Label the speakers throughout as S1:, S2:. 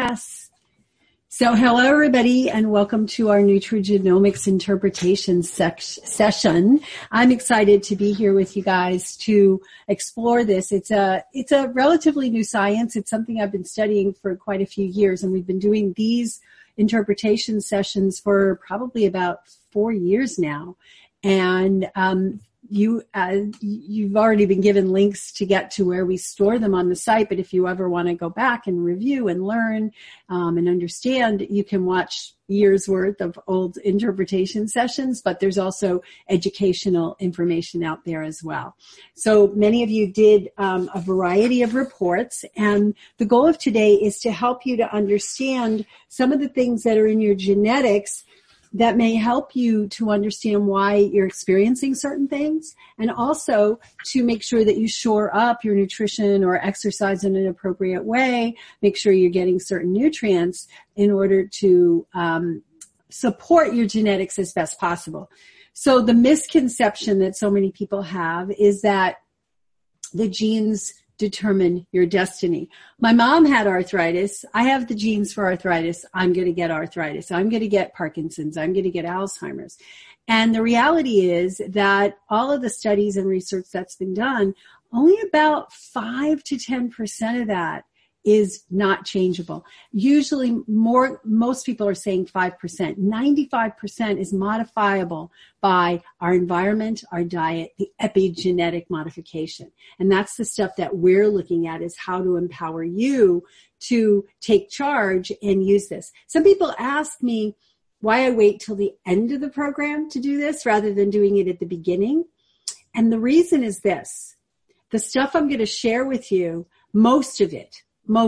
S1: Yes. So hello, everybody, and welcome to our nutrigenomics interpretation session. I'm excited to be here with you guys to explore this. It's a relatively new science. It's something I've been studying for quite a few years, and we've been doing these interpretation sessions for probably about 4 years now. And you've already been given links to get to where we store them on the site, but if you ever want to go back and review and learn and understand, you can watch years worth of old interpretation sessions, but there's also educational information out there as well. So many of you did a variety of reports, and the goal of today is to help you to understand some of the things that are in your genetics that may help you to understand why you're experiencing certain things, and also to make sure that you shore up your nutrition or exercise in an appropriate way, make sure you're getting certain nutrients in order to support your genetics as best possible. So the misconception that so many people have is that the genes determine your destiny. My mom had arthritis. I have the genes for arthritis. I'm going to get arthritis. I'm going to get Parkinson's. I'm going to get Alzheimer's. And the reality is that all of the studies and research that's been done, only about 5 to 10% of that is not changeable. Usually most people are saying 5%. 95% is modifiable by our environment, our diet, the epigenetic modification. And that's the stuff that we're looking at, is how to empower you to take charge and use this. Some people ask me why I wait till the end of the program to do this rather than doing it at the beginning. And the reason is this: the stuff I'm going to share with you, most of it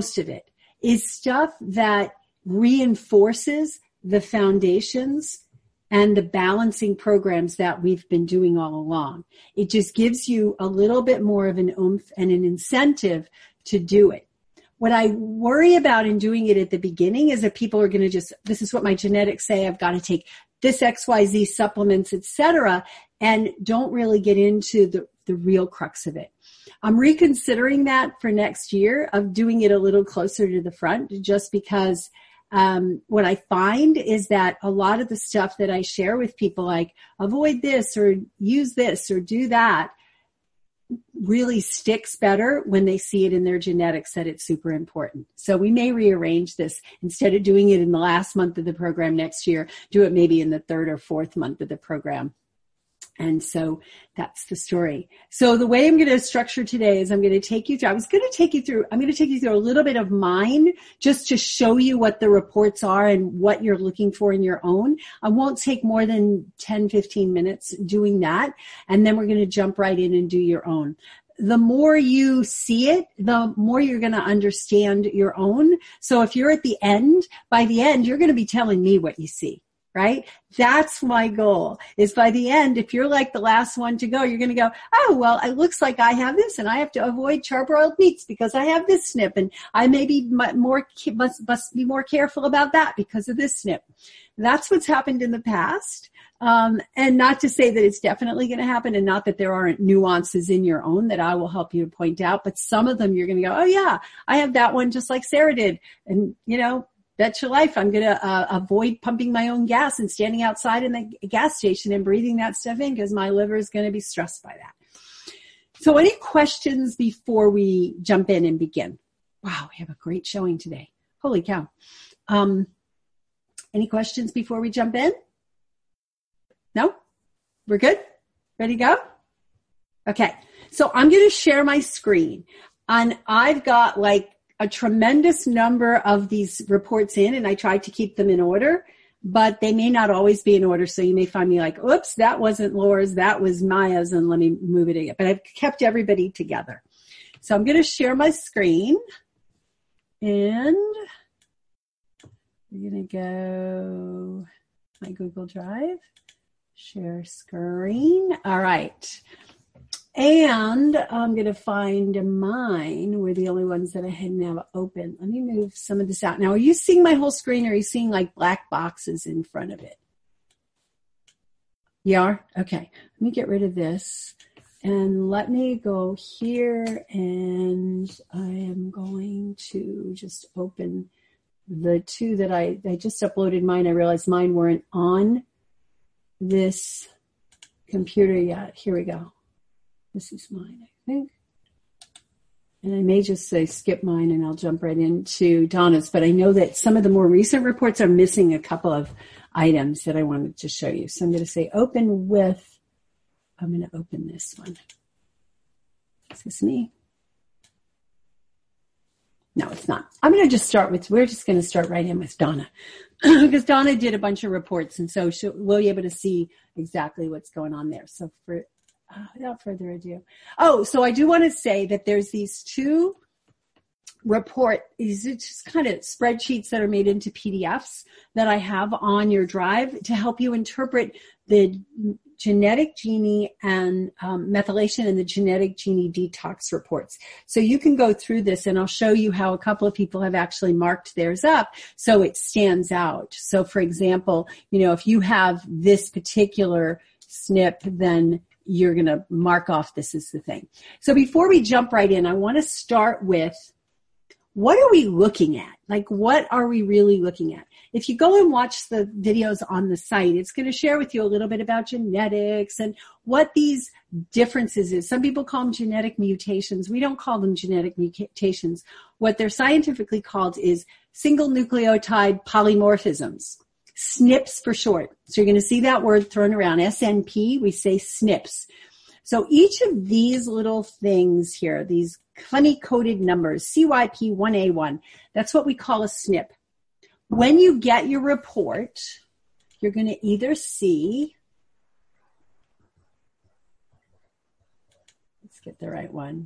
S1: is stuff that reinforces the foundations and the balancing programs that we've been doing all along. It just gives you a little bit more of an oomph and an incentive to do it. What I worry about in doing it at the beginning is that people are going to this is what my genetics say, I've got to take this XYZ supplements, etc., and don't really get into the real crux of it. I'm reconsidering that for next year, of doing it a little closer to the front, just because what I find is that a lot of the stuff that I share with people, like avoid this or use this or do that, really sticks better when they see it in their genetics that it's super important. So we may rearrange this. Instead of doing it in the last month of the program next year, do it maybe in the 3rd or 4th month of the program. And so that's the story. So the way I'm going to structure today is I'm going to take you through a little bit of mine, just to show you what the reports are and what you're looking for in your own. I won't take more than 10, 15 minutes doing that. And then we're going to jump right in and do your own. The more you see it, the more you're going to understand your own. So if you're at the end, by the end, you're going to be telling me what you see. Right? That's my goal, is by the end, if you're like the last one to go, you're going to go, oh, well, it looks like I have this and I have to avoid charbroiled meats because I have this SNP, and I must be more careful about that because of this SNP. That's what's happened in the past. And not to say that it's definitely going to happen, and not that there aren't nuances in your own that I will help you point out, but some of them you're going to go, oh yeah, I have that one just like Sarah did. And bet your life I'm going to avoid pumping my own gas and standing outside in the gas station and breathing that stuff in, because my liver is going to be stressed by that. So any questions before we jump in and begin? Wow, we have a great showing today. Holy cow. Any questions before we jump in? No? We're good? Ready to go? Okay. So I'm going to share my screen, and I've got a tremendous number of these reports in, and I tried to keep them in order, but they may not always be in order. So you may find me like, oops, that wasn't Laura's, that was Maya's, and let me move it again. But I've kept everybody together. So I'm going to share my screen, and we're going to go my Google Drive, share screen. All right. And I'm going to find mine. We're the only ones that I hadn't have open. Let me move some of this out. Now, are you seeing my whole screen, or are you seeing like black boxes in front of it? You are? Okay. Let me get rid of this. And let me go here, and I am going to just open the two that I just uploaded mine. I realized mine weren't on this computer yet. Here we go. This is mine, I think. And I may just say skip mine and I'll jump right into Donna's. But I know that some of the more recent reports are missing a couple of items that I wanted to show you. So I'm going to say open with, I'm going to open this one. Is this me? No, it's not. I'm going to just start with, we're just going to start right in with Donna because Donna did a bunch of reports. And so we'll be able to see exactly what's going on there. So without further ado. Oh, so I do want to say that there's these two these are just kind of spreadsheets that are made into PDFs that I have on your drive to help you interpret the genetic Genie and methylation and the genetic Genie detox reports. So you can go through this and I'll show you how a couple of people have actually marked theirs up so it stands out. So for example, if you have this particular SNP, then you're going to mark off this is the thing. So before we jump right in, I want to start with what are we looking at? Like, what are we really looking at? If you go and watch the videos on the site, it's going to share with you a little bit about genetics and what these differences is. Some people call them genetic mutations. We don't call them genetic mutations. What they're scientifically called is single nucleotide polymorphisms. SNPs for short. So you're going to see that word thrown around. SNP, we say SNPs. So each of these little things here, these funny coded numbers, CYP1A1, that's what we call a SNP. When you get your report, you're going to either see, let's get the right one.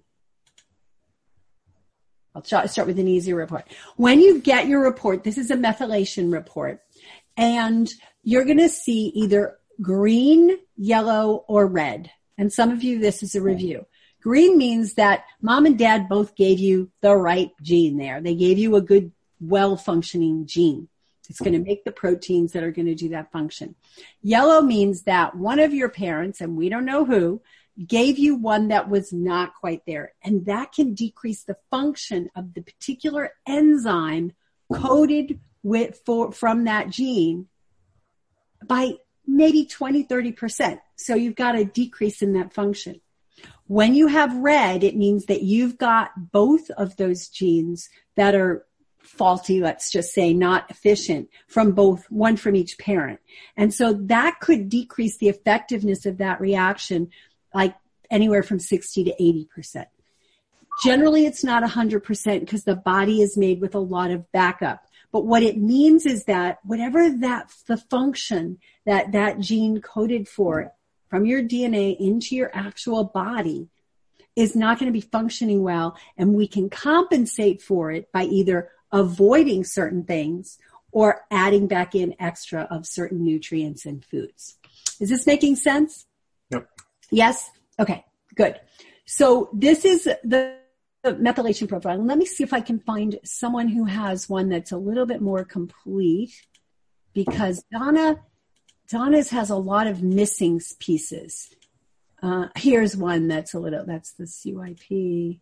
S1: I'll start with an easier report. When you get your report, this is a methylation report, and you're going to see either green, yellow, or red. And some of you, this is a review. Green means that mom and dad both gave you the right gene there. They gave you a good, well-functioning gene. It's going to make the proteins that are going to do that function. Yellow means that one of your parents, and we don't know who, gave you one that was not quite there. And that can decrease the function of the particular enzyme coded from that gene by maybe 20, 30%. So you've got a decrease in that function. When you have red, it means that you've got both of those genes that are faulty, let's just say not efficient, from one from each parent. And so that could decrease the effectiveness of that reaction like anywhere from 60 to 80%. Generally, it's not 100% because the body is made with a lot of backup. But what it means is that whatever the function that gene coded for from your DNA into your actual body is not going to be functioning well, and we can compensate for it by either avoiding certain things or adding back in extra of certain nutrients and foods. Is this making sense?
S2: Yep.
S1: Yes? Okay, good. So this is the methylation profile. And let me see if I can find someone who has one that's a little bit more complete, because Donna's has a lot of missing pieces. Here's one that's that's the CYP.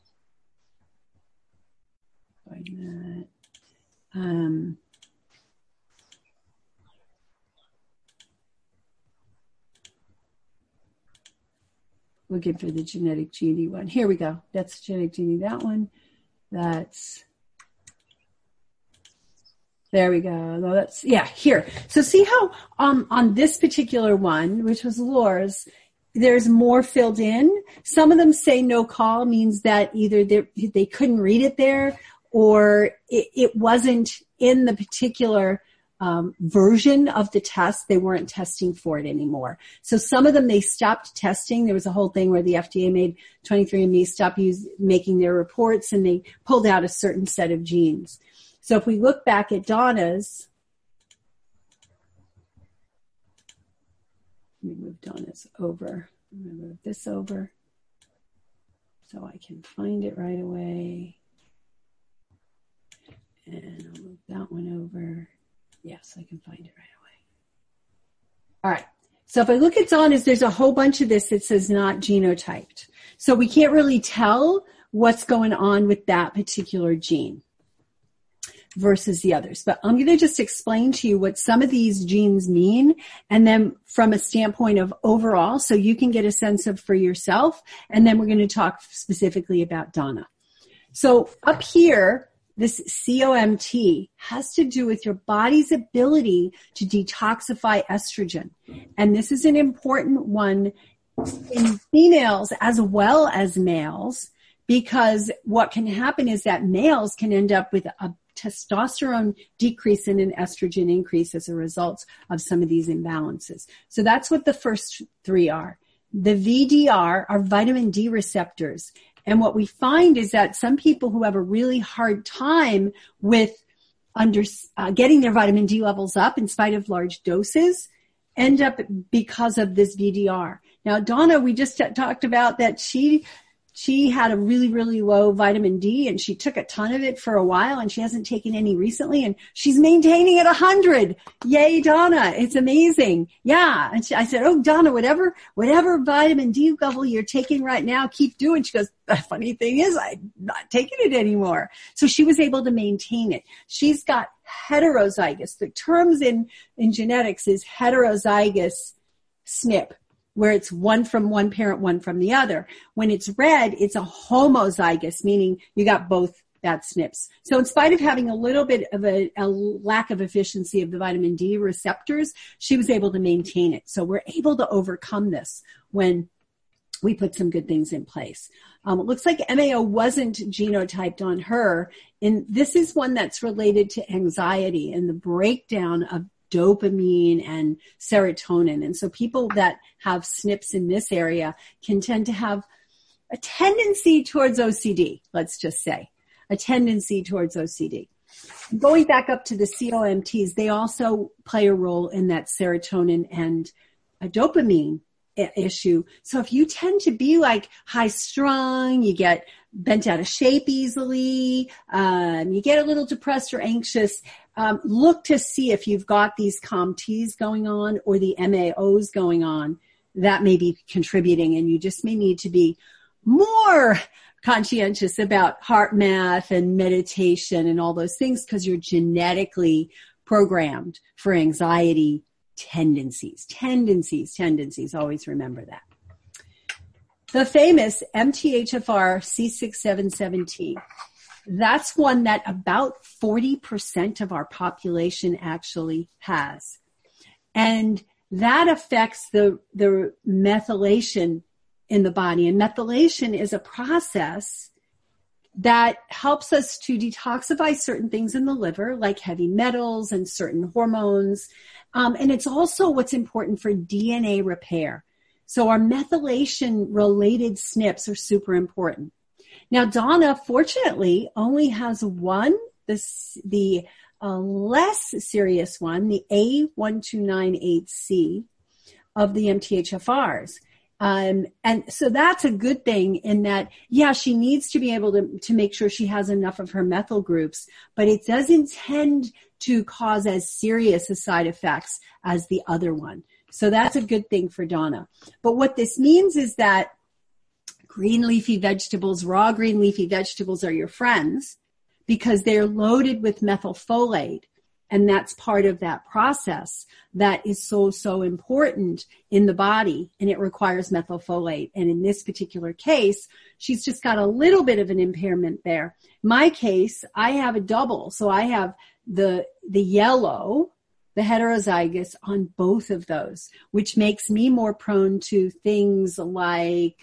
S1: Find that. Looking for the genetic Genie one. Here we go. That's genetic Genie. That one. There we go. No, here. So see how on this particular one, which was Laura's, there's more filled in. Some of them say no call means that either they couldn't read it there, or it wasn't in the particular version of the test. They weren't testing for it anymore. So some of them, they stopped testing. There was a whole thing where the FDA made 23andMe stop making their reports, and they pulled out a certain set of genes. So if we look back at Donna's, let me move Donna's over. I'm going to move this over so I can find it right away. And I'll move that one over. Yes, I can find it right away. All right. So if I look at Donna's, there's a whole bunch of this that says not genotyped. So we can't really tell what's going on with that particular gene. versus the others. But I'm going to just explain to you what some of these genes mean, and then from a standpoint of overall, so you can get a sense of for yourself, and then we're going to talk specifically about Donna. So up here, this COMT has to do with your body's ability to detoxify estrogen. And this is an important one in females as well as males, because what can happen is that males can end up with a testosterone decrease and an estrogen increase as a result of some of these imbalances. So that's what the first three are. The VDR are vitamin D receptors. And what we find is that some people who have a really hard time with getting their vitamin D levels up in spite of large doses end up because of this VDR. Now, Donna, we just talked about that she had a really, really low vitamin D, and she took a ton of it for a while, and she hasn't taken any recently, and she's maintaining at 100. Yay, Donna. It's amazing. Yeah. And I said, oh, Donna, whatever vitamin D level you're taking right now, keep doing. She goes, the funny thing is I'm not taking it anymore. So she was able to maintain it. She's got heterozygous. The terms in genetics is heterozygous SNP, where it's one from one parent, one from the other. When it's red, it's a homozygous, meaning you got both bad SNPs. So in spite of having a little bit of a lack of efficiency of the vitamin D receptors, she was able to maintain it. So we're able to overcome this when we put some good things in place. It looks like MAO wasn't genotyped on her, and this is one that's related to anxiety and the breakdown of dopamine and serotonin. And so people that have SNPs in this area can tend to have a tendency towards OCD, let's just say, a tendency towards OCD. Going back up to the COMTs, they also play a role in that serotonin and a dopamine issue. So if you tend to be like high strung, you get bent out of shape easily, you get a little depressed or anxious, look to see if you've got these COMTs going on or the MAOs going on. That may be contributing, and you just may need to be more conscientious about heart math and meditation and all those things, because you're genetically programmed for anxiety tendencies. Always remember that. The famous MTHFR C677T. That's one that about 40% of our population actually has. And that affects the methylation in the body. And methylation is a process that helps us to detoxify certain things in the liver, like heavy metals and certain hormones. And it's also what's important for DNA repair. So our methylation-related SNPs are super important. Now, Donna, fortunately, only has one, the less serious one, the A1298C of the MTHFRs. And so that's a good thing in that, yeah, she needs to be able to make sure she has enough of her methyl groups, but it doesn't tend to cause as serious a side effects as the other one. So that's a good thing for Donna. But what this means is that green leafy vegetables, raw green leafy vegetables are your friends because they're loaded with methylfolate. And that's part of that process that is so, so important in the body, and it requires methylfolate. And in this particular case, she's just got a little bit of an impairment there. My case, I have a double. So I have the yellow, the heterozygous on both of those, which makes me more prone to things like,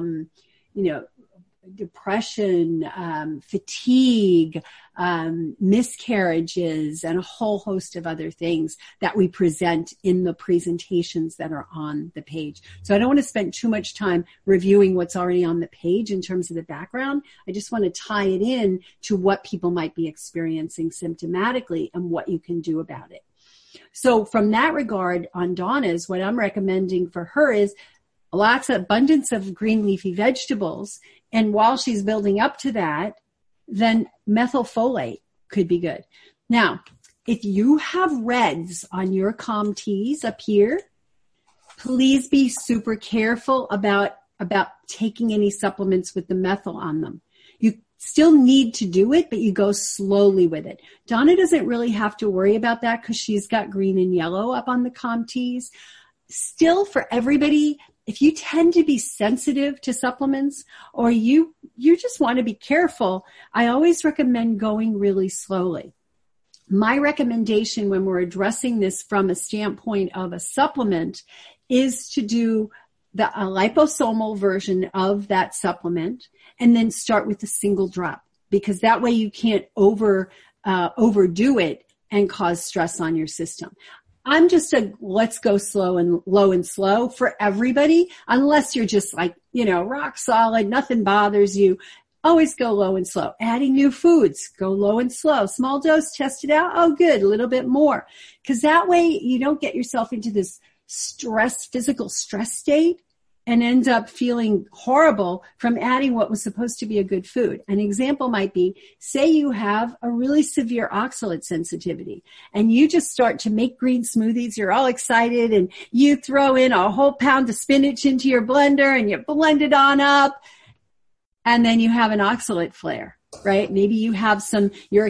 S1: depression, fatigue, miscarriages, and a whole host of other things that we present in the presentations that are on the page. So I don't want to spend too much time reviewing what's already on the page in terms of the background. I just want to tie it in to what people might be experiencing symptomatically and what you can do about it. So from that regard, on Donna's, what I'm recommending for her is abundance of green leafy vegetables. And while she's building up to that, then methylfolate could be good. Now, if you have reds on your COMTs up here, please be super careful about taking any supplements with the methyl on them. still need to do it, but you go slowly with it. Donna doesn't really have to worry about that because she's got green and yellow up on the COMTs. Still, for everybody, if you tend to be sensitive to supplements or you just want to be careful, I always recommend going really slowly. My recommendation when we're addressing this from a standpoint of a supplement is to do the liposomal version of that supplement and then start with a single drop, because that way you can't overdo it and cause stress on your system. I'm just let's go slow and low and slow for everybody, unless you're just like, rock solid, nothing bothers you. Always go low and slow. Adding new foods, go low and slow. Small dose, test it out. Oh, good, a little bit more. Because that way you don't get yourself into this physical stress state and end up feeling horrible from adding what was supposed to be a good food. An example might be, say you have a really severe oxalate sensitivity and you just start to make green smoothies. You're all excited and you throw in a whole pound of spinach into your blender and you blend it on up. And then you have an oxalate flare, right? Maybe you have some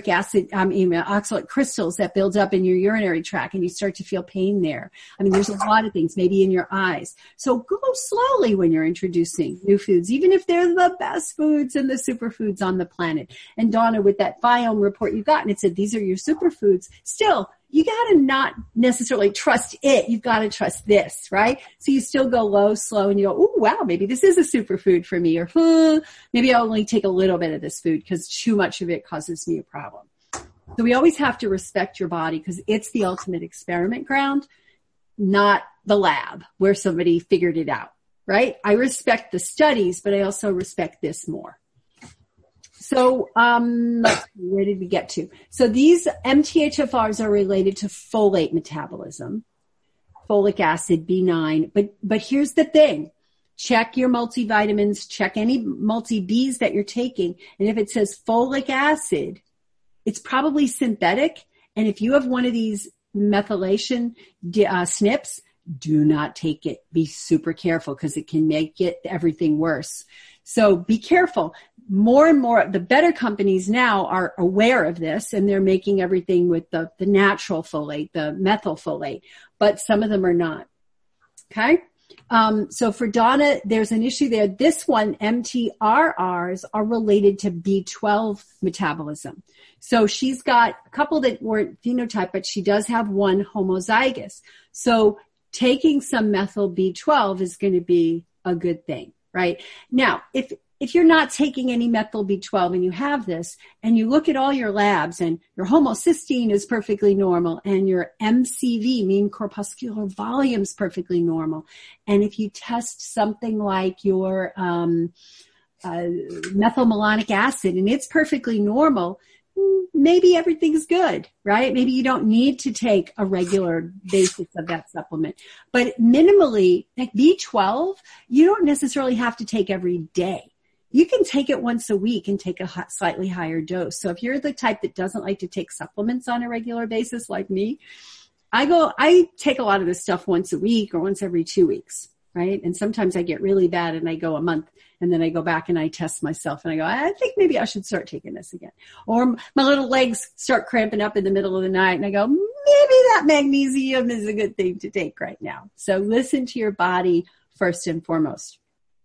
S1: oxalate crystals that build up in your urinary tract and you start to feel pain there. There's a lot of things, maybe in your eyes. So go slowly when you're introducing new foods, even if they're the best foods and the superfoods on the planet. And Donna, with that Biome report you got, and it said, these are your superfoods. Still, you got to not necessarily trust it. You've got to trust this, right? So you still go low, slow, and you go, oh, wow, maybe this is a superfood for me. Or maybe I'll only take a little bit of this food because too much of it causes me a problem. So we always have to respect your body because it's the ultimate experiment ground, not the lab where somebody figured it out, right? I respect the studies, but I also respect this more. So, where did we get to? So these MTHFRs are related to folate metabolism, folic acid, B9. But here's the thing. Check your multivitamins, check any multi-Bs that you're taking. And if it says folic acid, it's probably synthetic. And if you have one of these methylation SNPs, do not take it. Be super careful because it can make everything worse. So be careful. More and more, the better companies now are aware of this and they're making everything with the natural folate, the methylfolate, but some of them are not. Okay. So for Donna, there's an issue there. This one, MTRRs are related to B12 metabolism. So she's got a couple that weren't phenotype, but she does have one homozygous. So taking some methyl B12 is going to be a good thing, right? Now, if you're not taking any methyl B12 and you have this and you look at all your labs and your homocysteine is perfectly normal and your MCV, mean corpuscular volume, is perfectly normal. And if you test something like your methylmalonic acid and it's perfectly normal, maybe everything's good, right? Maybe you don't need to take a regular basis of that supplement. But minimally, like B12, you don't necessarily have to take every day. You can take it once a week and take a slightly higher dose. So if you're the type that doesn't like to take supplements on a regular basis like me, I take a lot of this stuff once a week or once every 2 weeks, right? And sometimes I get really bad and I go a month and then I go back and I test myself and I go, I think maybe I should start taking this again. Or my little legs start cramping up in the middle of the night and I go, maybe that magnesium is a good thing to take right now. So listen to your body first and foremost.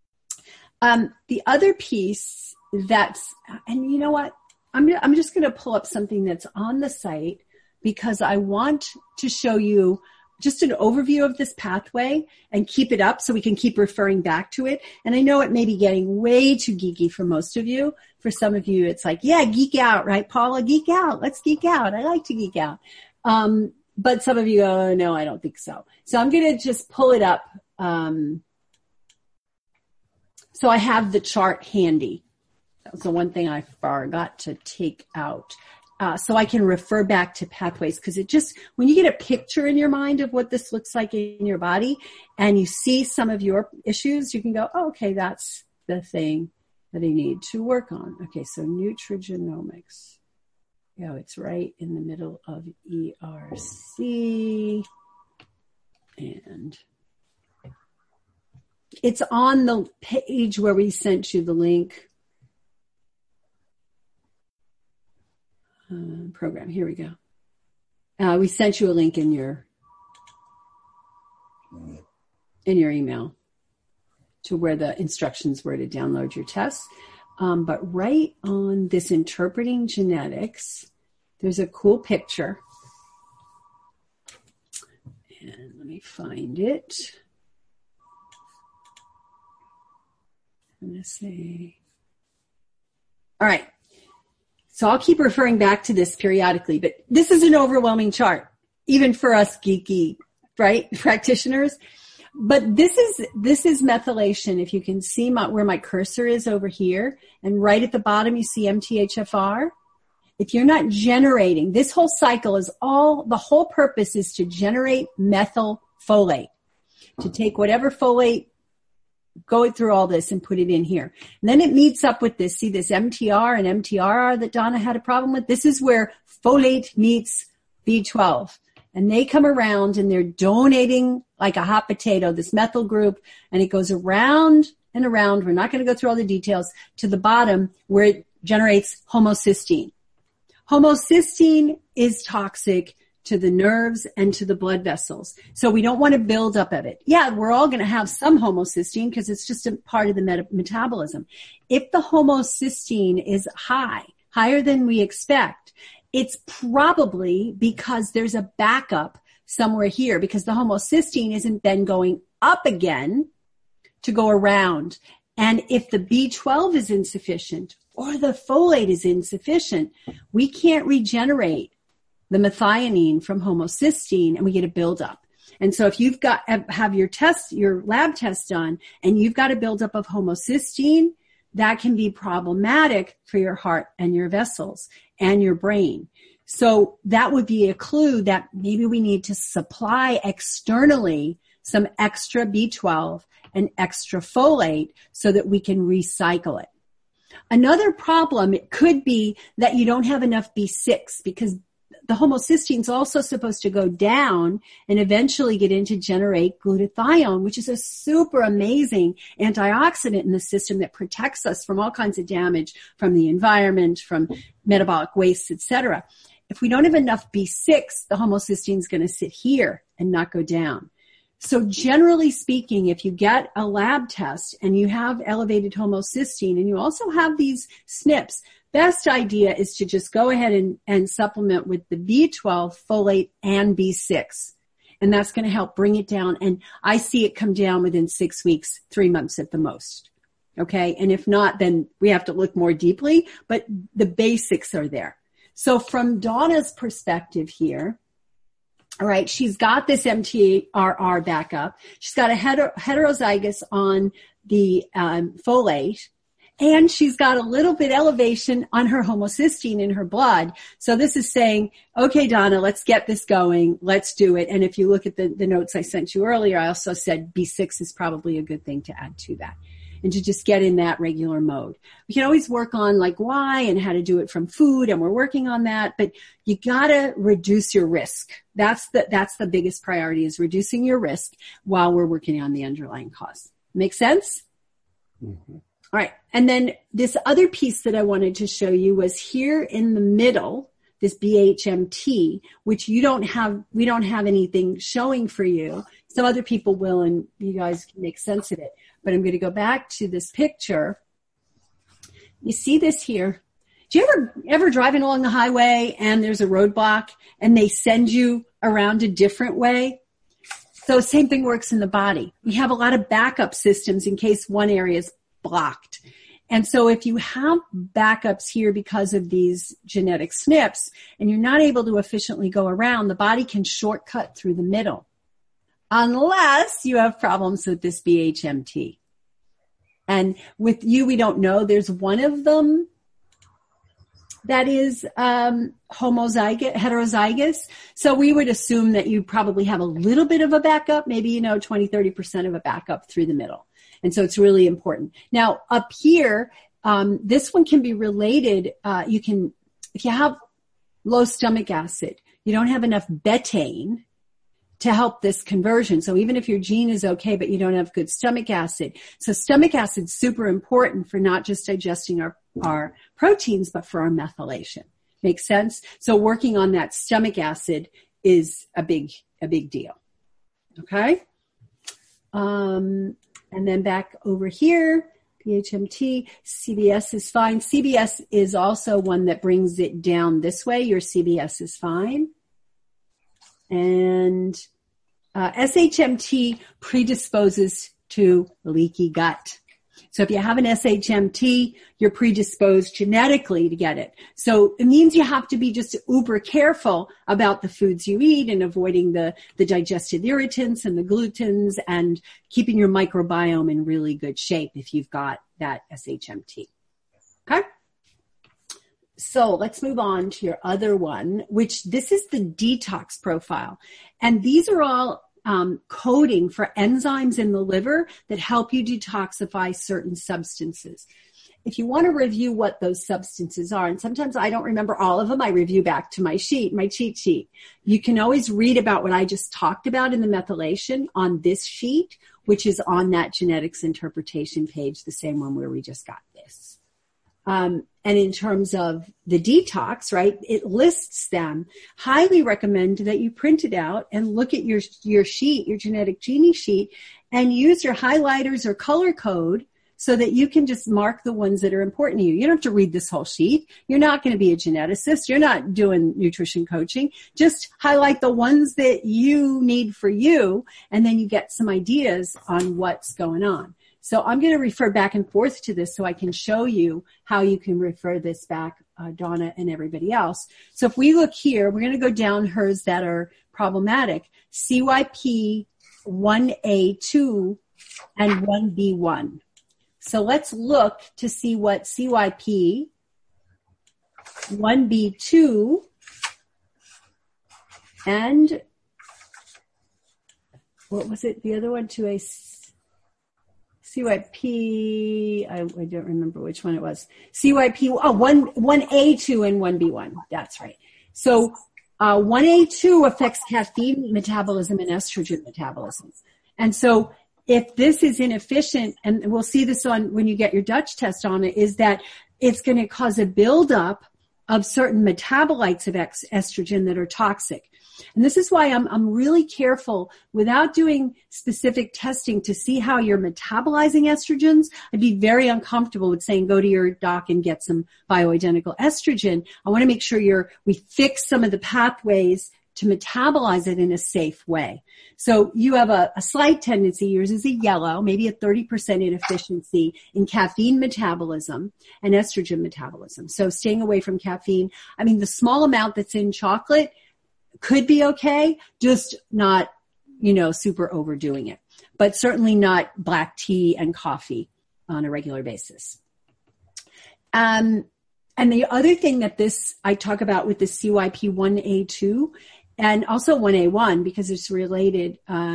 S1: The other piece and you know what? I'm just going to pull up something that's on the site because I want to show you just an overview of this pathway and keep it up so we can keep referring back to it. And I know it may be getting way too geeky for most of you. For some of you, it's like, yeah, geek out, right, Paula? Geek out. Let's geek out. I like to geek out. But some of you go, oh, no, I don't think so. So I'm going to just pull it up. So I have the chart handy. That was the one thing I forgot to take out. So I can refer back to pathways because when you get a picture in your mind of what this looks like in your body and you see some of your issues, you can go, oh, okay, that's the thing that I need to work on. Okay, so nutrigenomics. Yeah, it's right in the middle of ERC. And it's on the page where we sent you the link. program. Here we go. We sent you a link in your email to where the instructions were to download your test. But right on this Interpreting Genetics, there's a cool picture. And let me find it. I'm going to say, all right. So I'll keep referring back to this periodically, but this is an overwhelming chart, even for us geeky, right, practitioners. But this is methylation. If you can see where my cursor is over here, and right at the bottom you see MTHFR. If you're not generating, this whole cycle is the whole purpose is to generate methylfolate, to take whatever folate, go through all this and put it in here. And then it meets up with this, see this MTR and MTRR that Donna had a problem with? This is where folate meets B12. And they come around and they're donating like a hot potato, this methyl group, and it goes around and around. We're not going to go through all the details to the bottom where it generates homocysteine. Homocysteine is toxic to the nerves and to the blood vessels. So we don't want to build up of it. Yeah, we're all going to have some homocysteine because it's just a part of the metabolism. If the homocysteine is higher than we expect, it's probably because there's a backup somewhere here because the homocysteine isn't then going up again to go around. And if the B12 is insufficient or the folate is insufficient, we can't regenerate the methionine from homocysteine and we get a buildup. And so if you've have your lab test done and you've got a buildup of homocysteine, that can be problematic for your heart and your vessels and your brain. So that would be a clue that maybe we need to supply externally some extra B12 and extra folate so that we can recycle it. Another problem, it could be that you don't have enough B6 because the homocysteine is also supposed to go down and eventually get in to generate glutathione, which is a super amazing antioxidant in the system that protects us from all kinds of damage from the environment, from metabolic wastes, etc. If we don't have enough B6, the homocysteine is going to sit here and not go down. So generally speaking, if you get a lab test and you have elevated homocysteine and you also have these SNPs, best idea is to just go ahead and supplement with the B12, folate, and B6. And that's going to help bring it down. And I see it come down within 6 weeks, 3 months at the most. Okay. And if not, then we have to look more deeply, but the basics are there. So from Donna's perspective here, all right, she's got this MTRR backup. She's got a heterozygous on the folate, and she's got a little bit elevation on her homocysteine in her blood. So this is saying, okay, Donna, let's get this going. Let's do it. And if you look at the notes I sent you earlier, I also said B6 is probably a good thing to add to that and to just get in that regular mode. We can always work on like why and how to do it from food, and we're working on that, but you gotta reduce your risk. That's the biggest priority, is reducing your risk while we're working on the underlying cause. Make sense? Mm-hmm. All right. And then this other piece that I wanted to show you was here in the middle, this BHMT, which we don't have anything showing for you. Some other people will, and you guys can make sense of it. But I'm going to go back to this picture. You see this here. Do you ever driving along the highway and there's a roadblock and they send you around a different way? So same thing works in the body. We have a lot of backup systems in case one area is blocked. And so if you have backups here because of these genetic SNPs and you're not able to efficiently go around, the body can shortcut through the middle. Unless you have problems with this BHMT. And with you, we don't know. There's one of them that is heterozygous. So we would assume that you probably have a little bit of a backup, maybe, 20, 30% of a backup through the middle. And so it's really important. Now, up here, this one can be related. If you have low stomach acid, you don't have enough betaine to help this conversion. So even if your gene is okay, but you don't have good stomach acid. So stomach acid is super important for not just digesting our proteins, but for our methylation. Makes sense? So working on that stomach acid is a big deal. Okay? And then back over here, PHMT, CBS is fine. CBS is also one that brings it down this way. Your CBS is fine. And SHMT predisposes to leaky gut. So if you have an SHMT, you're predisposed genetically to get it. So it means you have to be just uber careful about the foods you eat and avoiding the digestive irritants and the glutens and keeping your microbiome in really good shape if you've got that SHMT. Okay? So let's move on to your other one, which this is the detox profile. And these are all coding for enzymes in the liver that help you detoxify certain substances. If you want to review what those substances are, and sometimes I don't remember all of them, I review back to my cheat sheet. You can always read about what I just talked about in the methylation on this sheet, which is on that genetics interpretation page, the same one where we just got this. And in terms of the detox, right, it lists them. Highly recommend that you print it out and look at your sheet, your genetic genie sheet, and use your highlighters or color code so that you can just mark the ones that are important to you. You don't have to read this whole sheet. You're not going to be a geneticist. You're not doing nutrition coaching. Just highlight the ones that you need for you, and then you get some ideas on what's going on. So I'm going to refer back and forth to this so I can show you how you can refer this back, Donna and everybody else. So if we look here, we're going to go down hers that are problematic. CYP 1A2 and 1B1. So let's look to see what CYP 1B2 and what was it? The other one, 2A. CYP, I don't remember which one it was. CYP, 1A2 and 1B1. That's right. So 1A2 affects caffeine metabolism and estrogen metabolism. And so if this is inefficient, and we'll see this on when you get your Dutch test on it, is that it's going to cause a buildup of certain metabolites of estrogen that are toxic. And this is why I'm really careful without doing specific testing to see how you're metabolizing estrogens. I'd be very uncomfortable with saying go to your doc and get some bioidentical estrogen. I want to make sure we fix some of the pathways to metabolize it in a safe way. So you have a slight tendency, yours is a yellow, maybe a 30% inefficiency in caffeine metabolism and estrogen metabolism. So staying away from caffeine. I mean, the small amount that's in chocolate could be okay, just not, super overdoing it. But certainly not black tea and coffee on a regular basis. And the other thing that I talk about with the CYP1A2 and also 1A1 because it's related,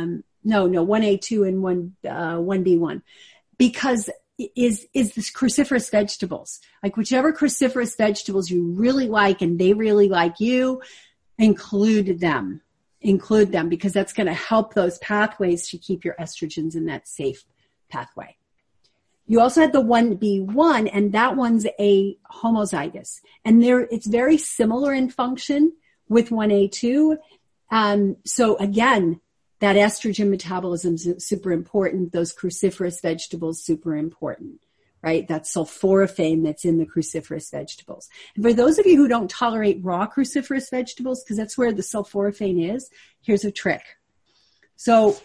S1: 1A2 and 1B1 because is this cruciferous vegetables. Like whichever cruciferous vegetables you really like and they really like you, include them because that's going to help those pathways to keep your estrogens in that safe pathway. You also had the 1B1 and that one's a homozygous and it's very similar in function with 1A2. So again, that estrogen metabolism is super important. Those cruciferous vegetables, super important. Right? That sulforaphane that's in the cruciferous vegetables. And for those of you who don't tolerate raw cruciferous vegetables, because that's where the sulforaphane is, here's a trick. So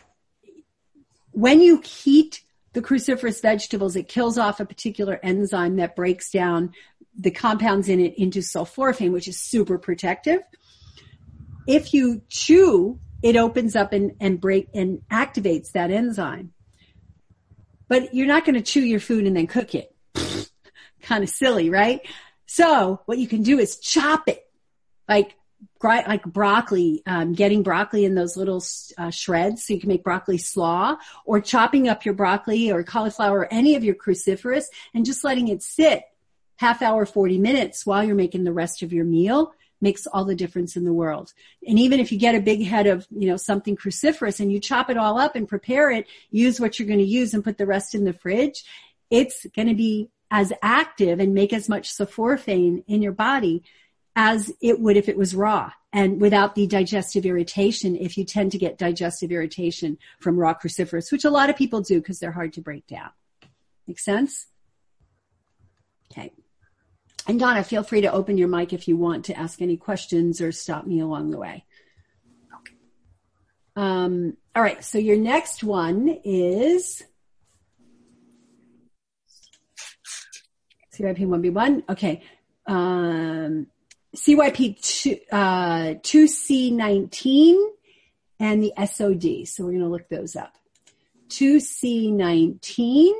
S1: when you heat the cruciferous vegetables, it kills off a particular enzyme that breaks down the compounds in it into sulforaphane, which is super protective. If you chew, it opens up and activates that enzyme. But you're not going to chew your food and then cook it. Kind of silly, right? So what you can do is chop it like broccoli, getting broccoli in those little shreds so you can make broccoli slaw, or chopping up your broccoli or cauliflower or any of your cruciferous and just letting it sit half hour, 40 minutes while you're making the rest of your meal makes all the difference in the world. And even if you get a big head of, something cruciferous and you chop it all up and prepare it, use what you're going to use and put the rest in the fridge, it's going to be as active and make as much sulforaphane in your body as it would if it was raw, and without the digestive irritation, if you tend to get digestive irritation from raw cruciferous, which a lot of people do because they're hard to break down. Make sense? Okay. And Donna, feel free to open your mic if you want to ask any questions or stop me along the way. Okay. All right. So your next one is CYP1B1. Okay. CYP2C19 and the SOD. So we're going to look those up. 2C19.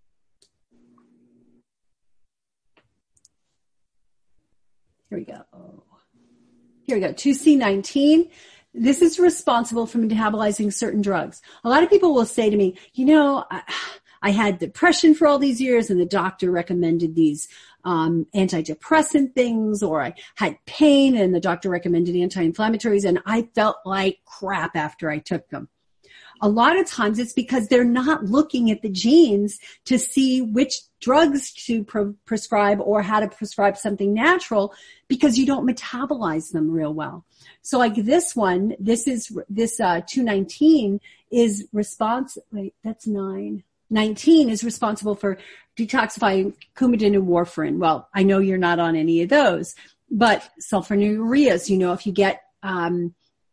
S1: Here we go. 2C19. This is responsible for metabolizing certain drugs. A lot of people will say to me, I had depression for all these years and the doctor recommended these antidepressant things, or I had pain and the doctor recommended anti-inflammatories and I felt like crap after I took them. A lot of times it's because they're not looking at the genes to see which drugs to prescribe or how to prescribe something natural, because you don't metabolize them real well. So like this one, this 219 is that's 9. 19 is responsible for detoxifying Coumadin and warfarin. Well, I know you're not on any of those, but sulfonylureas, if you get an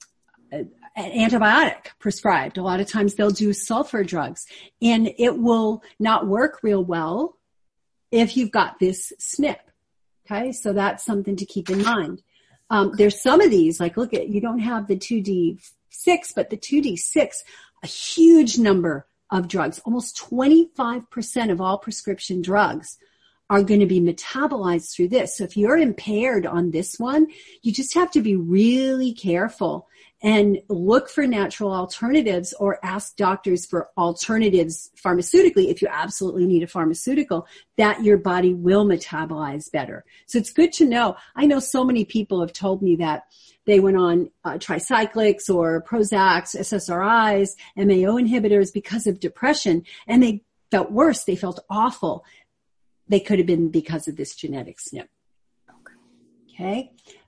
S1: antibiotic prescribed, a lot of times they'll do sulfur drugs, and it will not work real well if you've got this SNP. Okay, so that's something to keep in mind. There's some of these, like you don't have the 2D6, but the 2D6, a huge number of drugs, almost 25% of all prescription drugs are going to be metabolized through this. So if you're impaired on this one, you just have to be really careful and look for natural alternatives, or ask doctors for alternatives pharmaceutically if you absolutely need a pharmaceutical that your body will metabolize better. So it's good to know. I know so many people have told me that they went on tricyclics or Prozacs, SSRIs, MAO inhibitors because of depression, and they felt worse. They felt awful. They could have been because of this genetic SNP. Okay.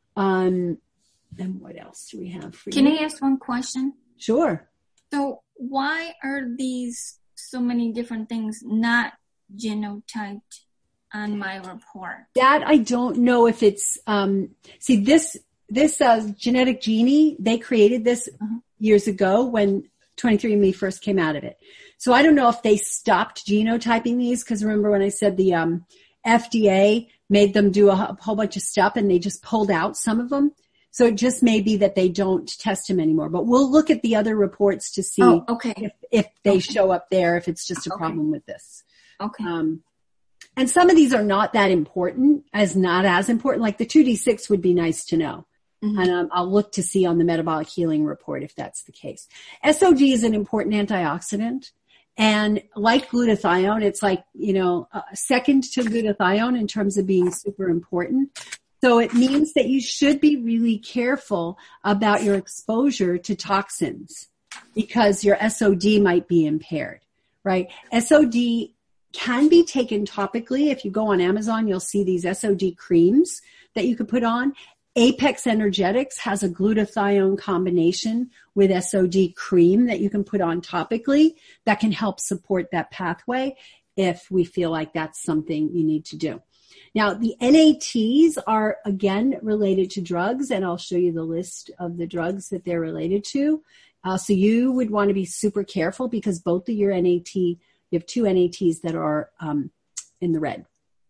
S1: And what else do we have for you?
S2: Can I ask one question?
S1: Sure.
S2: So why are these so many different things not genotyped on my report?
S1: That I don't know if it's, this Genetic Genie, they created this years ago when 23andMe first came out of it. So I don't know if they stopped genotyping these, because remember when I said the FDA made them do a whole bunch of stuff and they just pulled out some of them. So it just may be that they don't test them anymore. But we'll look at the other reports to see if they show up there, if it's just a problem with this.
S2: Okay.
S1: And some of these are not that important, not as important. Like the 2D6 would be nice to know. Mm-hmm. And I'll look to see on the metabolic healing report if that's the case. SOD is an important antioxidant. And like glutathione, it's like, second to glutathione in terms of being super important. So it means that you should be really careful about your exposure to toxins, because your SOD might be impaired, right? SOD can be taken topically. If you go on Amazon, you'll see these SOD creams that you could put on. Apex Energetics has a glutathione combination with SOD cream that you can put on topically that can help support that pathway if we feel like that's something you need to do. Now, the NATs are, again, related to drugs, and I'll show you the list of the drugs that they're related to. So you would want to be super careful, because both of your NAT, you have two NATs that are in the red,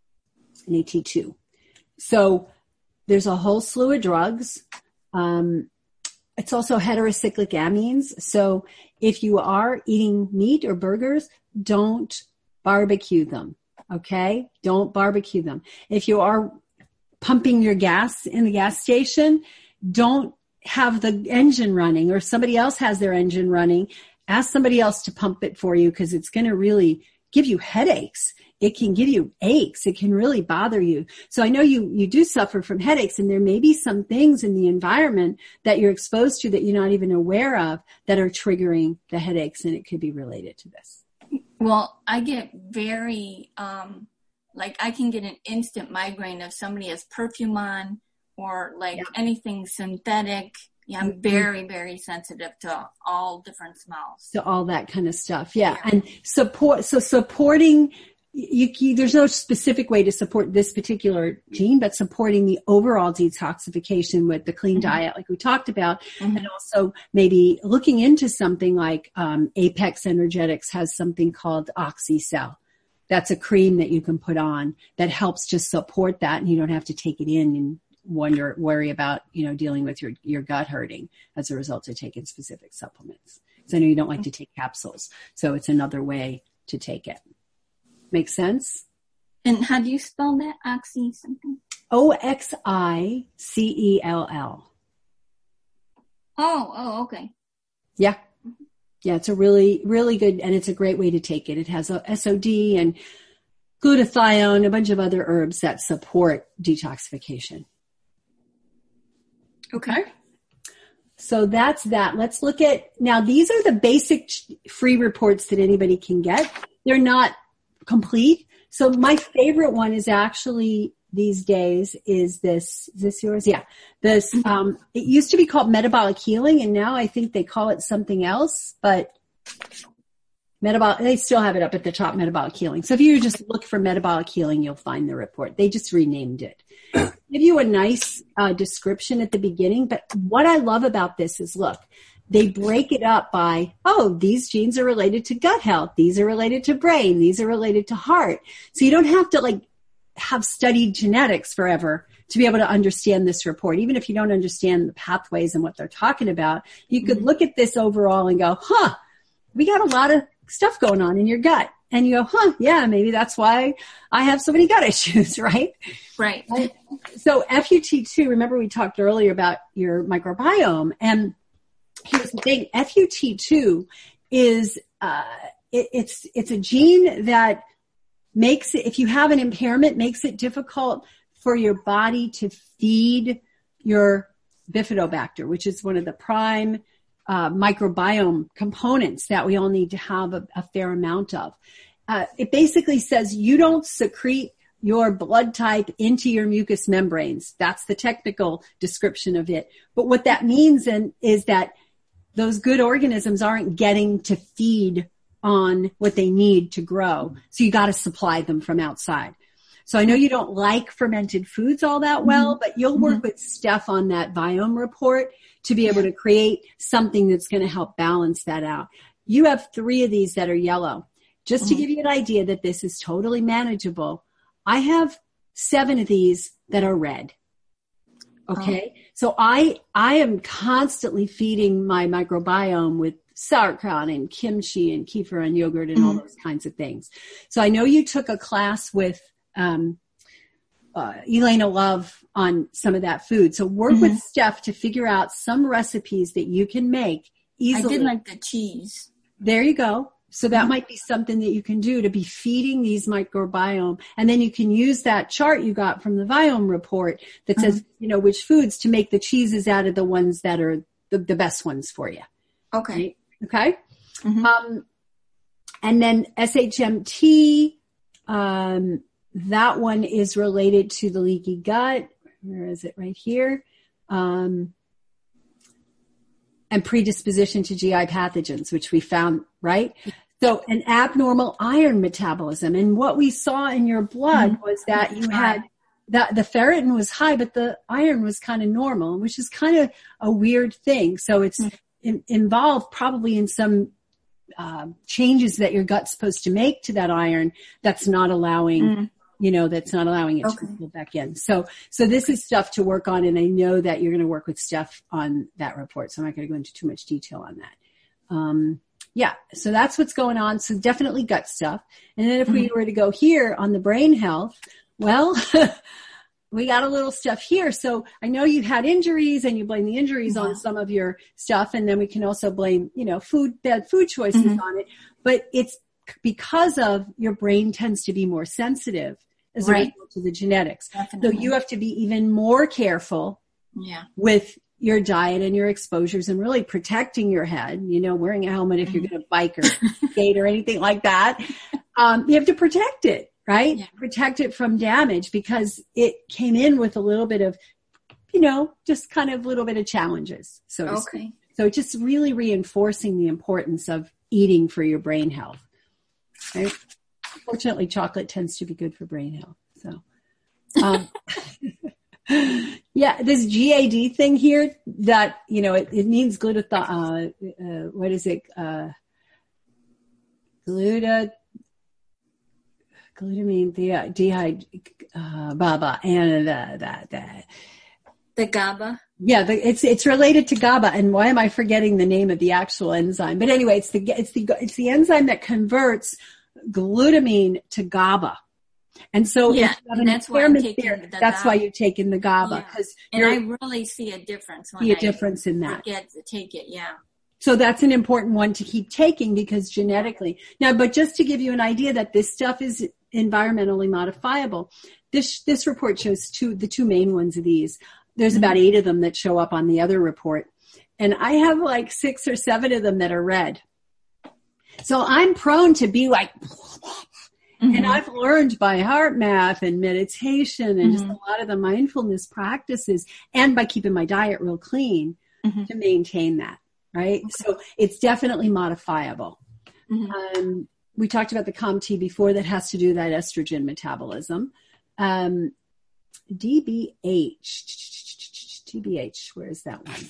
S1: NAT2. So there's a whole slew of drugs. It's also heterocyclic amines. So if you are eating meat or burgers, don't barbecue them. Okay? Don't barbecue them. If you are pumping your gas in the gas station, don't have the engine running, or somebody else has their engine running. Ask somebody else to pump it for you, because it's going to really give you headaches. It can give you aches. It can really bother you. So I know you do suffer from headaches, and there may be some things in the environment that you're exposed to that you're not even aware of that are triggering the headaches, and it could be related to this.
S2: Well, I get very, I can get an instant migraine if somebody has perfume on, or like anything synthetic. Yeah, I'm very, very sensitive to all different smells.
S1: To all that kind of stuff. Yeah. And supporting, there's no specific way to support this particular gene, but supporting the overall detoxification with the clean diet, like we talked about, and also maybe looking into something like Apex Energetics has something called OxyCell. That's a cream that you can put on that helps just support that, and you don't have to take it in and worry about, dealing with your gut hurting as a result of taking specific supplements. Because I know you don't like to take capsules, so it's another way to take it. Make sense?
S2: And how do you spell that? Oxy something?
S1: Oxicell.
S2: Oh, okay.
S1: Yeah. Yeah, it's a really, really good, and it's a great way to take it. It has a SOD and glutathione, a bunch of other herbs that support detoxification.
S2: Okay.
S1: So that's that. Let's look at, now these are the basic free reports that anybody can get. They're not complete. So my favorite one is actually these days is this. Is this yours? Yeah. This, it used to be called Metabolic Healing, and now I think they call it something else, but they still have it up at the top, Metabolic Healing. So if you just look for Metabolic Healing, you'll find the report. They just renamed it. Give you a nice description at the beginning, but what I love about this is, look, they break it up by, these genes are related to gut health. These are related to brain. These are related to heart. So you don't have to have studied genetics forever to be able to understand this report. Even if you don't understand the pathways and what they're talking about, you could look at this overall and go, we got a lot of stuff going on in your gut. And you go, yeah, maybe that's why I have so many gut issues, right?
S2: Right.
S1: So FUT2, remember we talked earlier about your microbiome, and here's the thing, FUT2 is, it's a gene that makes it, if you have an impairment, makes it difficult for your body to feed your bifidobacter, which is one of the prime microbiome components that we all need to have a fair amount of. It basically says you don't secrete your blood type into your mucous membranes. That's the technical description of it. But what that means is that those good organisms aren't getting to feed on what they need to grow. So you got to supply them from outside. So I know you don't like fermented foods all that well, but you'll work with Steph on that biome report to be able to create something that's going to help balance that out. You have 3 of these that are yellow. Just to give you an idea that this is totally manageable, I have 7 of these that are red. Okay. So I am constantly feeding my microbiome with sauerkraut and kimchi and kefir and yogurt and all those kinds of things. So I know you took a class with Elena Love on some of that food. So work with Steph to figure out some recipes that you can make easily.
S2: I did like the cheese.
S1: There you go. So that might be something that you can do to be feeding these microbiome. And then you can use that chart you got from the Viome report that says, which foods to make the cheeses out of the ones that are the best ones for you.
S2: Okay.
S1: Right? Okay. And then SHMT, that one is related to the leaky gut. Where is it? Right here. And predisposition to GI pathogens, which we found, right? So an abnormal iron metabolism. And what we saw in your blood was that you had the ferritin was high, but the iron was kind of normal, which is kind of a weird thing. So it's involved probably in some changes that your gut's supposed to make to that iron that's not allowing that's not allowing it to pull back in. So this is stuff to work on, and I know that you're going to work with Steph on that report, so I'm not going to go into too much detail on that. So that's what's going on. So definitely gut stuff. And then if we were to go here on the brain health, well, we got a little stuff here. So I know you've had injuries and you blame the injuries on some of your stuff, and then we can also blame, bad food choices on it. But it's because of your brain tends to be more sensitive as a result of the genetics. Definitely. So you have to be even more careful with your diet and your exposures and really protecting your head, wearing a helmet if you're going to bike or skate or anything like that. You have to protect it, right? Yeah. Protect it from damage because it came in with a little bit of, just kind of a little bit of challenges. So to speak.
S2: Okay.
S1: So just really reinforcing the importance of eating for your brain health. Right? Fortunately, chocolate tends to be good for brain health. So, yeah, this GAD thing here that, it means glutamine, what is it? Glutamine dehydrate, BABA, and
S2: the GABA.
S1: Yeah, it's related to GABA, and why am I forgetting the name of the actual enzyme? But anyway, it's the enzyme that converts glutamine to GABA, and so
S2: and that's why I'm taking the
S1: that's
S2: GABA.
S1: why you're taking the GABA, because
S2: and I really see a difference when I
S1: difference in that.
S2: Forget to take it,
S1: So that's an important one to keep taking because genetically. Now, but just to give you an idea that this stuff is environmentally modifiable, this report shows the two main ones of these. There's about 8 of them that show up on the other report. And I have like 6 or 7 of them that are red. So I'm prone to be like, and I've learned by heart math and meditation and just a lot of the mindfulness practices and by keeping my diet real clean to maintain that. Right. Okay. So it's definitely modifiable. We talked about the COMT before that has to do with that estrogen metabolism. TBH, where is that one?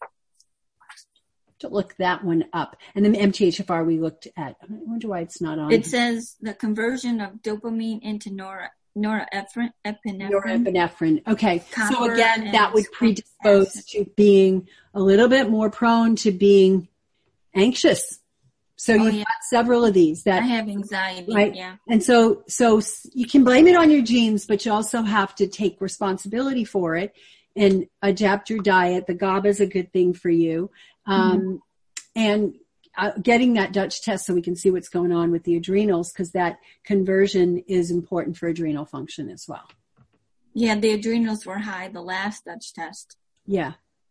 S1: To look that one up. And then MTHFR we looked at. I wonder why it's not on.
S2: It says the conversion of dopamine into norepinephrine.
S1: Okay.
S2: Copper,
S1: so again, that would predispose to being a little bit more prone to being anxious. So you've got several of these that
S2: I have anxiety,
S1: right? And so you can blame it on your genes, but you also have to take responsibility for it and adapt your diet. The GABA is a good thing for you. And getting that Dutch test so we can see what's going on with the adrenals, because that conversion is important for adrenal function as well.
S2: Yeah, the adrenals were high the last Dutch test.
S1: Yeah.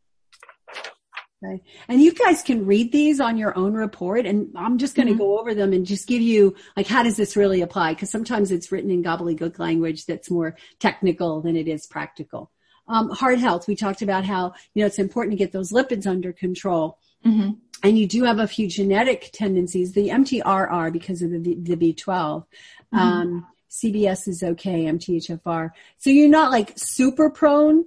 S1: Okay. And you guys can read these on your own report, and I'm just going to go over them and just give you, like, how does this really apply? Because sometimes it's written in gobbledygook language that's more technical than it is practical. Heart health, we talked about how, it's important to get those lipids under control. And you do have a few genetic tendencies, the MTRR because of the B12. CBS is okay, MTHFR. So you're not like super prone.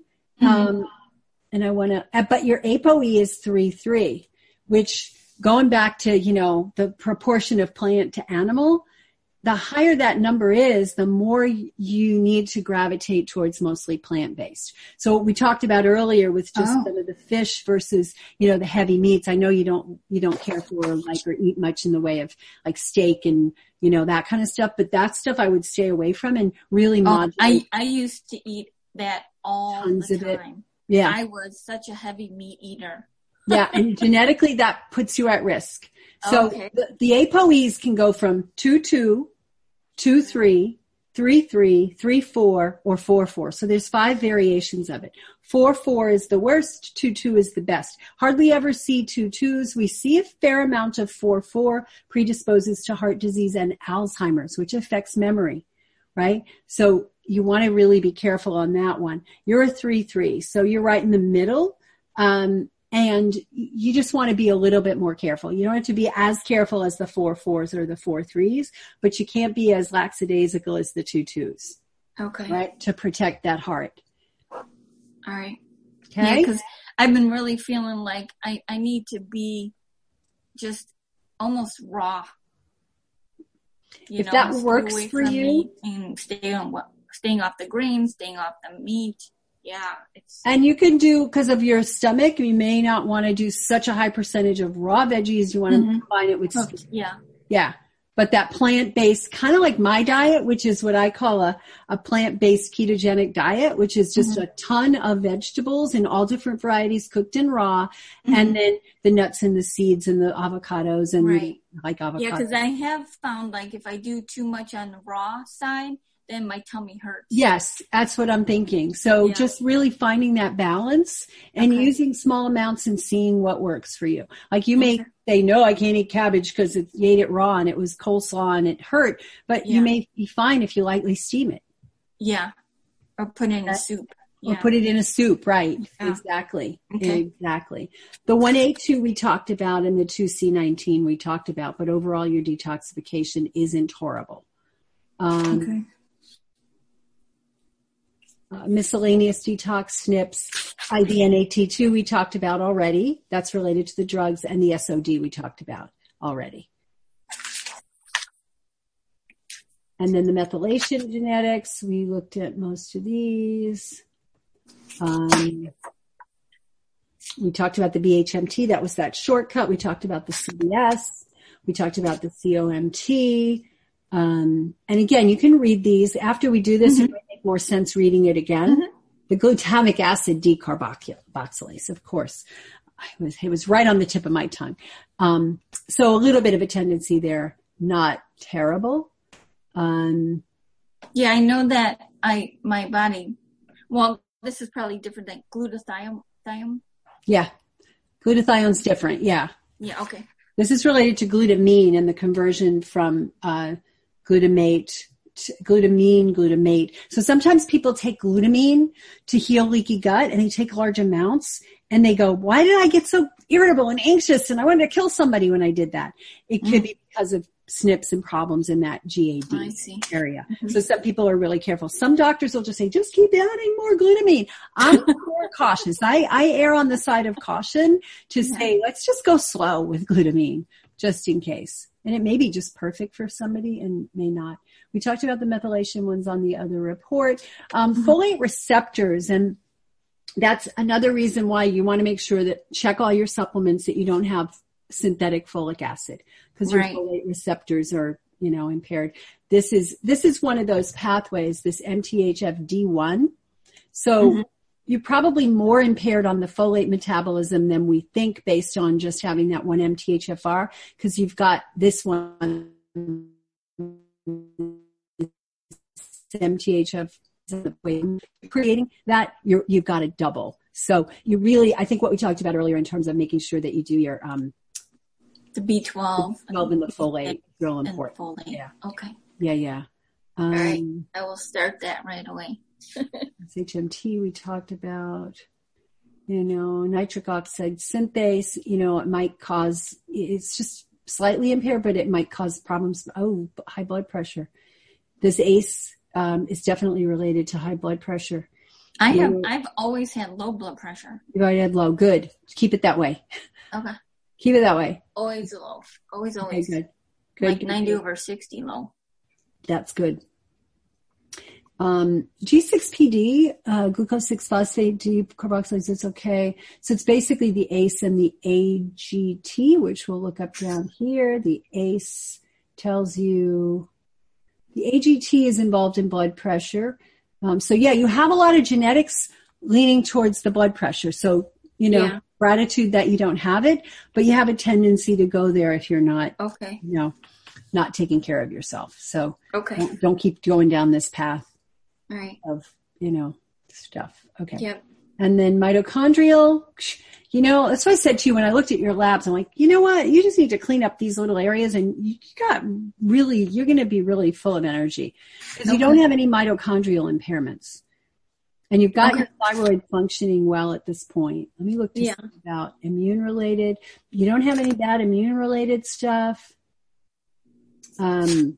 S1: And I want to, but your ApoE is 3,3, which going back to, the proportion of plant to animal, the higher that number is, the more you need to gravitate towards mostly plant-based. So what we talked about earlier with just some of the fish versus, the heavy meats. I know you don't care for or eat much in the way of like steak and, that kind of stuff, but that stuff I would stay away from and really modulate.
S2: I used to eat that all
S1: Tons
S2: the
S1: of it.
S2: time.
S1: Yeah.
S2: I was such a heavy meat eater.
S1: Yeah, and genetically that puts you at risk. So the ApoEs can go from 2,2, 2,3, 3,3, 3,4, or 4,4. So there's 5 variations of it. 4,4 is the worst. 2,2 is the best. Hardly ever see 2,2s. We see a fair amount of 4,4 predisposes to heart disease and Alzheimer's, which affects memory, right? So you want to really be careful on that one. You're a 3,3, so you're right in the middle. And you just want to be a little bit more careful. You don't have to be as careful as the 4,4s or the 4,3s, but you can't be as lackadaisical as the 2,2s.
S2: Okay.
S1: Right? To protect that heart.
S2: All right.
S1: Okay.
S2: Yeah, because I've been really feeling like I need to be just almost raw.
S1: If that works for you.
S2: And staying off the grains, staying off the meat. Yeah.
S1: And you can do, because of your stomach, you may not want to do such a high percentage of raw veggies. You want to combine it with, yeah. But that plant-based, kind of like my diet, which is what I call a plant-based ketogenic diet, which is just a ton of vegetables in all different varieties cooked in raw, and then the nuts and the seeds and the avocados and like avocado.
S2: Yeah, because I have found like if I do too much on the raw side, then my tummy hurts.
S1: Yes, that's what I'm thinking. So just really finding that balance and using small amounts and seeing what works for you. Like you may say, no, I can't eat cabbage because you ate it raw and it was coleslaw and it hurt, but you may be fine if you lightly steam it.
S2: Yeah. Or put it in a soup.
S1: Or put it in a soup, right? Yeah. Exactly. Okay. Exactly. The 1A2 we talked about and the 2C19 we talked about, but overall your detoxification isn't horrible. Okay. Miscellaneous detox, SNPs, IVNAT2 we talked about already. That's related to the drugs, and the SOD we talked about already. And then the methylation genetics, we looked at most of these. We talked about the BHMT. That was that shortcut. We talked about the CBS. We talked about the COMT. And again, you can read these. After we do this, it might make more sense reading it again. The glutamic acid decarboxylase, of course. It was right on the tip of my tongue. So a little bit of a tendency there. Not terrible.
S2: Yeah, I know that my body, well, this is probably different than glutathione.
S1: Yeah. Glutathione's different. Yeah.
S2: Yeah. Okay.
S1: This is related to glutamine and the conversion from, glutamate. So sometimes people take glutamine to heal leaky gut, and they take large amounts and they go, why did I get so irritable and anxious and I wanted to kill somebody when I did that? It could be because of SNPs and problems in that GAD area. So some people are really careful. Some doctors will just say, just keep adding more glutamine. I'm more cautious. I err on the side of caution to say, let's just go slow with glutamine just in case. And it may be just perfect for somebody and may not. We talked about the methylation ones on the other report. Folate receptors, and that's another reason why you want to make sure that check all your supplements that you don't have synthetic folic acid, because your folate receptors are, impaired. This is one of those pathways, this MTHFD1. So you're probably more impaired on the folate metabolism than we think based on just having that one MTHFR, because you've got this one MTHF creating that, you've got a double. So you really, I think what we talked about earlier in terms of making sure that you do your
S2: the B12
S1: and the folate is real important.
S2: Folate. Yeah. Okay.
S1: Yeah.
S2: All right. I will start that right away.
S1: HMT we talked about. Nitric oxide synthase, it might cause, it's just slightly impaired, but it might cause problems. Oh, high blood pressure. This ACE is definitely related to high blood pressure.
S2: I've always had low blood pressure.
S1: You've already had low. Good. Keep it that way.
S2: Okay.
S1: Keep it that way.
S2: Always low. Always.
S1: Okay, good.
S2: Like 90/60 low.
S1: That's good. G6PD, glucose 6-phosphate decarboxylase, it's okay. So it's basically the ACE and the AGT, which we'll look up down here. The ACE tells you the AGT is involved in blood pressure. So you have a lot of genetics leaning towards the blood pressure. So, gratitude that you don't have it, but you have a tendency to go there if you're not, not taking care of yourself. So don't keep going down this path of, stuff. Okay.
S2: Yep.
S1: And then mitochondrial, that's what I said to you when I looked at your labs. I'm like, you know what? You just need to clean up these little areas and you're going to be really full of energy because you don't have any mitochondrial impairments. And you've got your thyroid functioning well at this point. Let me look to see about immune related. You don't have any bad immune related stuff.
S2: It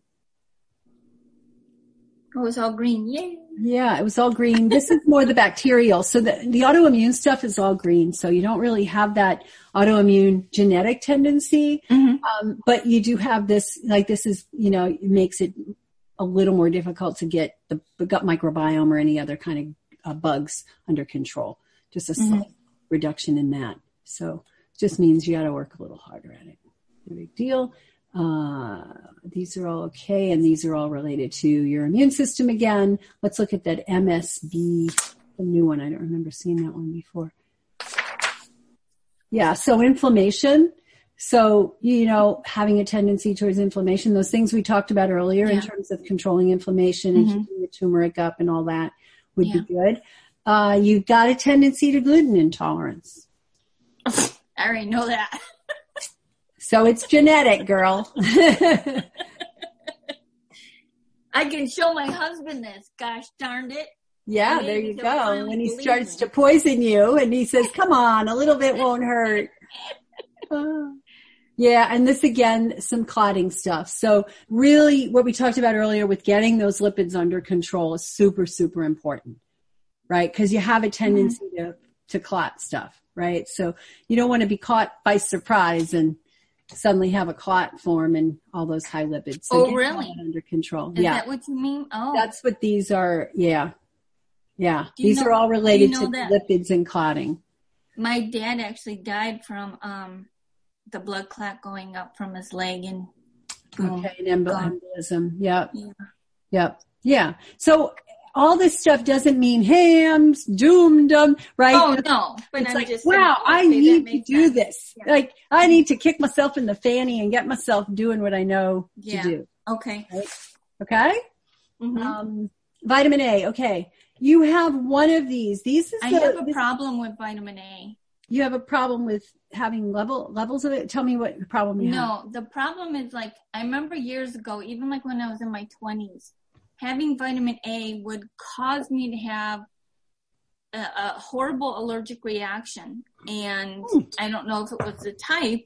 S2: was all green. Yay.
S1: Yeah, it was all green. This is more the bacterial. So the autoimmune stuff is all green. So you don't really have that autoimmune genetic tendency. But you do have this, this is, it makes it a little more difficult to get the gut microbiome or any other kind of bugs under control. Just a slight reduction in that. So it just means you got to work a little harder at it. No big deal. These are all okay, and these are all related to your immune system again. Let's look at that MSB, the new one. I don't remember seeing that one before. Yeah, so inflammation. So, having a tendency towards inflammation, those things we talked about earlier in terms of controlling inflammation and keeping the turmeric up and all that would be good. You've got a tendency to gluten intolerance.
S2: I already know that.
S1: So it's genetic, girl.
S2: I can show my husband this. Gosh darned it.
S1: Yeah, there you go. When he starts to poison you and he says, come on, a little bit won't hurt. Yeah, and this again, some clotting stuff. So really what we talked about earlier with getting those lipids under control is super, super important, right? Because you have a tendency to clot stuff, right? So you don't want to be caught by surprise and suddenly have a clot form and all those high lipids. So
S2: oh, really?
S1: Under control.
S2: Is that what you mean? Oh.
S1: That's what these are. Yeah. Yeah. These are all related to lipids and clotting.
S2: My dad actually died from the blood clot going up from his leg and boom,
S1: okay, an embolism. Yep. Yeah. Yep. Yeah. So all this stuff doesn't mean, hey, I'm doomed, right?
S2: Oh, no. But
S1: it's
S2: I'm
S1: like,
S2: just
S1: wow, I need to do
S2: sense.
S1: this. Yeah. Like, I need to kick myself in the fanny and get myself doing what I know to do.
S2: Okay.
S1: Right? Okay? Mm-hmm. Vitamin A. Okay. You have one of these.
S2: I have a problem with vitamin A.
S1: You have a problem with having levels of it? Tell me what problem you have.
S2: No, the problem is like, I remember years ago, even like when I was in my 20s, having vitamin A would cause me to have a horrible allergic reaction. And I don't know if it was the type,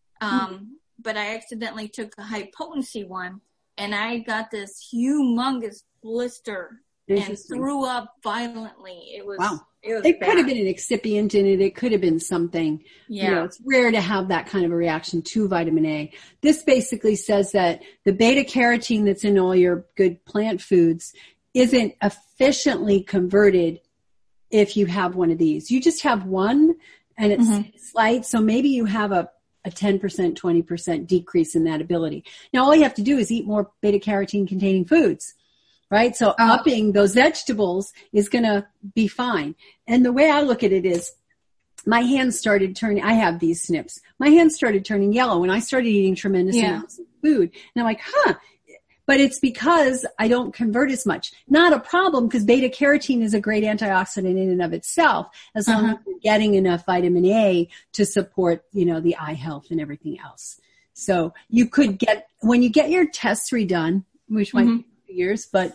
S2: but I accidentally took a high potency one and I got this humongous blister and threw up violently. It was,
S1: wow.
S2: It
S1: could have been an excipient in it. It could have been something.
S2: Yeah.
S1: You know, it's rare to have that kind of a reaction to vitamin A. This basically says that the beta carotene that's in all your good plant foods isn't efficiently converted if you have one of these. You just have one and it's slight. So maybe you have a 10%, 20% decrease in that ability. Now all you have to do is eat more beta carotene containing foods. Right? So upping those vegetables is going to be fine. And the way I look at it is my hands started turning, I have these SNPs. My hands started turning yellow when I started eating tremendous amounts of food. And I'm like, but it's because I don't convert as much. Not a problem because beta carotene is a great antioxidant in and of itself as long as you're getting enough vitamin A to support, you know, the eye health and everything else. So you could get, when you get your tests redone, which might be years, but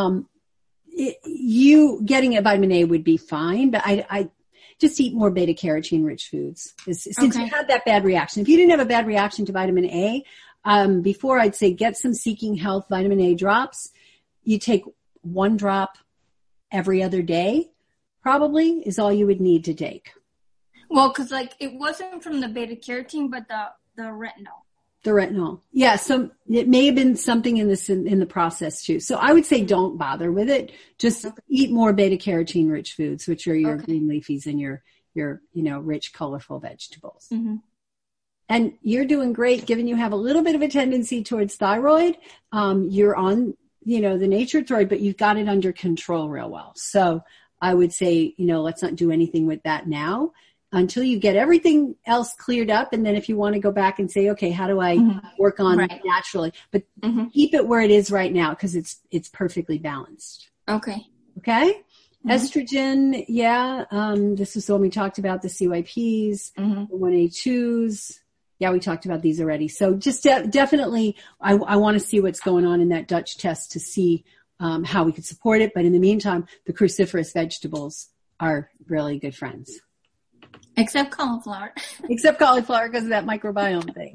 S1: you getting a vitamin A would be fine, but I just eat more beta carotene rich foods since you had that bad reaction. If you didn't have a bad reaction to vitamin A, before I'd say get some Seeking Health vitamin A drops. You take 1 drop every other day probably is all you would need to take.
S2: Well, cause like it wasn't from the beta carotene, but the retinol.
S1: The retinol. Yeah. So it may have been something in this, in the process too. So I would say don't bother with it. Just eat more beta carotene rich foods, which are your green leafies and your, you know, rich, colorful vegetables. And you're doing great given you have a little bit of a tendency towards thyroid. You're on, you know, the Nature Throid, but you've got it under control real well. So I would say, you know, let's not do anything with that now until you get everything else cleared up. And then if you want to go back and say, okay, how do I work on it naturally? But keep it where it is right now because it's perfectly balanced.
S2: Okay.
S1: Okay. Estrogen. Yeah. This is the one we talked about, the CYPs, the 1A2s. Yeah, we talked about these already. So just definitely, I want to see what's going on in that Dutch test to see how we could support it. But in the meantime, the cruciferous vegetables are really good friends.
S2: Except cauliflower.
S1: Except cauliflower because of that microbiome thing.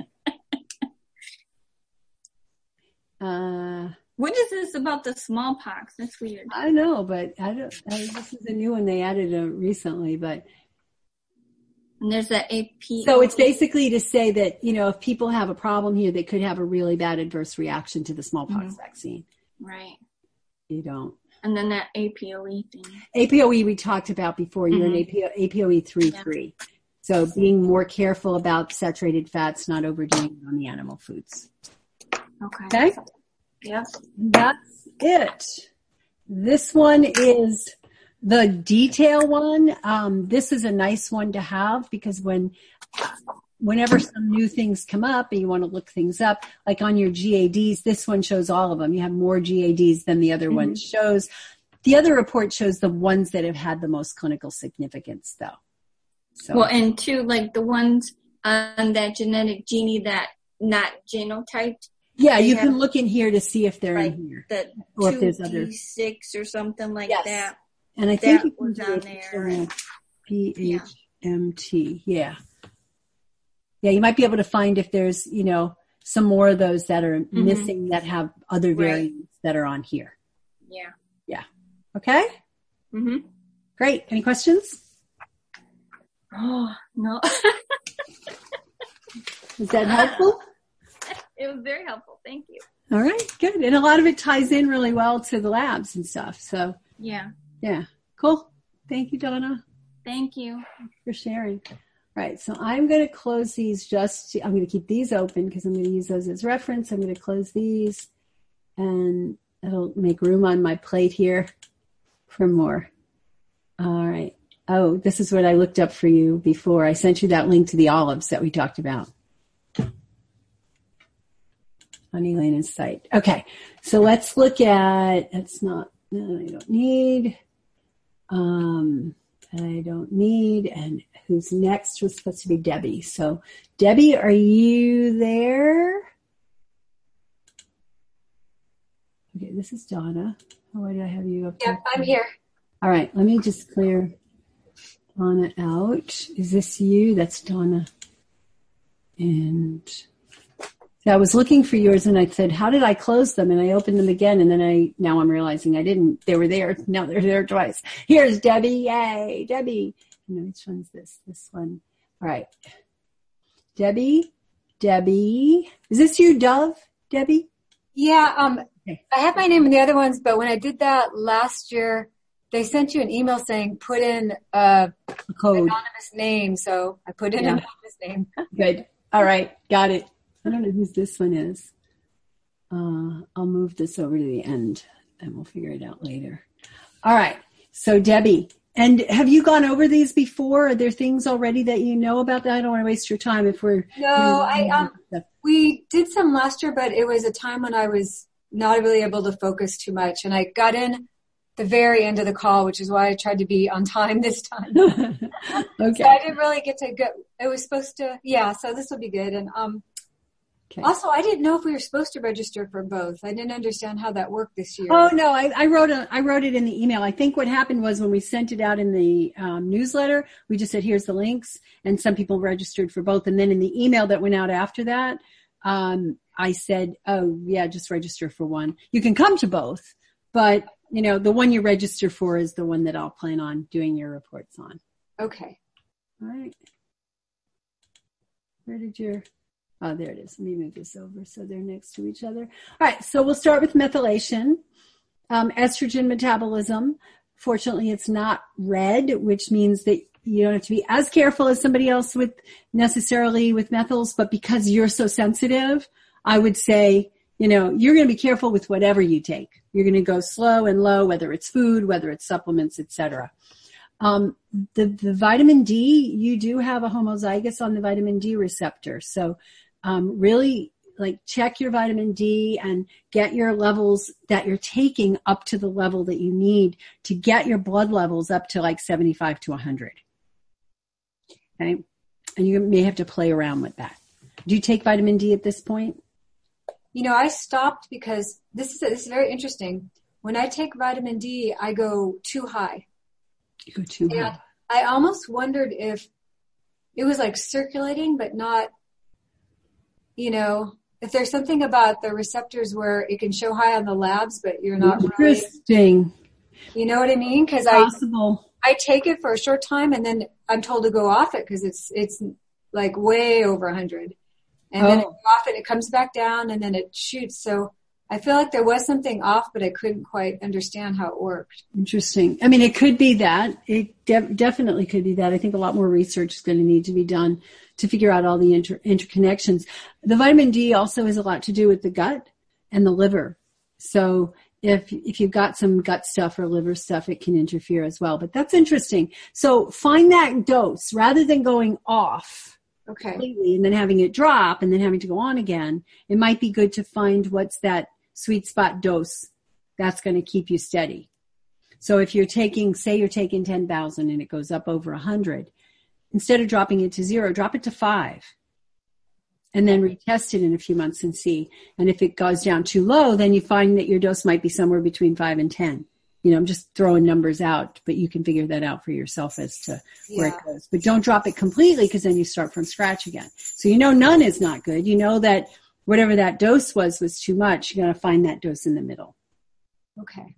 S2: What is this about the smallpox? That's weird.
S1: I know, but this is a new one they added recently, but.
S2: And there's that AP.
S1: So it's basically to say that, you know, if people have a problem here, they could have a really bad adverse reaction to the smallpox vaccine.
S2: Right.
S1: You don't.
S2: And then that APOE thing.
S1: APOE we talked about before. You're an APOE 3-3. So being more careful about saturated fats, not overdoing it on the animal foods. Okay?
S2: Yes.
S1: That's it. This one is the detail one. This is a nice one to have because whenever some new things come up and you want to look things up, like on your GADs, this one shows all of them. You have more GADs than the other one shows. The other report shows the ones that have had the most clinical significance though. So.
S2: Well, and two, like the ones on that genetic genie that not genotyped.
S1: Yeah, you can look in here to see if they're in here.
S2: The
S1: or if there's other
S2: 6 or something like that.
S1: And I think
S2: that
S1: you can
S2: was
S1: do
S2: on
S1: it
S2: there.
S1: PHMT. Yeah. Yeah, you might be able to find if there's, some more of those that are missing that have other variants that are on here.
S2: Yeah.
S1: Yeah. Okay?
S2: Mm-hmm.
S1: Great. Any questions?
S2: Oh, no.
S1: Is that helpful?
S2: It was very helpful. Thank you.
S1: All right, good. And a lot of it ties in really well to the labs and stuff. So,
S2: yeah.
S1: Cool. Thank you, Donna.
S2: Thank you.
S1: Thanks for sharing. All right, so I'm going to close these I'm going to keep these open because I'm going to use those as reference. I'm going to close these, and it'll make room on my plate here for more. All right. Oh, this is what I looked up for you before. I sent you that link to the olives that we talked about on Elena's site. Okay, so let's look at, I don't need, and who's next was supposed to be Debbie. So Debbie, are you there? Okay, this is Donna. Why did I have you up there?
S3: Yep, I'm here.
S1: All right, let me just clear Donna out. Is this you? That's Donna. And I was looking for yours and I said, how did I close them? And I opened them again. And then now I'm realizing I didn't. They were there. Now they're there twice. Here's Debbie. Yay, Debbie. Which one's this? This one. All right. Debbie. Is this you, Dove? Debbie?
S3: Yeah.
S1: Okay.
S3: I have my name in the other ones, but when I did that last year, they sent you an email saying put in a
S1: code,
S3: anonymous name. So I put in an anonymous name.
S1: Good. All right. Got it. I don't know who this one is. I'll move this over to the end and we'll figure it out later. All right. So Debbie, and have you gone over these before? Are there things already that you know about that? I don't want to waste your time if we're...
S3: No, we did some last year, but it was a time when I was not really able to focus too much. And I got in the very end of the call, which is why I tried to be on time this time.
S1: Okay.
S3: So I didn't really get to go. It was supposed to, so this will be good. And
S1: okay.
S3: Also, I didn't know if we were supposed to register for both. I didn't understand how that worked this year.
S1: Oh no, I wrote it in the email. I think what happened was when we sent it out in the newsletter, we just said, here's the links, and some people registered for both. And then in the email that went out after that, I said, oh yeah, just register for one. You can come to both, but the one you register for is the one that I'll plan on doing your reports on.
S3: Okay.
S1: All right. Where did oh, there it is. Let me move this over so they're next to each other. All right. So we'll start with methylation. Estrogen metabolism. Fortunately, it's not red, which means that you don't have to be as careful as somebody else necessarily with methyls, but because you're so sensitive, I would say, you're going to be careful with whatever you take. You're going to go slow and low, whether it's food, whether it's supplements, etc. The vitamin D, you do have a homozygous on the vitamin D receptor. So, really check your vitamin D and get your levels that you're taking up to the level that you need to get your blood levels up to 75 to 100. Okay. And you may have to play around with that. Do you take vitamin D at this point?
S3: I stopped because this is very interesting. When I take vitamin D, I go too high.
S1: You go too high.
S3: I almost wondered if it was circulating, but not, if there's something about the receptors where it can show high on the labs, but you're not
S1: Interesting.
S3: You know what I mean? Because I take it for a short time and then I'm told to go off it because it's way over 100. And then I go off it comes back down and then it shoots. So I feel like there was something off, but I couldn't quite understand how it worked.
S1: Interesting. I mean, it could be that. It definitely could be that. I think a lot more research is going to need to be done to figure out all the interconnections. The vitamin D also has a lot to do with the gut and the liver. So if you've got some gut stuff or liver stuff, it can interfere as well. But that's interesting. So find that dose rather than going off.
S3: Okay.
S1: Completely, and then having it drop and then having to go on again. It might be good to find what's that sweet spot dose that's going to keep you steady. So if you're taking 10,000 and it goes up over 100, instead of dropping it to 0, drop it to 5 and then retest it in a few months and see. And if it goes down too low, then you find that your dose might be somewhere between 5 and 10. I'm just throwing numbers out, but you can figure that out for yourself as to where it goes. But don't drop it completely, because then you start from scratch again. So none is not good. That whatever that dose was too much. You're going to find that dose in the middle.
S3: Okay.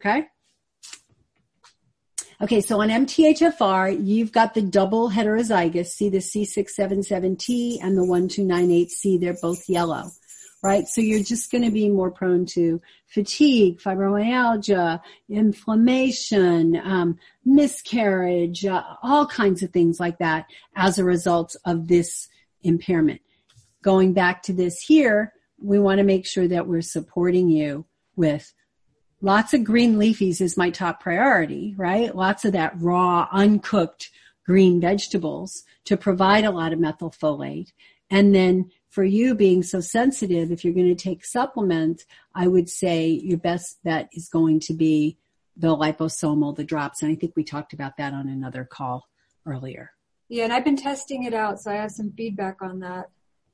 S1: Okay, so on MTHFR, you've got the double heterozygous. See the C677T and the 1298C. They're both yellow, right? So you're just going to be more prone to fatigue, fibromyalgia, inflammation, miscarriage, all kinds of things like that as a result of this impairment. Going back to this here, we want to make sure that we're supporting you with lots of green leafies is my top priority, right? Lots of that raw, uncooked green vegetables to provide a lot of methylfolate. And then for you being so sensitive, if you're going to take supplements, I would say your best bet is going to be the liposomal, the drops. And I think we talked about that on another call earlier.
S3: Yeah, and I've been testing it out, so I have some feedback on that.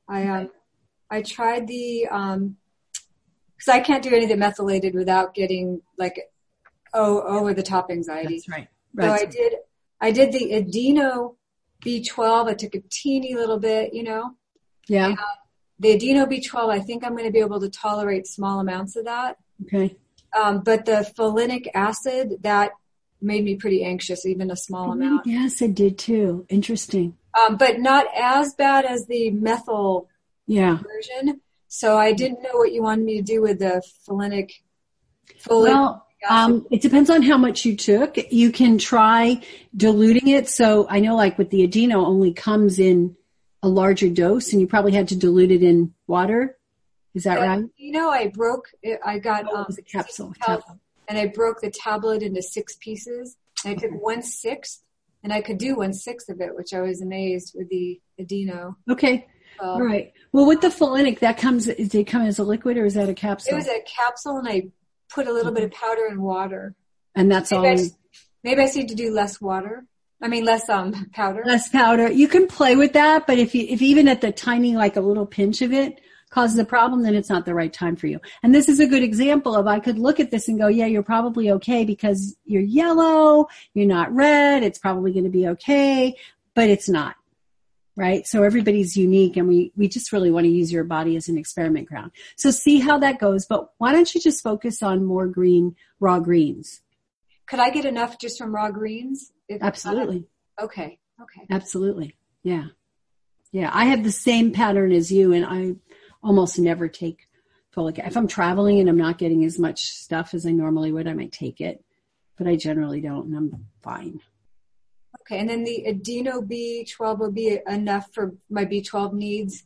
S3: I tried the, because I can't do anything methylated without getting over the top anxiety.
S1: That's right.
S3: So I did the Adeno B12. I took a teeny little bit,
S1: Yeah.
S3: And, the Adeno B12, I think I'm going to be able to tolerate small amounts of that.
S1: Okay.
S3: But the folinic acid, that made me pretty anxious, even a small amount.
S1: Yes, it did too. Interesting.
S3: But not as bad as the methyl version. So I didn't know what you wanted me to do with the folinic acid.
S1: It depends on how much you took. You can try diluting it. So I know with the Adeno only comes in a larger dose, and you probably had to dilute it in water. Is that right?
S3: I broke it. I got
S1: the capsule.
S3: And I broke the tablet into 6 pieces. And I took 1/6, and I could do 1/6 of it, which I was amazed with the Adeno.
S1: Okay. All right. Well, with the folinic, did it come as a liquid, or is that a capsule?
S3: It was a capsule, and I put a little bit of powder in water.
S1: And that's all.
S3: Maybe I need to do less water. Less powder.
S1: Less powder. You can play with that, but if even at the tiny, a little pinch of it causes a problem, then it's not the right time for you. And this is a good example of, I could look at this and go, yeah, you're probably okay because you're yellow, you're not red, it's probably going to be okay, but it's not. Right? So everybody's unique, and we just really want to use your body as an experiment ground. So see how that goes, but why don't you just focus on more raw greens?
S3: Could I get enough just from raw greens?
S1: Absolutely.
S3: Okay.
S1: Absolutely. Yeah. I have the same pattern as you, and I almost never take folic. If I'm traveling and I'm not getting as much stuff as I normally would, I might take it, but I generally don't, and I'm fine.
S3: Okay, and then the Adeno B12 will be enough for my B12 needs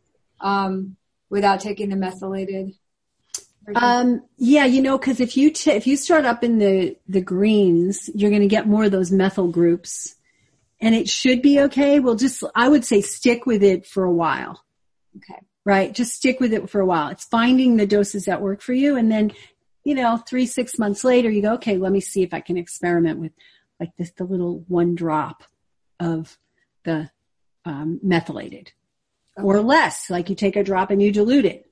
S3: without taking the methylated version?
S1: Because if you start up in the greens, you're going to get more of those methyl groups, and it should be okay. I would say stick with it for a while.
S3: Okay. Right?
S1: Just stick with it for a while. It's finding the doses that work for you, and then, 3-6 months later, you go, okay, let me see if I can experiment with the little 1 drop of the methylated, or less. You take a drop and you dilute it.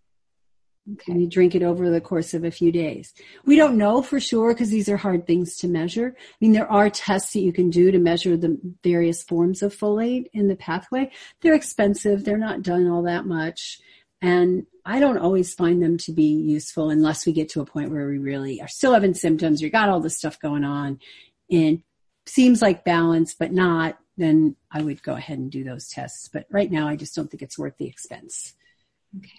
S1: Okay. And you drink it over the course of a few days. We don't know for sure because these are hard things to measure. There are tests that you can do to measure the various forms of folate in the pathway. They're expensive. They're not done all that much. And I don't always find them to be useful unless we get to a point where we really are still having symptoms. You got all this stuff going on and seems like balance, but not, then I would go ahead and do those tests. But right now, I just don't think it's worth the expense.
S3: Okay.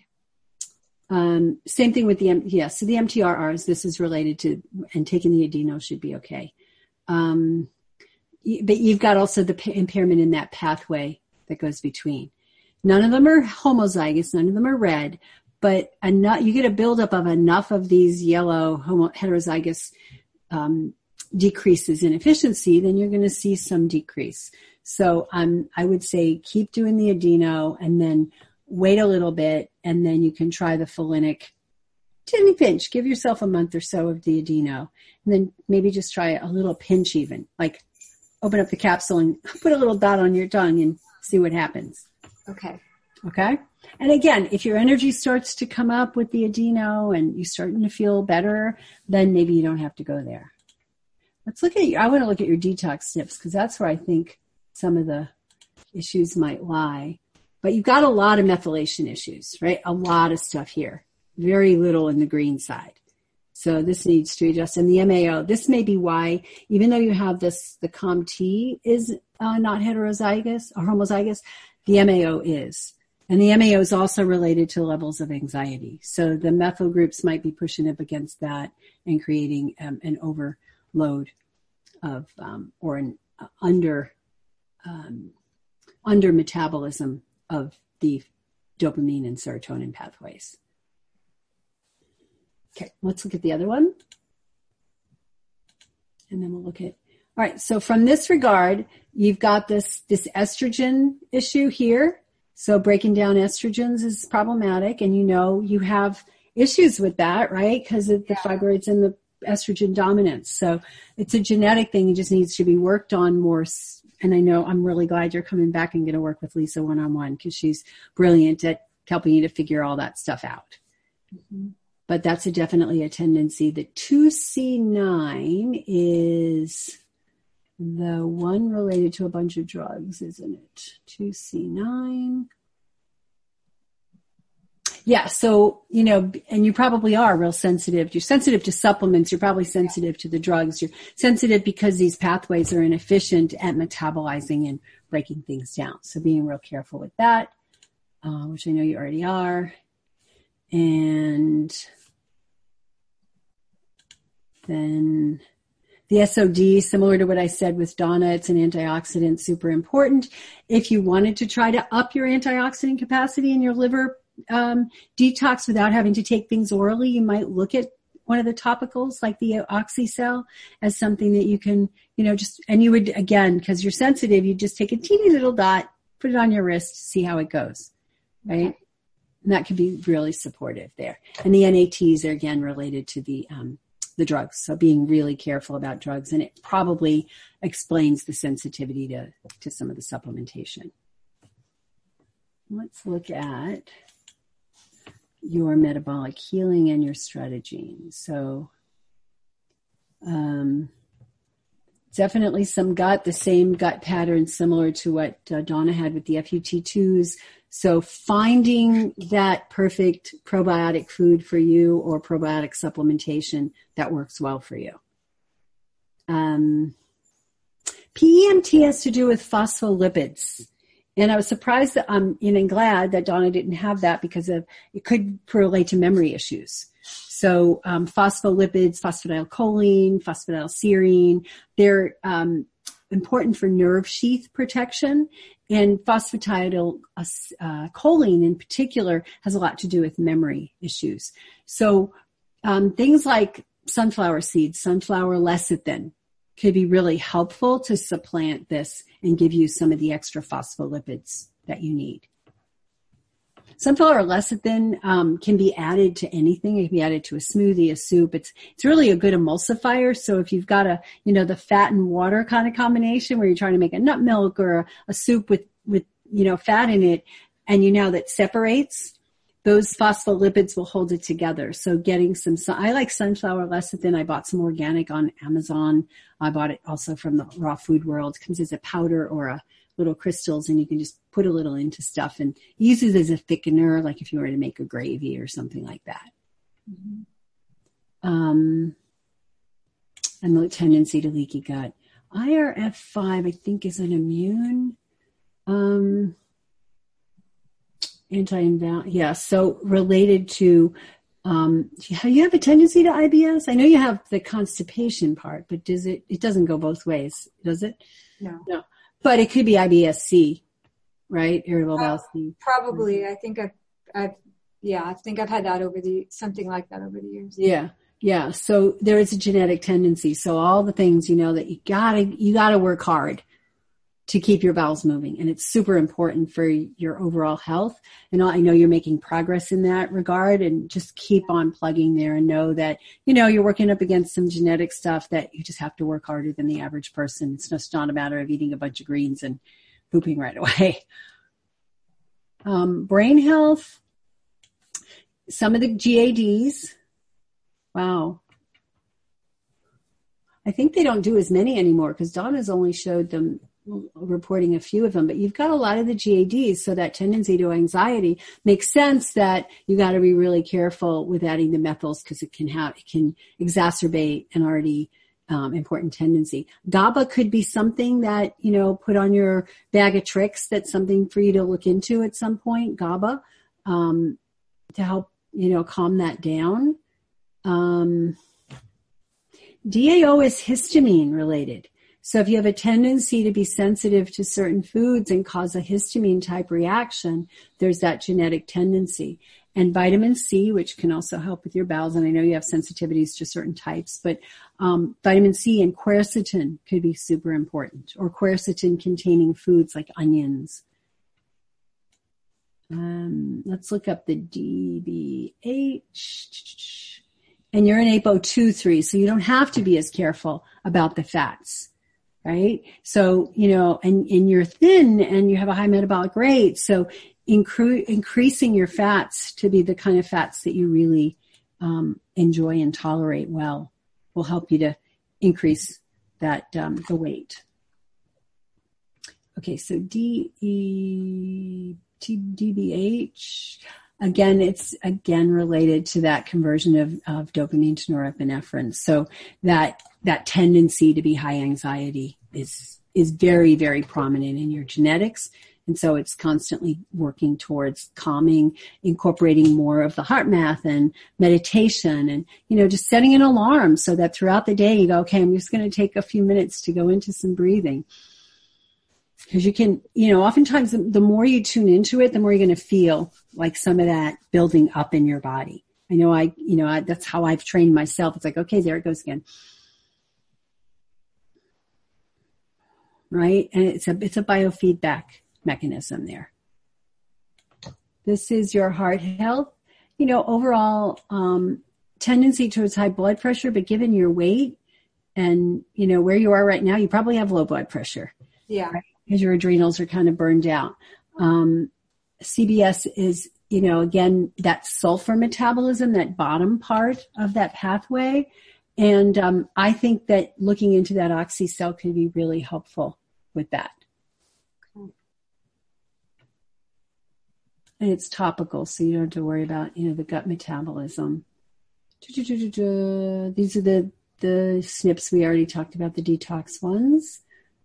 S1: Same thing with so the MTRRs, this is related to, and taking the Adeno should be okay. But you've got also the impairment in that pathway that goes between. None of them are homozygous, none of them are red, but you get a buildup of enough of these yellow heterozygous decreases in efficiency, then you're going to see some decrease. So I would say keep doing the Adeno, and then wait a little bit, and then you can try the folinic. Tiny pinch. Give yourself a month or so of the Adeno, and then maybe just try a little pinch even. Open up the capsule and put a little dot on your tongue and see what happens.
S3: Okay.
S1: And again, if your energy starts to come up with the Adeno and you're starting to feel better, then maybe you don't have to go there. I want to look at your detox SNPs because that's where I think some of the issues might lie. But you've got a lot of methylation issues, right? A lot of stuff here. Very little in the green side. So this needs to adjust. And the MAO, this may be why, even though you have this, the COMT is not heterozygous or homozygous, the MAO is. And the MAO is also related to levels of anxiety. So the methyl groups might be pushing up against that and creating an overload of, or an under metabolism of the dopamine and serotonin pathways. Okay, let's look at the other one. And then we'll look at, all right, so from this regard, you've got this estrogen issue here. So breaking down estrogens is problematic, and you have issues with that, right? Because of the fibroids and the estrogen dominance. So it's a genetic thing. It just needs to be worked on more. And I know I'm really glad you're coming back and going to work with Lisa one-on-one because she's brilliant at helping you to figure all that stuff out. Mm-hmm. But that's definitely a tendency. The 2C9 is the one related to a bunch of drugs, isn't it? 2C9. Yeah, so, and you probably are real sensitive. You're sensitive to supplements. You're probably sensitive to the drugs. You're sensitive because these pathways are inefficient at metabolizing and breaking things down. So being real careful with that, which I know you already are. And then the SOD, similar to what I said with Donna, it's an antioxidant, super important. If you wanted to try to up your antioxidant capacity in your liver detox without having to take things orally, you might look at one of the topicals like the Oxycell as something that you can, and you would, again, because you're sensitive, you just take a teeny little dot, put it on your wrist, see how it goes, right? And that can be really supportive there. And the NATs are, again, related to the drugs. So being really careful about drugs. And it probably explains the sensitivity to some of the supplementation. Let's look at your metabolic healing and your strategy. So definitely some gut, the same gut pattern similar to what Donna had with the FUT2s. So finding that perfect probiotic food for you or probiotic supplementation that works well for you. PEMT has to do with phospholipids. And I was surprised that and glad that Donna didn't have that because it could relate to memory issues. So phospholipids, phosphatidylcholine, phosphatidylserine, they're important for nerve sheath protection. And phosphatidylcholine in particular has a lot to do with memory issues. So things like sunflower seeds, sunflower lecithin could be really helpful to supplant this and give you some of the extra phospholipids that you need. Sunflower lecithin can be added to anything. It can be added to a smoothie, a soup. It's really a good emulsifier. So if you've got the fat and water kind of combination where you're trying to make a nut milk or a soup with fat in it, and that separates, those phospholipids will hold it together. So getting I like sunflower lecithin. I bought some organic on Amazon. I bought it also from the Raw Food World. It comes as a powder or a little crystals, and you can just put a little into stuff and use it as a thickener, like if you were to make a gravy or something like that. Mm-hmm. And the tendency to leaky gut. IRF5, I think, is an immune anti-inflammatory. Yeah, so related to, you have a tendency to IBS? I know you have the constipation part, but it doesn't go both ways, does it?
S3: No.
S1: But it could be IBS-C, right? Irritable bowel C.
S3: Probably. I think I've had something like that over the years.
S1: Yeah. So there is a genetic tendency. So all the things, that you gotta work hard to keep your bowels moving. And it's super important for your overall health. And I know you're making progress in that regard, and just keep on plugging there and know that, you're working up against some genetic stuff that you just have to work harder than the average person. It's just not a matter of eating a bunch of greens and pooping right away. Brain health, some of the GADs. Wow. I think they don't do as many anymore because Donna's only showed them reporting a few of them, but you've got a lot of the GADs. So that tendency to anxiety makes sense that you got to be really careful with adding the methyls because it can exacerbate an already important tendency. GABA could be something that, put on your bag of tricks. That's something for you to look into at some point, GABA, to help, calm that down. DAO is histamine related. So if you have a tendency to be sensitive to certain foods and cause a histamine type reaction, there's that genetic tendency. And vitamin C, which can also help with your bowels, and I know you have sensitivities to certain types, but vitamin C and quercetin could be super important, or quercetin containing foods like onions. Let's look up the DBH. And you're an APO2/3, so you don't have to be as careful about the fats. Right? So, and you're thin and you have a high metabolic rate. So increasing your fats to be the kind of fats that you really enjoy and tolerate well will help you to increase that, the weight. Okay. So DBH, again, it's related to that conversion of dopamine to norepinephrine. So that tendency to be high anxiety is very, very prominent in your genetics. And so it's constantly working towards calming, incorporating more of the heart math and meditation and, just setting an alarm so that throughout the day you go, okay, I'm just going to take a few minutes to go into some breathing. Because you can, oftentimes the more you tune into it, the more you're going to feel like some of that building up in your body. I know that's how I've trained myself. It's like, okay, there it goes again. Right? And it's a biofeedback mechanism there. This is your heart health. Overall, tendency towards high blood pressure, but given your weight and, where you are right now, you probably have low blood pressure.
S3: Yeah.
S1: Right? Because your adrenals are kind of burned out. CBS is, again, that sulfur metabolism, that bottom part of that pathway. And I think that looking into that oxycell could be really helpful with that. Okay. And it's topical, so you don't have to worry about, the gut metabolism. These are the SNPs we already talked about, the detox ones.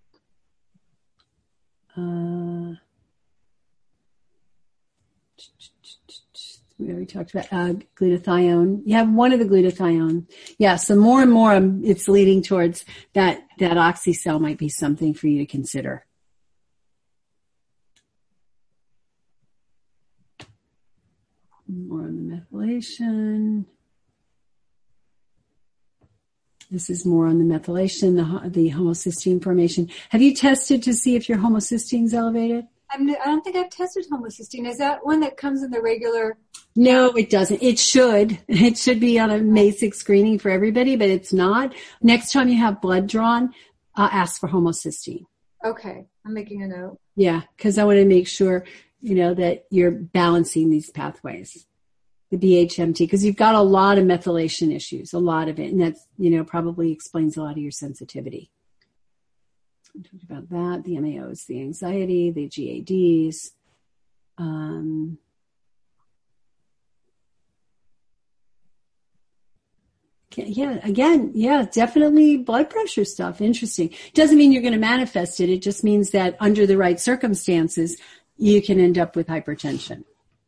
S1: We already talked about glutathione. You have one of the glutathione. Yeah, so more and more it's leading towards that oxycell might be something for you to consider. More on the methylation. This is more on the methylation, the homocysteine formation. Have you tested to see if your homocysteine is elevated?
S3: I don't think I've tested homocysteine. Is that one that comes in the regular?
S1: No, it doesn't. It should. It should be on a basic screening for everybody, but it's not. Next time you have blood drawn, ask for homocysteine.
S3: Okay. I'm making a note.
S1: Yeah, because I want to make sure, that you're balancing these pathways. The BHMT, because you've got a lot of methylation issues, a lot of it, and that's, probably explains a lot of your sensitivity. We talked about that, the MAOs, the anxiety, the GADs. Definitely blood pressure stuff. Interesting. Doesn't mean you're going to manifest it. It just means that under the right circumstances, you can end up with hypertension.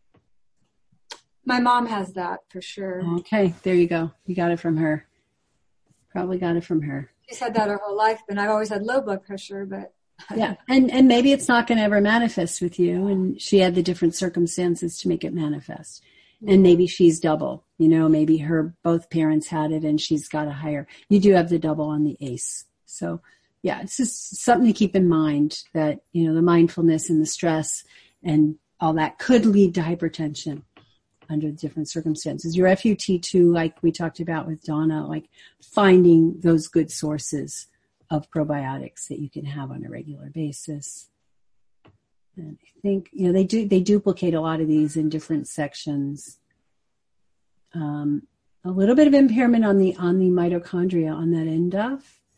S3: My mom has that for sure.
S1: Okay, there you go. You got it from her. Probably got it from her.
S3: She's had that her whole life, and I've always had low blood pressure, but.
S1: Yeah, and maybe it's not going to ever manifest with you, and she had the different circumstances to make it manifest. And maybe she's double, maybe both parents had it and she's got a higher, you do have the double on the ACE. So yeah, it's just something to keep in mind that, the mindfulness and the stress and all that could lead to hypertension under different circumstances. Your FUT2, like we talked about with Donna, like finding those good sources of probiotics that you can have on a regular basis. And I think, they duplicate a lot of these in different sections. A little bit of impairment on the mitochondria on that NDUF.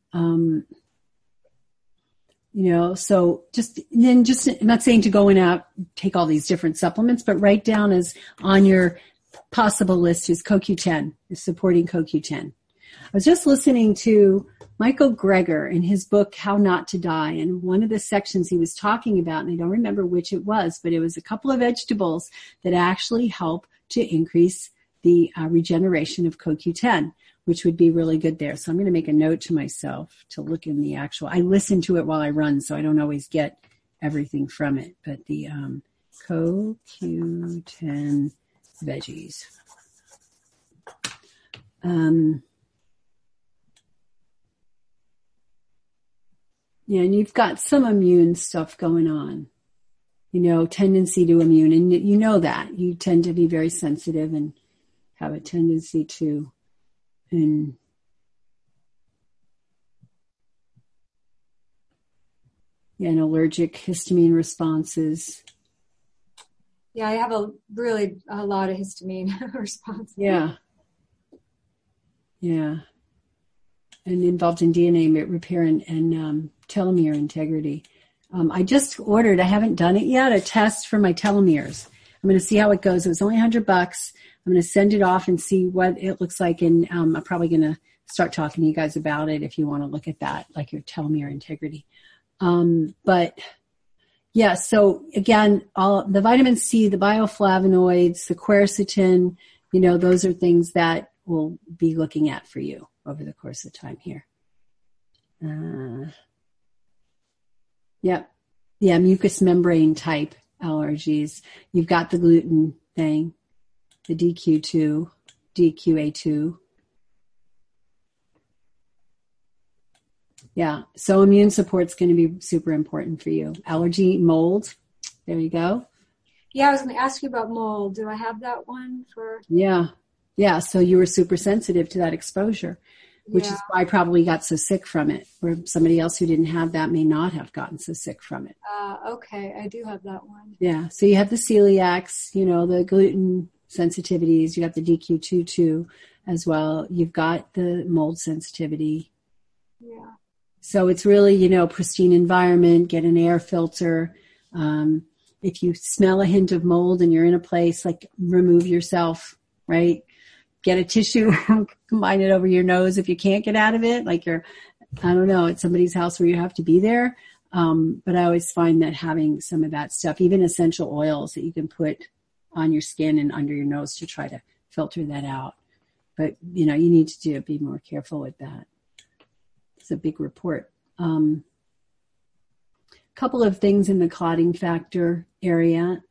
S1: So I'm not saying to go and out, take all these different supplements, but write down as on your possible list is CoQ10, is supporting CoQ10. I was just listening to Michael Greger in his book, How Not to Die. And one of the sections he was talking about, and I don't remember which it was, but it was a couple of vegetables that actually help to increase the regeneration of CoQ10, which would be really good there. So I'm going to make a note to myself to look in the I listen to it while I run, so I don't always get everything from it. But the CoQ10 veggies. And you've got some immune stuff going on, tendency to immune, and you know that. You tend to be very sensitive and have a tendency to, and allergic histamine responses.
S3: Yeah, I have a lot of histamine responses.
S1: Yeah. And involved in DNA repair and telomere integrity. I just ordered, I haven't done it yet, a test for my telomeres. I'm going to see how it goes. It was only $100. I'm going to send it off and see what it looks like. And I'm probably going to start talking to you guys about it if you want to look at that, like your telomere integrity. So again, all the vitamin C, the bioflavonoids, the quercetin, those are things that we'll be looking at for you over the course of time here. Mucous membrane type allergies. You've got the gluten thing, the DQ2, DQA2. Yeah, so immune support's going to be super important for you. Allergy, mold, there you go.
S3: Yeah, I was going to ask you about mold. Do I have that one for?
S1: Yeah, so you were super sensitive to that exposure, which is why I probably got so sick from it, where somebody else who didn't have that may not have gotten so sick from it.
S3: Okay, I do have that one.
S1: Yeah, so you have the celiacs, the gluten sensitivities, you got the DQ2 as well. You've got the mold sensitivity.
S3: Yeah.
S1: So it's really, pristine environment, get an air filter. If you smell a hint of mold and you're in a place, like remove yourself, right? Get a tissue, combine it over your nose if you can't get out of it, like you're, at somebody's house where you have to be there. But I always find that having some of that stuff, even essential oils that you can put on your skin and under your nose to try to filter that out. But, you need to be more careful with that. It's a big report. Couple of things in the clotting factor area.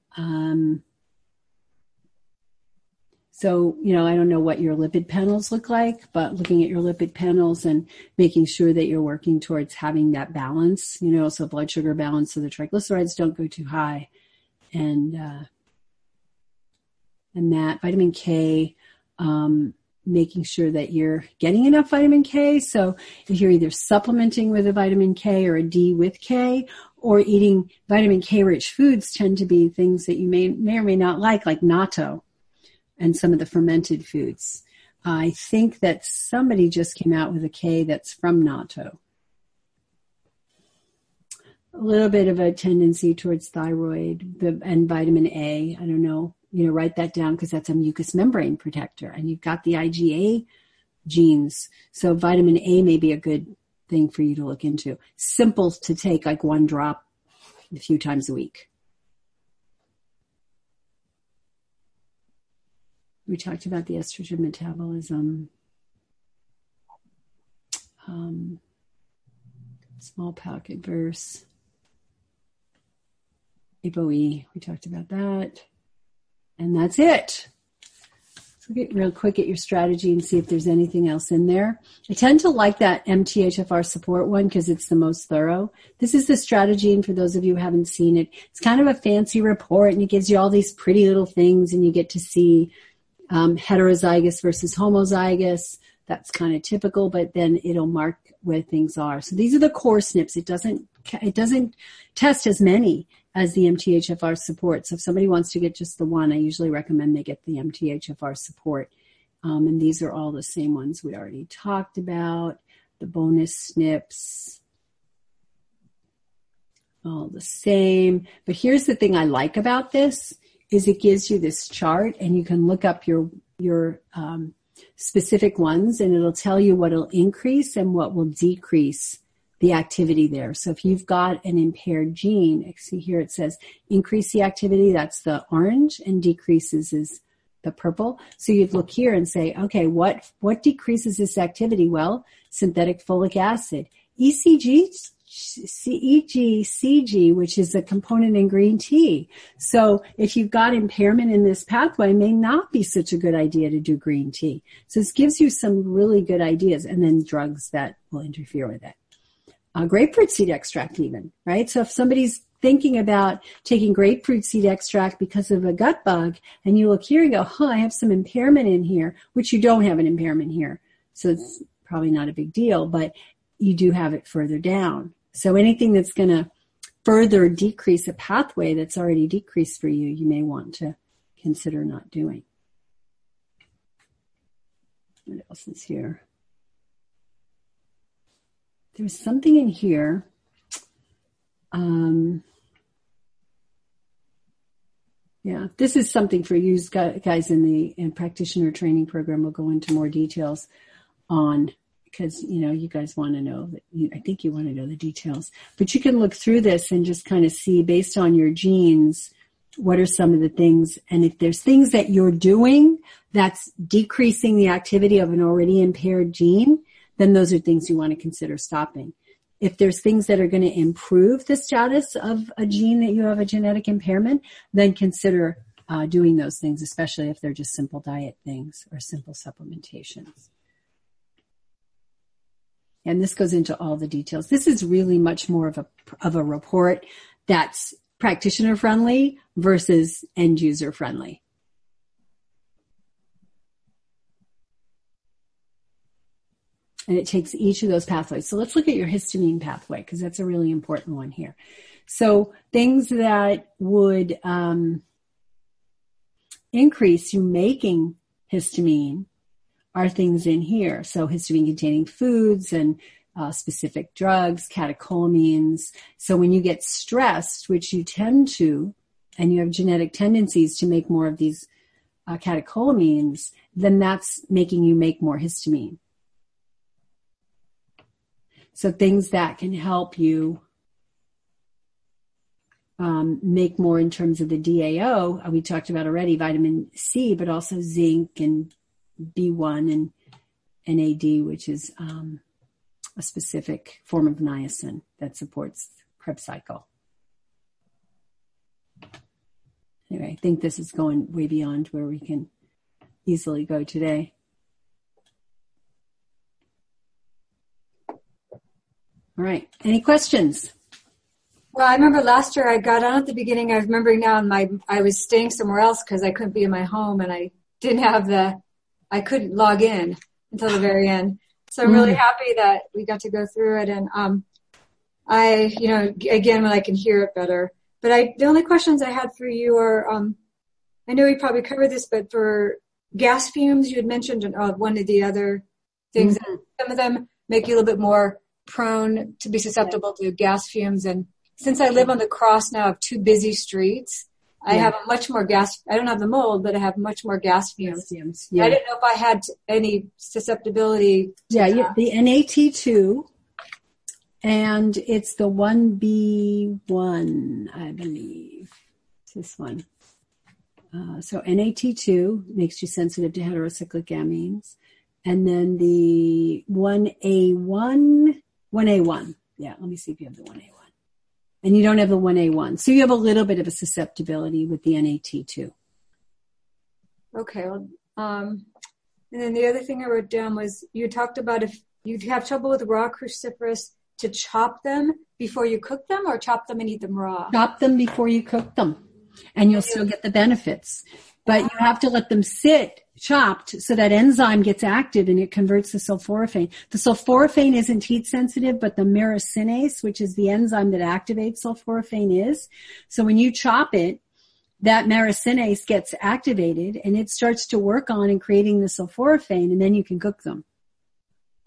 S1: So, I don't know what your lipid panels look like, but looking at your lipid panels and making sure that you're working towards having that balance, so blood sugar balance so the triglycerides don't go too high. And that vitamin K, making sure that you're getting enough vitamin K. So if you're either supplementing with a vitamin K or a D with K, or eating vitamin K rich foods tend to be things that you may or may not like natto and some of the fermented foods. I think that somebody just came out with a K that's from natto. A little bit of a tendency towards thyroid and vitamin A. I don't know. Write that down because that's a mucous membrane protector. And you've got the IgA genes. So vitamin A may be a good thing for you to look into. Simple to take, like one drop a few times a week. We talked about the estrogen metabolism. Small pocket verse. ApoE, we talked about that. And that's it. So get real quick at your strategy and see if there's anything else in there. I tend to like that MTHFR support one because it's the most thorough. This is the strategy, and for those of you who haven't seen it, it's kind of a fancy report, and it gives you all these pretty little things, and you get to see heterozygous versus homozygous. That's kind of typical, but then it'll mark where things are. So these are the core SNPs. It doesn't test as many as the MTHFR support. So if somebody wants to get just the one, I usually recommend they get the MTHFR support. And these are all the same ones we already talked about. The bonus SNPs, all the same. But here's the thing I like about this is it gives you this chart and you can look up your specific ones and it'll tell you what will increase and what will decrease the activity there. So if you've got an impaired gene, see here it says increase the activity, that's the orange, and decreases is the purple. So you'd look here and say, okay, what decreases this activity? Well, synthetic folic acid. EGCG, which is a component in green tea. So if you've got impairment in this pathway, it may not be such a good idea to do green tea. So this gives you some really good ideas, and then drugs that will interfere with it. Grapefruit seed extract even, right? So if somebody's thinking about taking grapefruit seed extract because of a gut bug, and you look here and go, I have some impairment in here, which you don't have an impairment here. So it's probably not a big deal, but you do have it further down. So anything that's going to further decrease a pathway that's already decreased for you, you may want to consider not doing. What else is here? There's something in here. Yeah, this is something for you guys in the practitioner training program. We'll go into more details on, because, you guys want to know that. I think you want to know the details. But you can look through this and just kind of see, based on your genes, what are some of the things. And if there's things that you're doing that's decreasing the activity of an already impaired gene, then those are things you want to consider stopping. If there's things that are going to improve the status of a gene that you have a genetic impairment, then consider doing those things, especially if they're just simple diet things or simple supplementations. And this goes into all the details. This is really much more of a report that's practitioner friendly versus end user friendly. And it takes each of those pathways. So let's look at your histamine pathway, because that's a really important one here. So things that would increase you making histamine are things in here. So histamine-containing foods and specific drugs, catecholamines. So when you get stressed, which you tend to, and you have genetic tendencies to make more of these catecholamines, then that's making you make more histamine. So things that can help you make more in terms of the DAO, we talked about already, vitamin C, but also zinc and B1 and NAD, which is a specific form of niacin that supports Krebs cycle. Anyway, I think this is going way beyond where we can easily go today. All right. Any questions?
S3: Well, I remember last year I got on at the beginning. I'm remembering now I was staying somewhere else because I couldn't be in my home and I didn't have I couldn't log in until the very end. So I'm really happy that we got to go through it. And, again, when I can hear it better, but the only questions I had for you are, I know we probably covered this, but for gas fumes, you had mentioned one of the other things, some of them make you a little bit more prone to be susceptible to gas fumes. And since I live on the cross now of two busy streets, I have a much more I don't have the mold, but I have much more gas fumes. Yeah. I didn't know if I had any susceptibility to that.
S1: The NAT2, and it's the 1B1, I believe. It's this one. So NAT2 makes you sensitive to heterocyclic amines. And then the 1A1. Yeah, let me see if you have the 1A1. And you don't have the 1A1. So you have a little bit of a susceptibility with the NAT2.
S3: Okay. Well, and then the other thing I wrote down was you talked about if you have trouble with raw cruciferous, to chop them before you cook them, or chop them and eat them raw?
S1: Chop them before you cook them, and you'll still get the benefits. But you have to let them sit chopped so that enzyme gets active and it converts the sulforaphane. The sulforaphane isn't heat sensitive, but the myrosinase, which is the enzyme that activates sulforaphane, is. So when you chop it, that myrosinase gets activated and it starts to work on and creating the sulforaphane, and then you can cook them.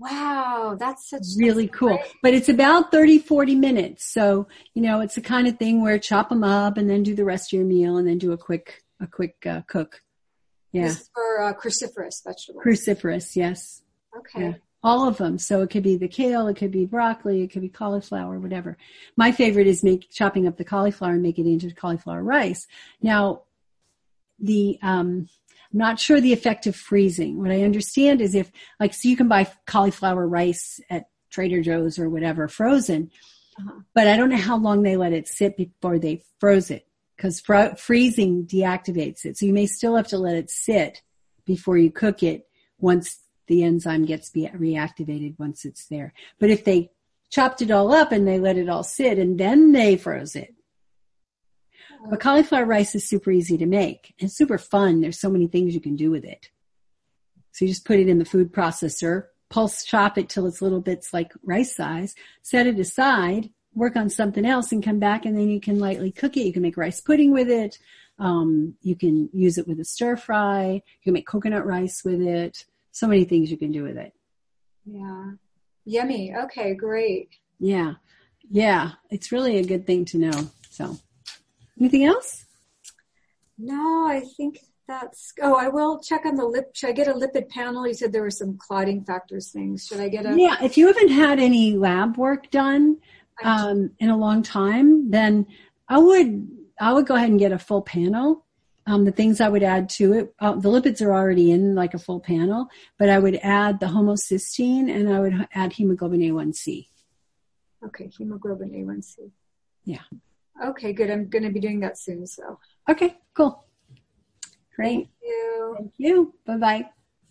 S3: Wow, that's
S1: really cool. But it's about 30, 40 minutes. So, it's the kind of thing where chop them up and then do the rest of your meal and then do a quick cook. Yeah.
S3: This is for cruciferous vegetables.
S1: Cruciferous, yes.
S3: Okay.
S1: Yeah. All of them. So it could be the kale, it could be broccoli, it could be cauliflower, whatever. My favorite is chopping up the cauliflower and make it into cauliflower rice. Now, I'm not sure the effect of freezing. What I understand is so you can buy cauliflower rice at Trader Joe's or whatever, frozen, but I don't know how long they let it sit before they froze it, because freezing deactivates it. So you may still have to let it sit before you cook it once the enzyme gets reactivated once it's there. But if they chopped it all up and they let it all sit and then they froze it. But cauliflower rice is super easy to make and super fun. There's so many things you can do with it. So you just put it in the food processor, pulse chop it till it's little bits like rice size, set it aside, work on something else and come back, and then you can lightly cook it. You can make rice pudding with it. You can use it with a stir fry. You can make coconut rice with it. So many things you can do with it.
S3: Yeah. Yummy. Okay, great.
S1: Yeah. Yeah. It's really a good thing to know. So anything else?
S3: No, I think I will check on the lip. Should I get a lipid panel? You said there were some clotting factors things. Should I get
S1: Yeah. If you haven't had any lab work done, in a long time, then I would go ahead and get a full panel. The things I would add to it, the lipids are already in like a full panel, but I would add the homocysteine and I would add hemoglobin A1C.
S3: Okay, hemoglobin A1C.
S1: Yeah.
S3: Okay, good. I'm going to be doing that soon. So.
S1: Okay, cool. Great.
S3: Thank you.
S1: Thank you. Bye-bye.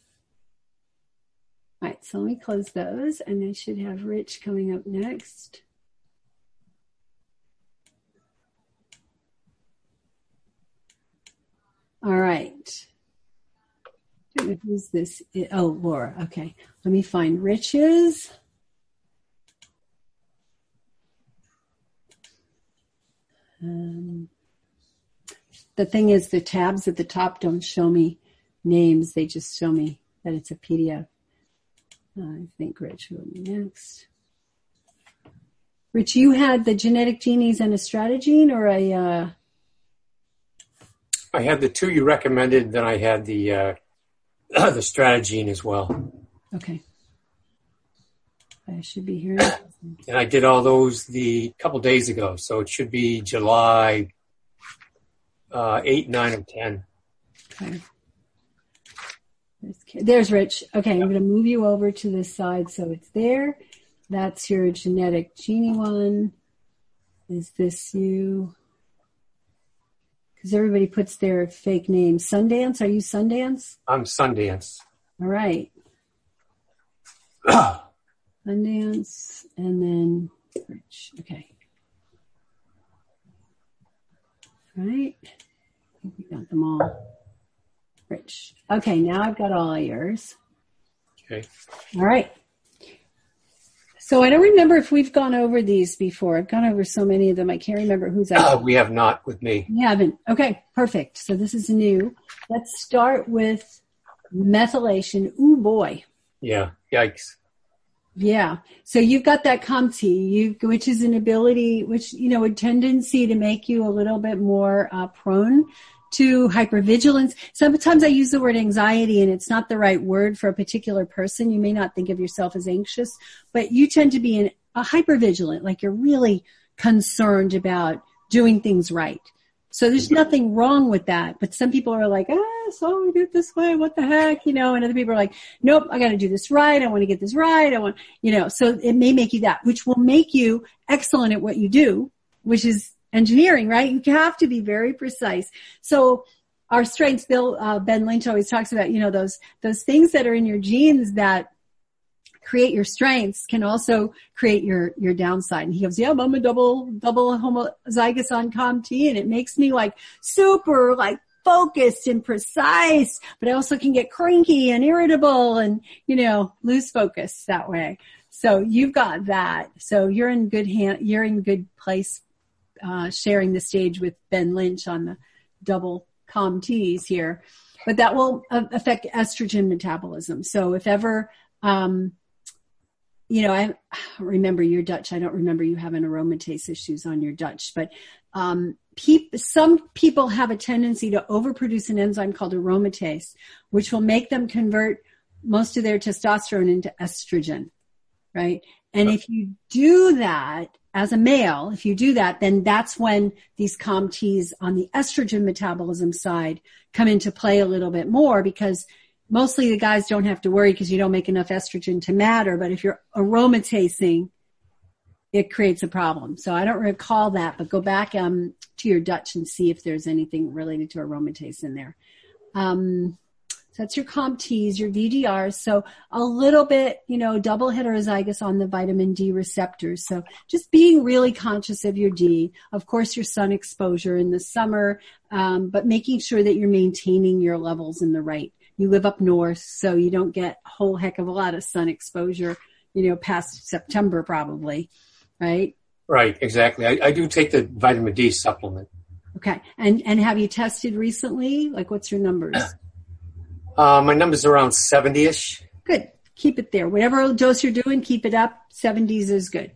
S1: All right, so let me close those, and I should have Rich coming up next. All right. Who's this? Oh, Laura. Okay. Let me find Rich's. The thing is, the tabs at the top don't show me names. They just show me that it's a PDF. I think Rich will be next. Rich, you had the genetic genies and a Stratagene, or a...
S4: I had the two you recommended, then I had the Stratagene as well.
S1: Okay. I should be here.
S4: And I did all those a couple days ago, so it should be July 8, 9, and 10.
S1: Okay. There's Rich. Okay, I'm going to move you over to this side so it's there. That's your genetic genie one. Is this you? Because everybody puts their fake name. Sundance? Are you Sundance?
S4: I'm Sundance.
S1: All right. Sundance, and then Rich. Okay. All right. I think we got them all. Rich. Okay, now I've got all yours.
S4: Okay.
S1: All right. So I don't remember if we've gone over these before. I've gone over so many of them. I can't remember who's out.
S4: We have not with me.
S1: You haven't. Okay, perfect. So this is new. Let's start with methylation. Ooh, boy.
S4: Yeah. Yikes.
S1: Yeah. So you've got that COMT, which is an ability, a tendency to make you a little bit more prone to hypervigilance. Sometimes I use the word anxiety, and it's not the right word for a particular person. You may not think of yourself as anxious, but you tend to be a hypervigilant, like you're really concerned about doing things right. So there's nothing wrong with that. But some people are like, so we do it this way. What the heck? And other people are like, nope, I got to do this right. I want to get this right. So it may make you that, which will make you excellent at what you do, which is engineering, right? You have to be very precise. So our strengths, Ben Lynch always talks about, those things that are in your genes that create your strengths can also create your downside. And he goes, yeah, I'm a double homozygous on COMT, and it makes me super focused and precise, but I also can get cranky and irritable and, lose focus that way. So you've got that. So you're in good place, sharing the stage with Ben Lynch on the double COMTs here, but that will affect estrogen metabolism. So if ever, I remember you're Dutch. I don't remember you having aromatase issues on your Dutch, but some people have a tendency to overproduce an enzyme called aromatase, which will make them convert most of their testosterone into estrogen, right? And if you do that as a male, then that's when these COMTs on the estrogen metabolism side come into play a little bit more, because mostly the guys don't have to worry because you don't make enough estrogen to matter. But if you're aromatasing, it creates a problem. So I don't recall that, but go back to your Dutch and see if there's anything related to aromatase in there. So that's your COMTs, your VDRs. So a little bit, double heterozygous on the vitamin D receptors. So just being really conscious of your D, of course, your sun exposure in the summer, but making sure that you're maintaining your levels in the right. You live up north, so you don't get a whole heck of a lot of sun exposure, past September probably, right?
S4: Right, exactly. I do take the vitamin D supplement.
S1: Okay. And have you tested recently? Like, what's your numbers?
S4: My number's around 70-ish.
S1: Good. Keep it there. Whatever dose you're doing, keep it up. 70s is good.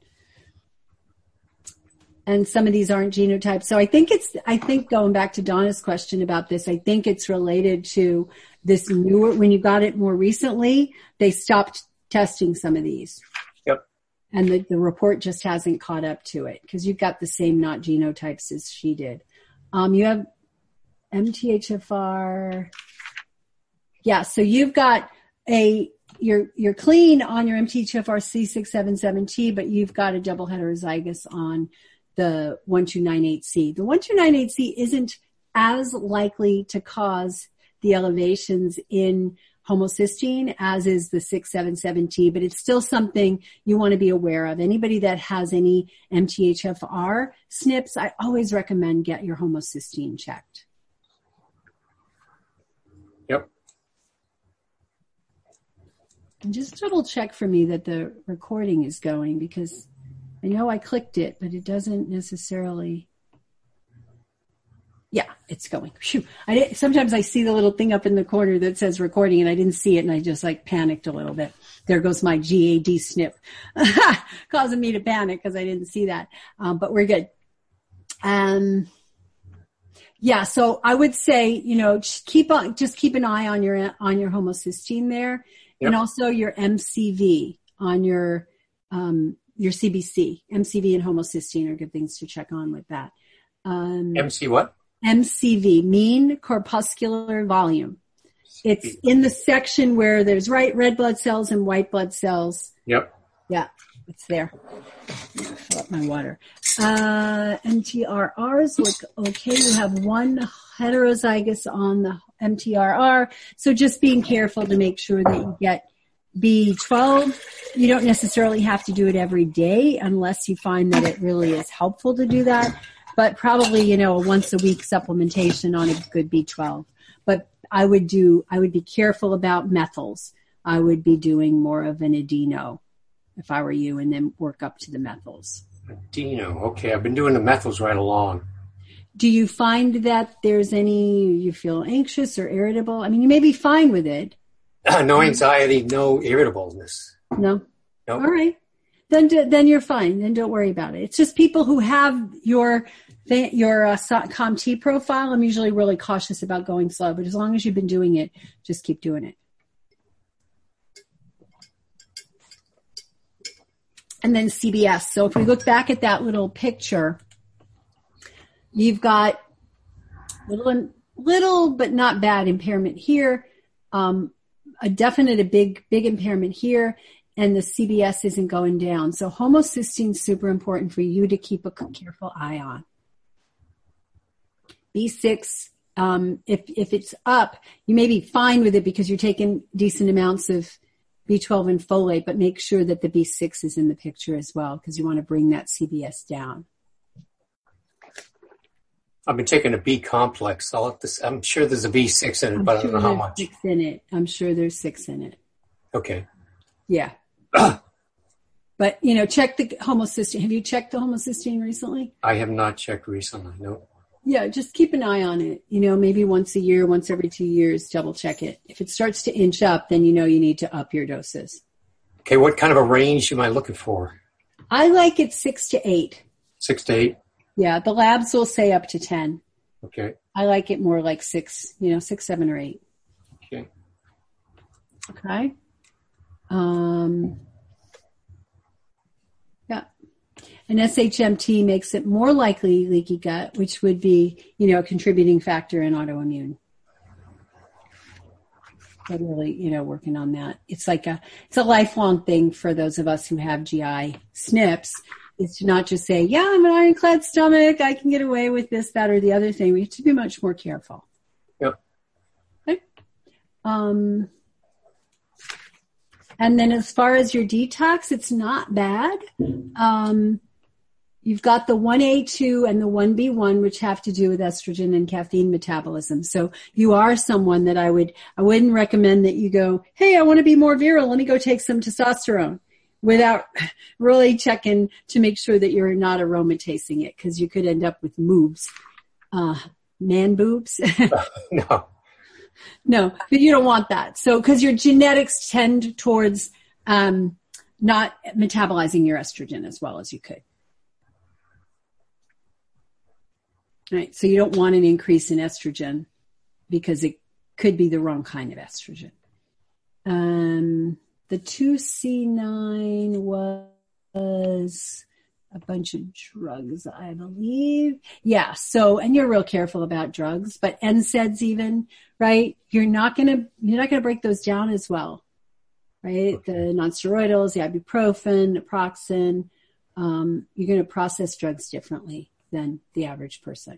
S1: And some of these aren't genotypes. So I think going back to Donna's question about this, I think it's related to this newer, when you got it more recently, they stopped testing some of these.
S4: Yep.
S1: And the report just hasn't caught up to it because you've got the same not genotypes as she did. You have MTHFR. Yeah. So you've got you're clean on your MTHFR C677T, but you've got a double heterozygous on the 1298C. The 1298C isn't as likely to cause the elevations in homocysteine as is the 677T, but it's still something you want to be aware of. Anybody that has any MTHFR SNPs, I always recommend get your homocysteine checked.
S4: Yep.
S1: And just double check for me that the recording is going, because I know I clicked it, but it doesn't necessarily. Yeah, it's going. Phew. Sometimes I see the little thing up in the corner that says recording and I didn't see it and I just panicked a little bit. There goes my GAD SNP causing me to panic because I didn't see that. But we're good. Yeah, so I would say, just keep an eye on your homocysteine there. Yep. And also your MCV on your CBC. MCV and homocysteine are good things to check on with that.
S4: MC what?
S1: MCV, mean corpuscular volume. It's in the section where there's red blood cells and white blood cells.
S4: Yep.
S1: Yeah, it's there. Fill up my water. MTRRs look okay. You have one heterozygous on the MTRR. So just being careful to make sure that you get B12. You don't necessarily have to do it every day unless you find that it really is helpful to do that. But probably, a once a week supplementation on a good B12. But I would be careful about methyls. I would be doing more of an adeno if I were you, and then work up to the methyls.
S4: Adeno. Okay. I've been doing the methyls right along.
S1: Do you find that there's you feel anxious or irritable? I mean, you may be fine with it.
S4: No anxiety, no irritableness.
S1: No?
S4: Nope.
S1: All right. Then you're fine. Then don't worry about it. It's just people who have your COMT profile. I'm usually really cautious about going slow, but as long as you've been doing it, just keep doing it. And then CBS. So if we look back at that little picture, you've got little but not bad impairment here, a big impairment here, and the CBS isn't going down. So homocysteine is super important for you to keep a careful eye on. B6, if it's up, you may be fine with it because you're taking decent amounts of B12 and folate, but make sure that the B6 is in the picture as well because you want to bring that CBS down.
S4: I've been taking a B complex. I'm sure there's a B6 in it, but I don't know how much.
S1: I'm sure there's 6 in it.
S4: Okay.
S1: Yeah. But, check the homocysteine. Have you checked the homocysteine recently?
S4: I have not checked recently, no.
S1: Yeah, just keep an eye on it. Maybe once a year, once every 2 years, double check it. If it starts to inch up, then you need to up your doses.
S4: Okay, what kind of a range am I looking for?
S1: I like it 6 to 8.
S4: 6 to 8?
S1: Yeah, the labs will say up to 10.
S4: Okay.
S1: I like it more like 6, 6, 7, or 8.
S4: Okay.
S1: Okay. Yeah. An SHMT makes it more likely leaky gut, which would be, a contributing factor in autoimmune. But really, working on that. It's a lifelong thing for those of us who have GI SNPs. It's to not just say, yeah, I'm an ironclad stomach, I can get away with this, that, or the other thing. We have to be much more careful.
S4: Yep.
S1: Okay. And then as far as your detox, it's not bad. You've got the 1A2 and the 1B1, which have to do with estrogen and caffeine metabolism. So you are someone that I wouldn't recommend that you go, hey, I want to be more virile. Let me go take some testosterone without really checking to make sure that you're not aromatizing it, because you could end up with moobs, man boobs. No, but you don't want that. So, because your genetics tend towards not metabolizing your estrogen as well as you could. All right, so you don't want an increase in estrogen because it could be the wrong kind of estrogen. The 2C9 was a bunch of drugs, I believe. Yeah, so, and you're real careful about drugs, but NSAIDs even, right? You're not gonna break those down as well, right? The nonsteroidals, the ibuprofen, naproxen, you're gonna process drugs differently than the average person.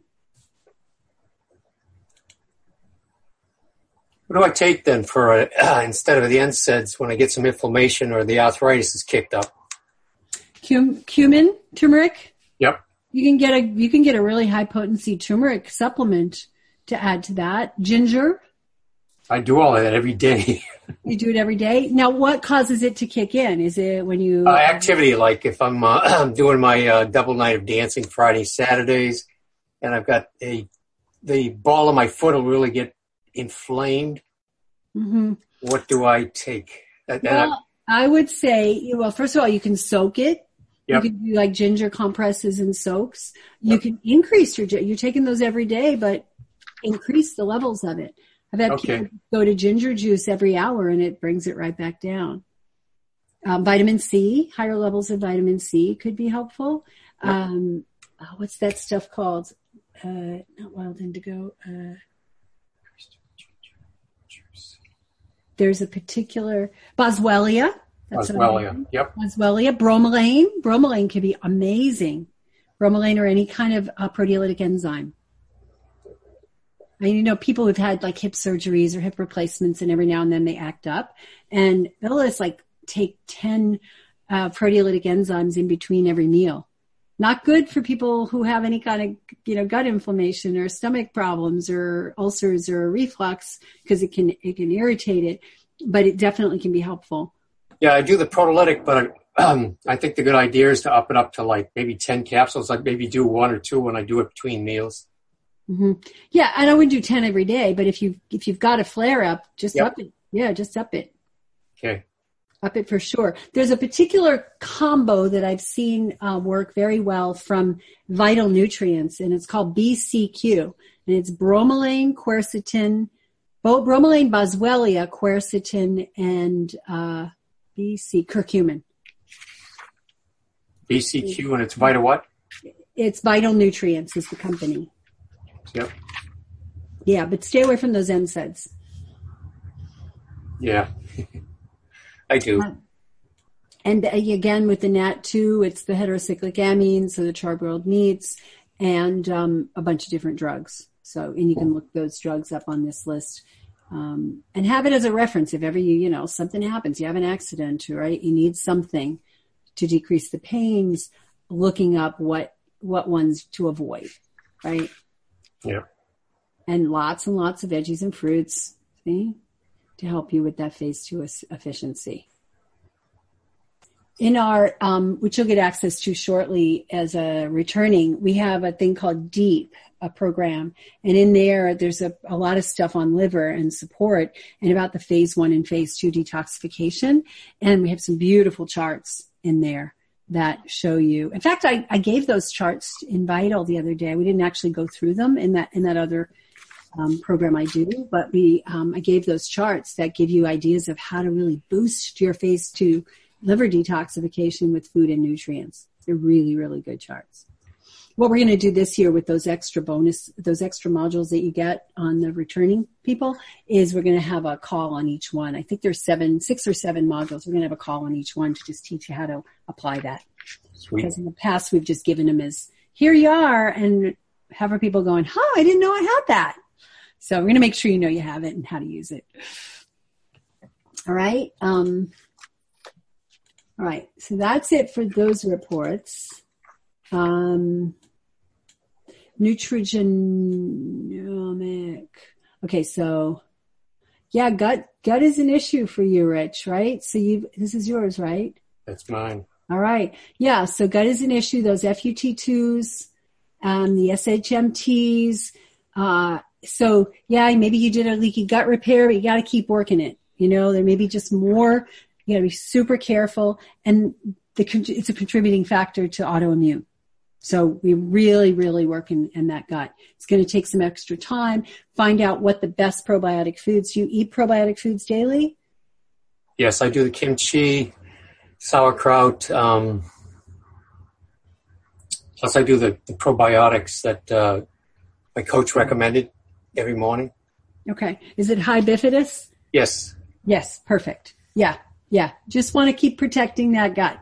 S4: What do I take then for instead of the NSAIDs when I get some inflammation or the arthritis is kicked up?
S1: Cumin, turmeric.
S4: Yep.
S1: You can get a really high potency turmeric supplement to add to that. Ginger.
S4: I do all of that every day.
S1: You do it every day. Now, what causes it to kick in? Is it when you
S4: activity, like if I'm doing my double night of dancing Fridays, Saturdays, and I've got the ball of my foot will really get inflamed.
S1: Mm-hmm.
S4: What do I take?
S1: I would say, first of all, you can soak it.
S4: Yep.
S1: You can do like ginger compresses and soaks. You can increase you're taking those every day, but increase the levels of it. I've had people go to ginger juice every hour and it brings it right back down. Vitamin C, higher levels of vitamin C could be helpful. Yep. What's that stuff called? Not wild indigo. There's a particular Boswellia.
S4: Boswellia, yep.
S1: Boswellia, bromelain. Bromelain can be amazing. Bromelain or any kind of proteolytic enzyme. I mean, people who've had like hip surgeries or hip replacements and every now and then they act up. And they'll just take 10 proteolytic enzymes in between every meal. Not good for people who have any kind of, gut inflammation or stomach problems or ulcers or reflux, because it can irritate it, but it definitely can be helpful.
S4: Yeah, I do the proteolytic, but I think the good idea is to up it up to like maybe 10 capsules. Like maybe do 1 or 2 when I do it between meals.
S1: Mm-hmm. Yeah, and I would do 10 every day, but if you've got a flare up, just up it. Yeah, just up it. Okay. Up it for sure. There's a particular combo that I've seen work very well from Vital Nutrients, and it's called BCQ. And it's bromelain, quercetin, bromelain, boswellia, quercetin, and curcumin.
S4: BCQ, and it's Vital what?
S1: It's Vital Nutrients is the company.
S4: Yep.
S1: Yeah, but stay away from those NSAIDs.
S4: Yeah. I do.
S1: And again, with the NAT2, it's the heterocyclic amines, so the charbroiled meats, and a bunch of different drugs. So, and you can look those drugs up on this list and have it as a reference. If ever something happens, you have an accident, right? You need something to decrease the pains, looking up what ones to avoid, right?
S4: Yeah. And
S1: lots of veggies and fruits, see? To help you with that phase 2 efficiency. In our, which you'll get access to shortly as a returning, we have a thing called DEEP, a program. And in there's a lot of stuff on liver and support and about the phase 1 and phase 2 detoxification. And we have some beautiful charts in there that show you. In fact, I gave those charts in Vital the other day. We didn't actually go through them in that other program I do, but I gave those charts that give you ideas of how to really boost your phase 2 liver detoxification with food and nutrients. They're really, really good charts. What we're going to do this year with those extra modules that you get on the returning people is we're going to have a call on each one. I think there's 6 or 7 modules. We're going to have a call on each one to just teach you how to apply that.
S4: Sweet. Because
S1: in the past we've just given them as, here you are, and have our people going, I didn't know I had that. So we're going to make sure you know you have it and how to use it. All right. All right. So that's it for those reports. Nutrigenomic. Okay. So yeah, gut is an issue for you, Rich, right? So this is yours, right?
S4: That's mine.
S1: All right. Yeah. So gut is an issue. Those FUT2s, the SHMTs, so yeah, maybe you did a leaky gut repair, but you got to keep working it. There may be just more. You got to be super careful, and it's a contributing factor to autoimmune. So we really, really work in that gut. It's going to take some extra time. Find out what the best probiotic foods. You eat probiotic foods daily?
S4: Yes, I do the kimchi, sauerkraut. Plus, I do the probiotics that my coach recommended every morning.
S1: Okay. Is it high bifidus?
S4: Yes.
S1: Yes. Perfect. Yeah. Yeah. Just want to keep protecting that gut.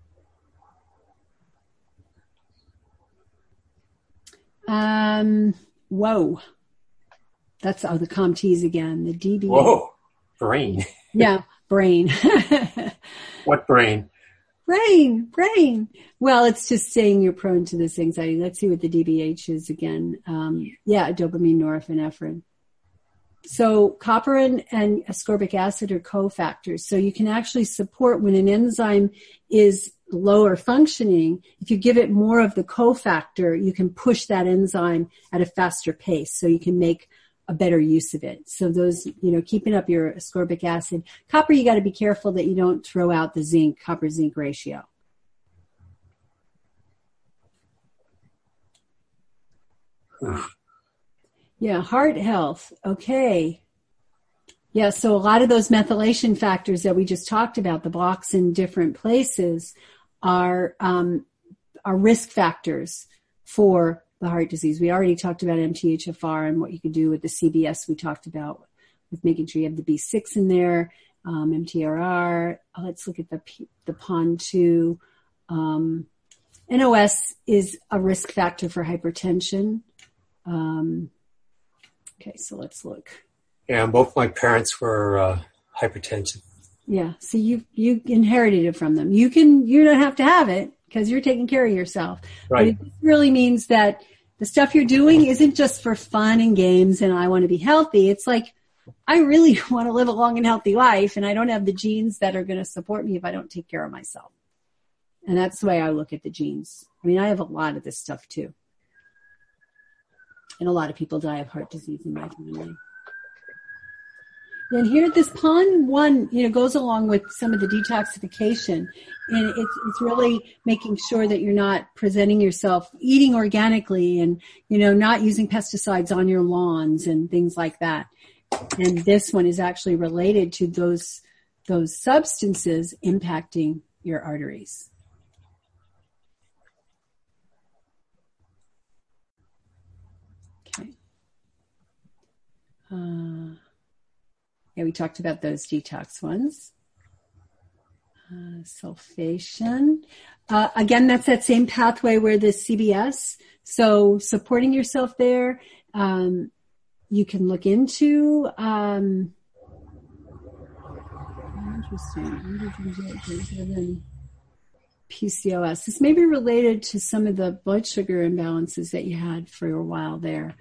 S1: Whoa. That's the COMTs again, the DB.
S4: Whoa. Brain.
S1: Yeah. Brain.
S4: What brain?
S1: Brain. Well, it's just saying you're prone to this anxiety. Let's see what the DBH is again. Dopamine, norepinephrine. So copper and ascorbic acid are cofactors. So you can actually support when an enzyme is lower functioning. If you give it more of the cofactor, you can push that enzyme at a faster pace. So you can make a better use of it. So those, keeping up your ascorbic acid. Copper, you got to be careful that you don't throw out the zinc, copper-zinc ratio. Yeah, heart health. Okay. Yeah, so a lot of those methylation factors that we just talked about, the blocks in different places, are risk factors for the heart disease. We already talked about MTHFR and what you could do with the CBS we talked about with making sure you have the B6 in there, MTRR. Let's look at the PON2. NOS is a risk factor for hypertension. Okay, so let's look.
S4: Yeah, both my parents were hypertensive.
S1: Yeah, so you inherited it from them. You don't have to have it because you're taking care of yourself.
S4: Right.
S1: But it really means that the stuff you're doing isn't just for fun and games and I want to be healthy. It's like, I really want to live a long and healthy life, and I don't have the genes that are going to support me if I don't take care of myself. And that's the way I look at the genes. I mean, I have a lot of this stuff too. And a lot of people die of heart disease in my family. And here, this PON1, goes along with some of the detoxification. And it's really making sure that you're not presenting yourself eating organically and, not using pesticides on your lawns and things like that. And this one is actually related to those substances impacting your arteries. Okay. Yeah, we talked about those detox ones. Sulfation. Again, that's that same pathway where the CBS. So supporting yourself there. You can look into, interesting. PCOS. This may be related to some of the blood sugar imbalances that you had for a while there.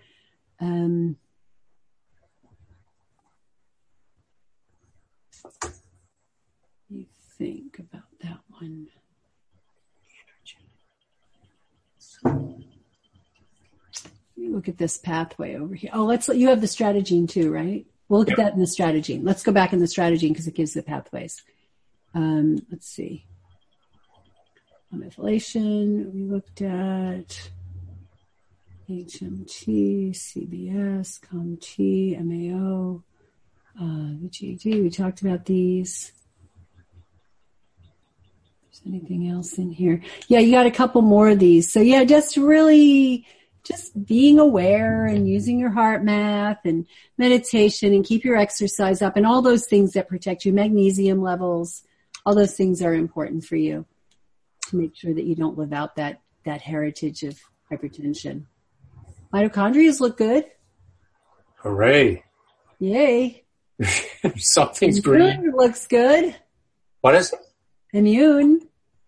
S1: You think about that one. You look look at this pathway over here. Oh, you have the Stratagene too, right? We'll look at that in the Stratagene. Let's go back in the Stratagene because it gives the pathways. Let's see. Methylation, we looked at HMT, CBS, COMT, MAO, the GAG. We talked about these. Is there anything else in here? Yeah, you got a couple more of these. So yeah, just being aware and using your heart math and meditation and keep your exercise up and all those things that protect you, magnesium levels, all those things are important for you to make sure that you don't live out that heritage of hypertension. Mitochondria look good.
S4: Hooray.
S1: Yay.
S4: Something's green.
S1: Looks good.
S4: What is it?
S1: Immune.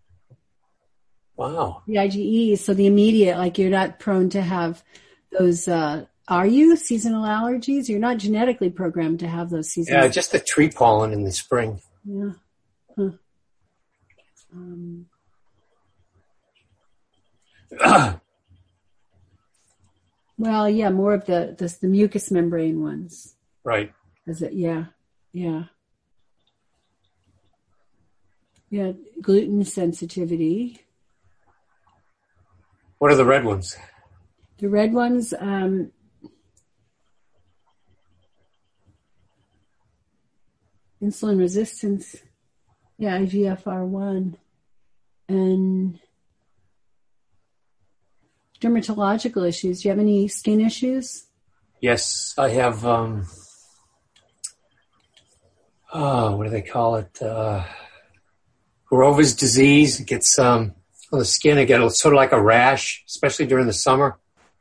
S4: Wow.
S1: The IgE, so the immediate, like you're not prone to have those, are you seasonal allergies? You're not genetically programmed to have those seasonal.
S4: Yeah, just the tree pollen in the spring.
S1: Yeah. Huh. Well, yeah, more of the mucous membrane ones.
S4: Right.
S1: Is it? Yeah. Yeah. Yeah. Gluten sensitivity.
S4: What are the red ones?
S1: The red ones, insulin resistance. Yeah, IGFR1. And dermatological issues. Do you have any skin issues?
S4: Yes, I have, what do they call it? Grover's disease. It gets, on the skin, I get sort of like a rash, especially during the summer.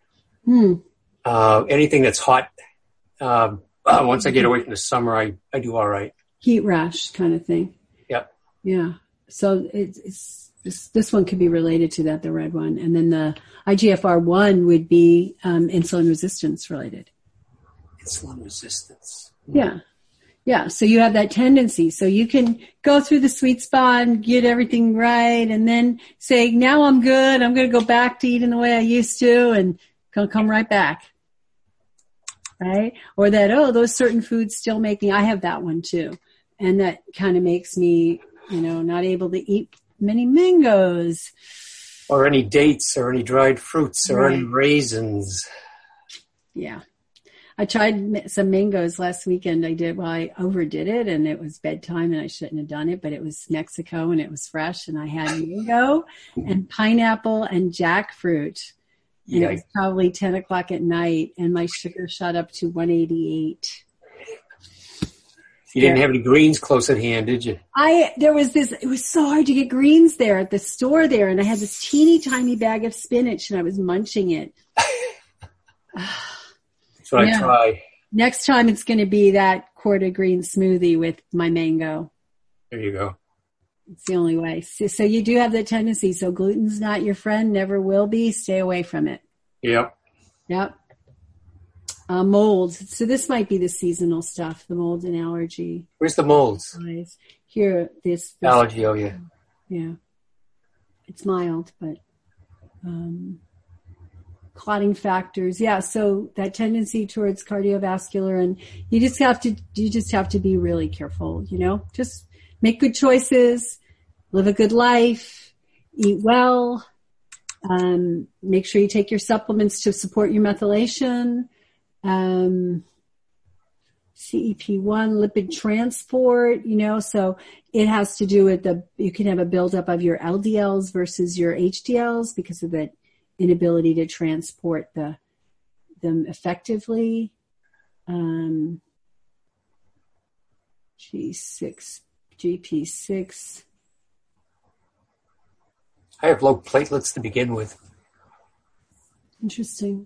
S4: Anything that's hot, once I get away from the summer, I do all right.
S1: Heat rash kind of thing.
S4: Yep.
S1: Yeah. So this one could be related to that, the red one. And then the IGFR1 would be insulin resistance related.
S4: Insulin resistance.
S1: Yeah. Yeah. So you have that tendency. So you can go through the sweet spot and get everything right and then say, now I'm good. I'm going to go back to eating the way I used to and come right back. Right? Or that, those certain foods still make me, I have that one too. And that kind of makes me, not able to eat many mangoes.
S4: Or any dates or any dried fruits or any raisins.
S1: Yeah. I tried some mangoes last weekend. I overdid it and it was bedtime and I shouldn't have done it, but it was Mexico and it was fresh and I had mango and pineapple and jackfruit. And it was probably 10 o'clock at night and my sugar shot up to 188.
S4: You didn't have any greens close at hand, did you?
S1: It was so hard to get greens there at the store there. And I had this teeny tiny bag of spinach and I was munching it.
S4: That's what I try.
S1: Next time it's going to be that quart of green smoothie with my mango.
S4: There you go.
S1: It's the only way. So you do have that tendency. So gluten's not your friend, never will be. Stay away from it.
S4: Yep.
S1: Mold. So this might be the seasonal stuff, the mold and allergy.
S4: Where's the molds?
S1: Here, this
S4: allergy, yeah.
S1: Yeah. It's mild, but clotting factors. Yeah, so that tendency towards cardiovascular and you just have to be really careful, Just make good choices, live a good life, eat well, make sure you take your supplements to support your methylation. CEP1, lipid transport, so it has to do with you can have a buildup of your LDLs versus your HDLs because of the inability to transport them effectively. GP6.
S4: I have low platelets to begin with.
S1: Interesting.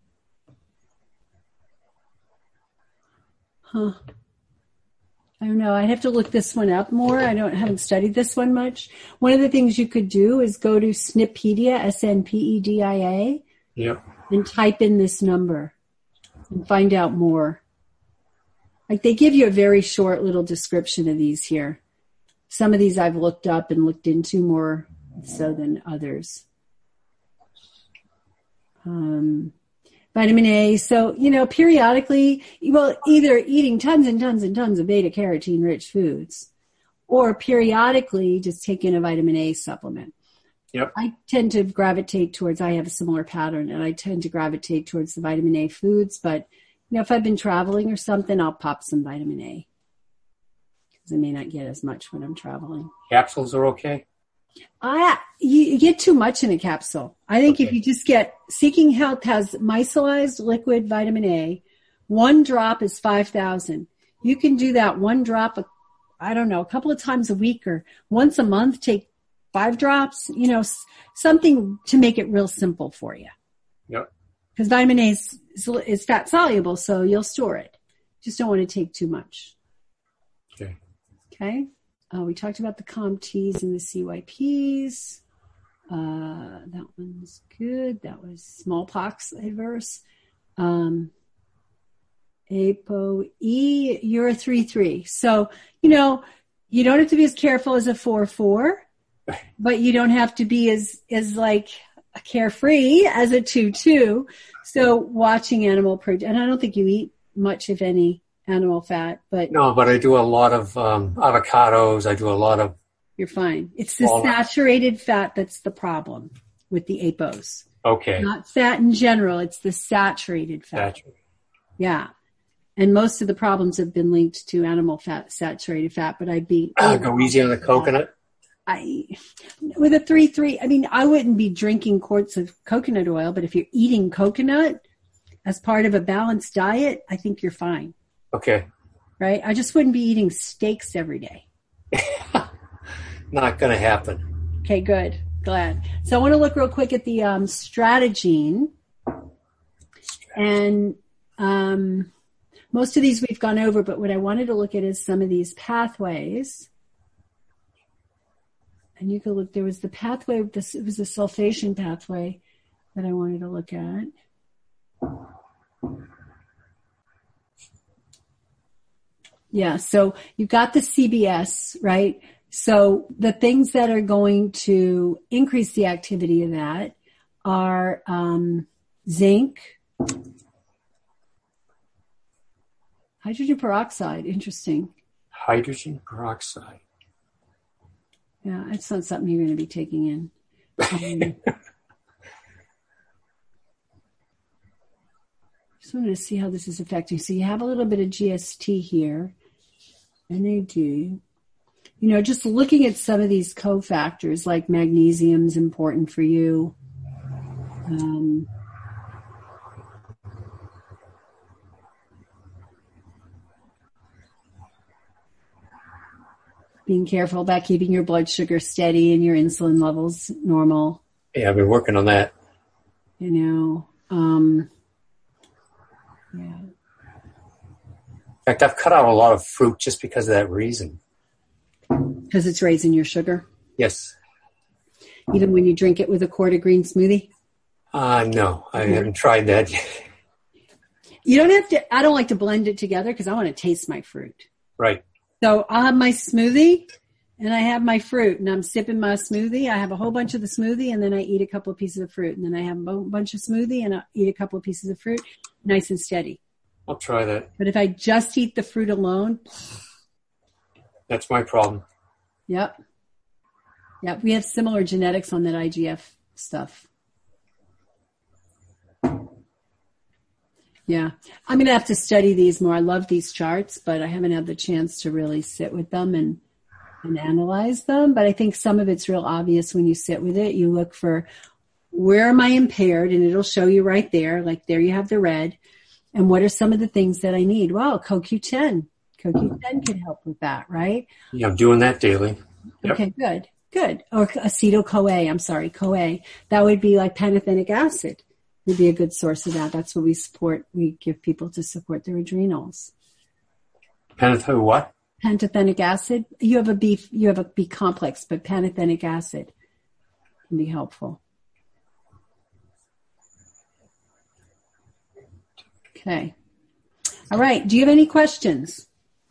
S1: Huh. I don't know. I'd have to look this one up more. I haven't studied this one much. One of the things you could do is go to SNPedia, SNPedia, and type in this number and find out more. Like they give you a very short little description of these here. Some of these I've looked up and looked into more so than others. vitamin A. So, periodically, either eating tons and tons and tons of beta carotene rich foods or periodically just taking a vitamin A supplement.
S4: Yep.
S1: I tend to gravitate towards, I have a similar pattern, and I tend to gravitate towards the vitamin A foods. But, if I've been traveling or something, I'll pop some vitamin A because I may not get as much when I'm traveling.
S4: Capsules are okay?
S1: You get too much in a capsule. I think if you just get, Seeking Health has micellized liquid vitamin A. 1 drop is 5,000. You can do that 1 drop, a couple of times a week or once a month, take 5 drops, something to make it real simple for you.
S4: Yep.
S1: Because vitamin A is fat soluble, so you'll store it. Just don't want to take too much. Okay. We talked about the COMTs and the CYPs. That one's good. That was smallpox adverse. ApoE, you're a 3-3. So, you don't have to be as careful as a 4-4, but you don't have to be as like carefree as a 2-2. So watching animal protein, and I don't think you eat much, if any, animal fat, but
S4: no, but I do a lot of avocados. I do a lot of.
S1: You're fine. It's the saturated fat that's the problem with the APOs.
S4: Okay.
S1: Not fat in general. It's the saturated fat. Yeah. And most of the problems have been linked to animal fat, saturated fat, but I'd be
S4: go easy on the coconut.
S1: With a 3-3, I wouldn't be drinking quarts of coconut oil, but if you're eating coconut as part of a balanced diet, I think you're fine.
S4: Okay.
S1: Right? I just wouldn't be eating steaks every day.
S4: Not going to happen.
S1: Okay, good. Glad. So I want to look real quick at the Stratagene. And most of these we've gone over, but what I wanted to look at is some of these pathways. And you could look, there was the pathway, it was the sulfation pathway that I wanted to look at. Yeah, so you've got the CBS, right? So the things that are going to increase the activity of that are zinc, hydrogen peroxide, interesting.
S4: Hydrogen peroxide.
S1: Yeah, it's not something you're going to be taking in. Just wanted to see how this is affecting. So you have a little bit of GST here. And they do. Just looking at some of these cofactors, like magnesium is important for you. Being careful about keeping your blood sugar steady and your insulin levels normal.
S4: Yeah, I've been working on that.
S1: Yeah.
S4: In fact, I've cut out a lot of fruit just because of that reason.
S1: Because it's raising your sugar?
S4: Yes.
S1: Even when you drink it with a quart of green smoothie?
S4: No, I haven't tried that yet.
S1: You don't have to, I don't like to blend it together because I want to taste my fruit.
S4: Right.
S1: So I'll have my smoothie and I have my fruit and I'm sipping my smoothie. I have a whole bunch of the smoothie and then I eat a couple of pieces of fruit and then I have a bunch of smoothie and I eat a couple of pieces of fruit, nice and steady.
S4: I'll try that.
S1: But if I just eat the fruit alone.
S4: That's my problem.
S1: Yep. Yep. We have similar genetics on that IGF stuff. Yeah. I'm going to have to study these more. I love these charts, but I haven't had the chance to really sit with them and analyze them. But I think some of it's real obvious when you sit with it. You look for where am I impaired? And it'll show you right there. Like there you have the red. And what are some of the things that I need? Well, CoQ10. CoQ10 can help with that, right?
S4: Yeah, I'm doing that daily. Yep.
S1: Okay, good. Good. Or acetyl-CoA. I'm sorry, CoA. That would be like pantothenic acid. Would be a good source of that. That's what we support. We give people to support their adrenals.
S4: What?
S1: Pantothenic acid. You have a B complex, but pantothenic acid can be helpful. Okay. All right. Do you have any questions?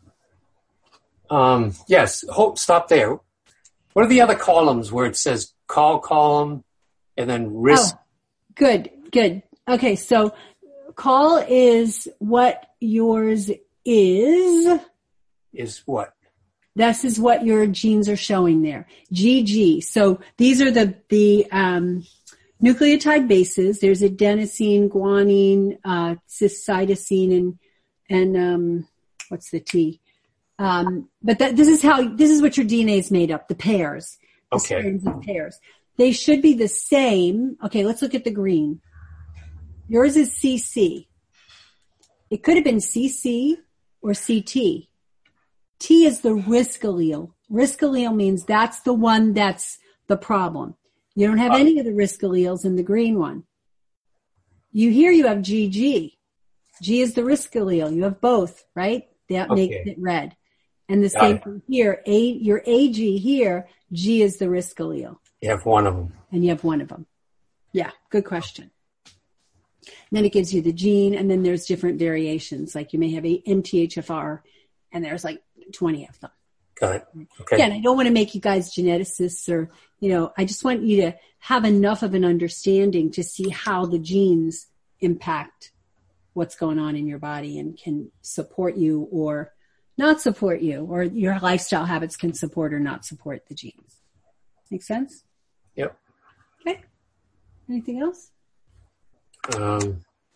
S4: Yes. Stop there. What are the other columns where it says call column and then risk?
S1: Oh, good. Okay. So call is what yours is.
S4: Is what?
S1: This is what your genes are showing there. GG. So these are the nucleotide bases. There's adenosine, guanine, cytosine, and what's the T? But this is what your DNA is made up. The pairs. The strands of pairs. They should be the same. Okay, let's look at the green. Yours is CC. It could have been CC or CT. T is the risk allele. Risk allele means that's the one that's the problem. You don't have any of the risk alleles in the green one. You have GG. G is the risk allele. You have both, right? That makes it red. And the same thing here. Your AG here, G is the risk allele.
S4: You have one of them.
S1: And you have one of them. Yeah, good question. And then it gives you the gene, and then there's different variations. Like you may have a MTHFR, and there's like 20 of them.
S4: Got it. Okay.
S1: Again, I don't want to make you guys geneticists or, I just want you to have enough of an understanding to see how the genes impact what's going on in your body and can support you or not support you, or your lifestyle habits can support or not support the genes. Make sense?
S4: Yep.
S1: Okay. Anything else?
S4: That's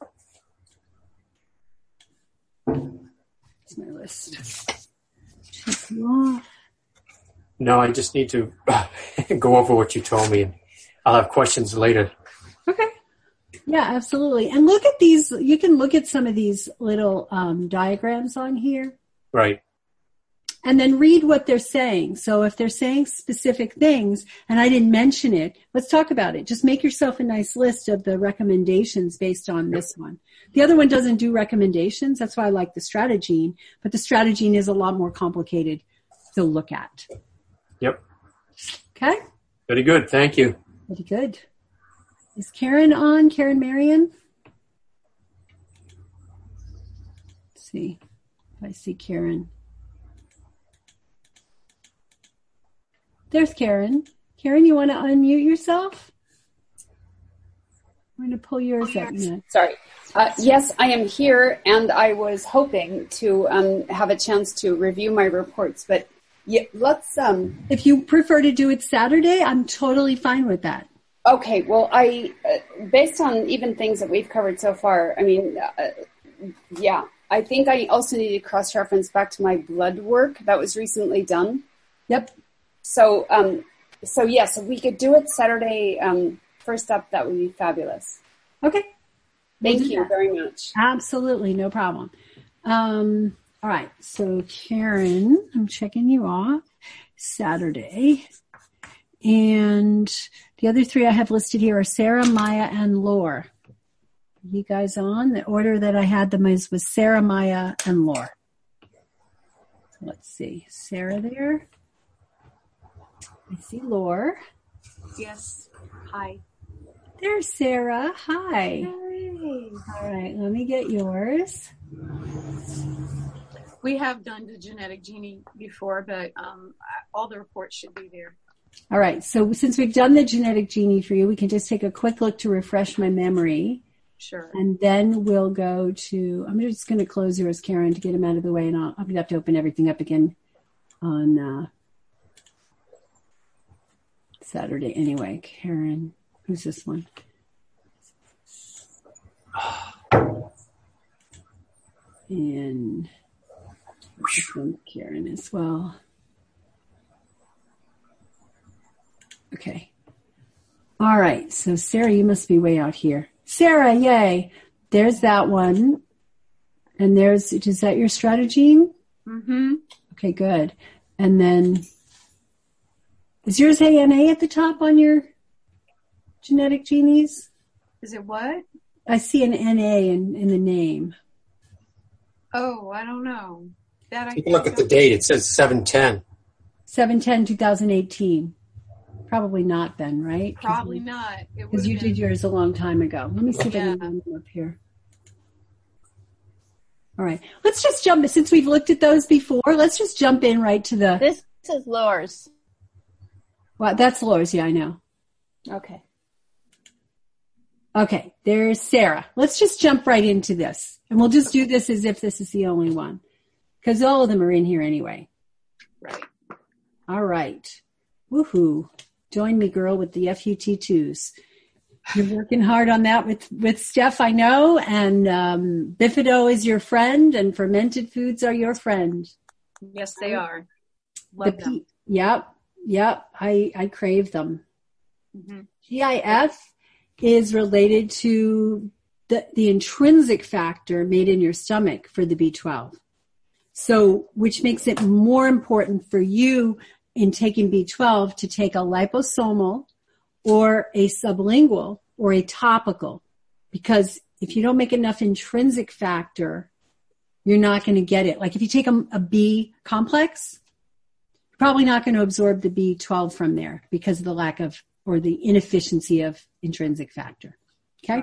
S1: my list. Check you off.
S4: No, I just need to go over what you told me, and I'll have questions later.
S1: Okay. Yeah, absolutely. And look at these. You can look at some of these little diagrams on here.
S4: Right.
S1: And then read what they're saying. So if they're saying specific things, and I didn't mention it, let's talk about it. Just make yourself a nice list of the recommendations based on this one. The other one doesn't do recommendations. That's why I like the Stratagene. But the Stratagene is a lot more complicated to look at.
S4: Yep.
S1: Okay?
S4: Very good. Thank you.
S1: Very good. Is Karen on? Karen Marion? Let's see if I see Karen. There's Karen. Karen, you want to unmute yourself? I'm going to pull yours up next.
S5: Sorry. Yes, I am here, and I was hoping to have a chance to review my reports. But yeah, let's.
S1: If you prefer to do it Saturday, I'm totally fine with that.
S5: Okay. Well, I based on even things that we've covered so far, I mean, yeah, I think I also need to cross-reference back to my blood work that was recently done.
S1: Yep.
S5: So yes, if we could do it Saturday first up, that would be fabulous.
S1: Okay.
S5: Thank you very much.
S1: Absolutely, no problem. All right, so Karen, I'm checking you off Saturday. And the other three I have listed here are Sarah, Maya, and Laura. You guys on? The order that I had them was Sarah, Maya, and Laura. Let's see. Sarah there. I see Laura.
S6: Yes. Hi.
S1: There's Sarah. Hi.
S6: Hey.
S1: All right, let me get yours.
S6: We have done the genetic genie before, but all the reports should be there.
S1: All right, so since we've done the genetic genie for you, we can just take a quick look to refresh my memory.
S6: Sure.
S1: And then we'll go to, I'm just going to close yours, Karen, to get them out of the way, and I'm going to have to open everything up again on Saturday anyway. Karen, who's this one? And this one's Karen as well. Okay. All right. So Sarah, you must be way out here. Sarah, yay. There's that one. And is that your Stratagene?
S6: Mm-hmm.
S1: Okay, good. And then is yours ANA at the top on your genetic genies?
S6: Is it what?
S1: I see an NA in the name.
S6: Oh, I don't know.
S4: You can look at the date. It says 7/10.
S1: 7/10/2018. Probably not then, right?
S6: Probably not.
S1: Because you did yours a long time ago. Let me see if I can find them up here. All right. Let's just jump, since we've looked at those before, let's just jump in right to the...
S7: This is Laura's.
S1: Well, that's Laura's, yeah, I know.
S7: Okay.
S1: Okay, there's Sarah. Let's just jump right into this. And we'll just do this as if this is the only one. Because all of them are in here anyway.
S6: Right.
S1: All right. Woohoo. Join me, girl, with the FUT2s. You're working hard on that with Steph, I know. And Bifido is your friend, and fermented foods are your friend.
S6: Yes, they are. Love them.
S1: Yep. I crave them.
S6: Mm-hmm.
S1: GIF is related to the intrinsic factor made in your stomach for the B12. So, which makes it more important for you in taking B12 to take a liposomal or a sublingual or a topical. Because if you don't make enough intrinsic factor, you're not going to get it. Like if you take a B complex, you're probably not going to absorb the B12 from there because of the lack of, or the inefficiency of intrinsic factor. Okay.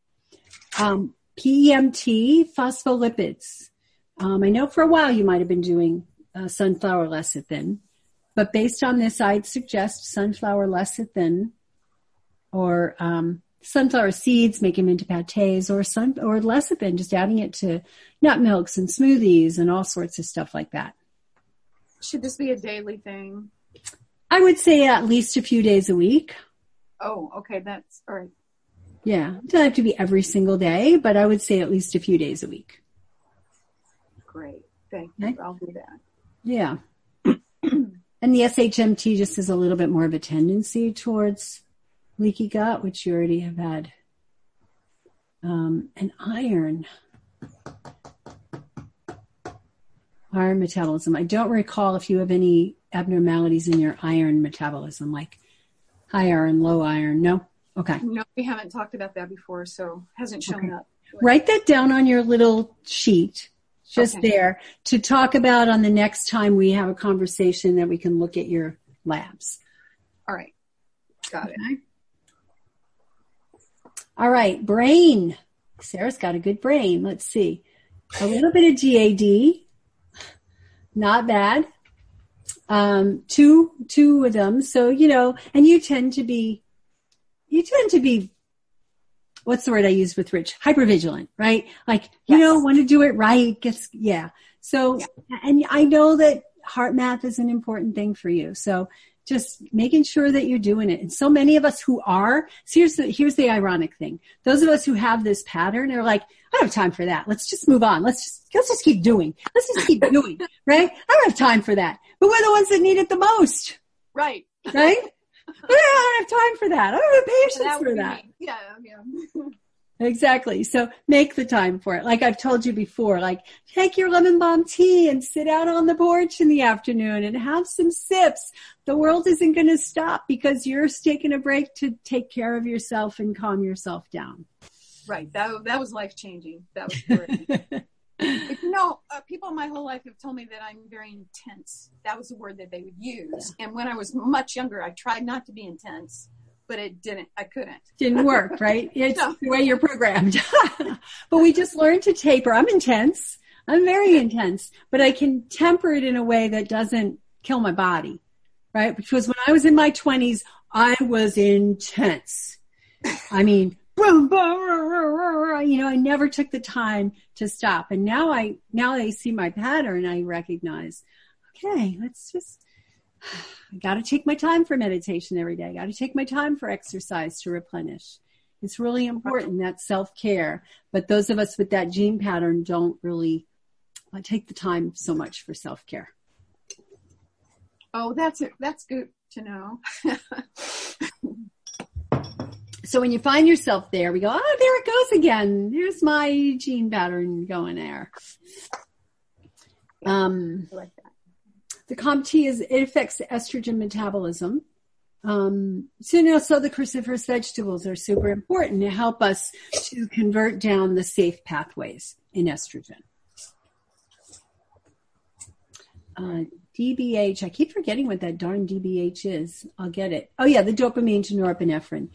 S1: PEMT, phospholipids. I know for a while you might have been doing sunflower lecithin, but based on this, I'd suggest sunflower lecithin or sunflower seeds, make them into pâtés, or lecithin, just adding it to nut milks and smoothies and all sorts of stuff like that.
S6: Should this be a daily thing?
S1: I would say at least a few days a week.
S6: Oh, okay, that's all right.
S1: Yeah, it doesn't have to be every single day, but I would say at least a few days a week.
S6: Great. Thank you. Okay. I'll do that.
S1: Yeah. And the SHMT just has a little bit more of a tendency towards leaky gut, which you already have had. And iron metabolism. I don't recall if you have any abnormalities in your iron metabolism, like high iron, low iron. No? Okay.
S6: No, we haven't talked about that before, so hasn't shown up.
S1: Write that down on your little sheet. Just there to talk about on the next time we have a conversation that we can look at your labs.
S6: All right. Got it.
S1: All right. Brain. Sarah's got a good brain. Let's see. A little bit of GAD. Not bad. Two of them. So, and you tend to be, what's the word I used with Rich? Hypervigilant, right? Like, want to do it right. So, and I know that heart math is an important thing for you. So just making sure that you're doing it. And so many of us who are, so here's the ironic thing. Those of us who have this pattern are like, I don't have time for that. Let's just move on. Let's just keep doing. Let's just keep doing, right? I don't have time for that. But we're the ones that need it the most.
S6: Right.
S1: Right? I don't have time for that. I don't have patience for that.
S6: Yeah.
S1: Exactly. So make the time for it. Like I've told you before, like take your lemon balm tea and sit out on the porch in the afternoon and have some sips. The world isn't going to stop because you're taking a break to take care of yourself and calm yourself down.
S6: Right. That was life-changing. That was great. People my whole life have told me that I'm very intense. That was the word that they would use. And when I was much younger, I tried not to be intense, but it didn't. I couldn't. Didn't
S1: work, right? It's the way you're programmed. But we just learned to taper. I'm intense. I'm very intense, but I can temper it in a way that doesn't kill my body, right? Because when I was in my 20s, I was intense. I mean, boom, boom, I never took the time to stop. And now I see my pattern. I recognize, okay, I got to take my time for meditation every day. I got to take my time for exercise to replenish. It's really important, that self-care. But those of us with that gene pattern don't really take the time so much for self-care.
S6: Oh, that's good to know.
S1: So when you find yourself there, we go, oh, there it goes again. There's my gene pattern going there. I like that. The COMT it affects estrogen metabolism. So the cruciferous vegetables are super important to help us to convert down the safe pathways in estrogen. DBH, I keep forgetting what that darn DBH is. I'll get it. Oh yeah, the dopamine to norepinephrine.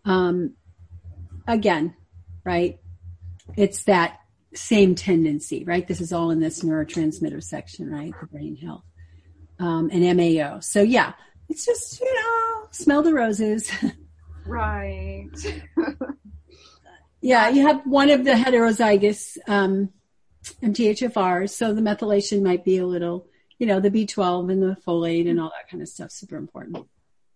S1: Again, right? It's that same tendency, right? This is all in this neurotransmitter section, right? The brain health. And MAO. So yeah, it's just, smell the roses.
S6: Right.
S1: Yeah, you have one of the heterozygous MTHFRs, so the methylation might be a little, the B12 and the folate and all that kind of stuff, super important.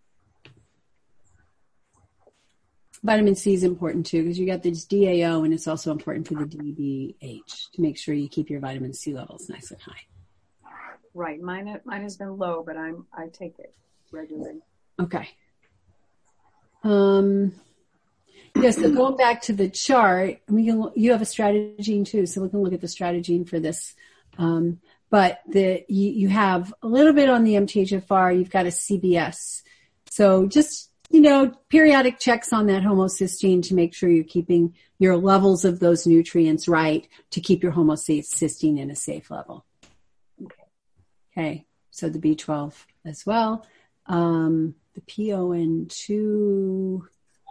S1: Vitamin C is important too, because you got this DAO, and it's also important for the DBH to make sure you keep your vitamin C levels nice and high.
S6: Right. Mine has been low, but I take it regularly.
S1: Okay. Yes, so going back to the chart, you have a strategy too, so we can look at the strategy for this. But you have a little bit on the MTHFR, you've got a CBS. So just, periodic checks on that homocysteine to make sure you're keeping your levels of those nutrients right to keep your homocysteine in a safe level. Okay, so the B12 as well. The PON2,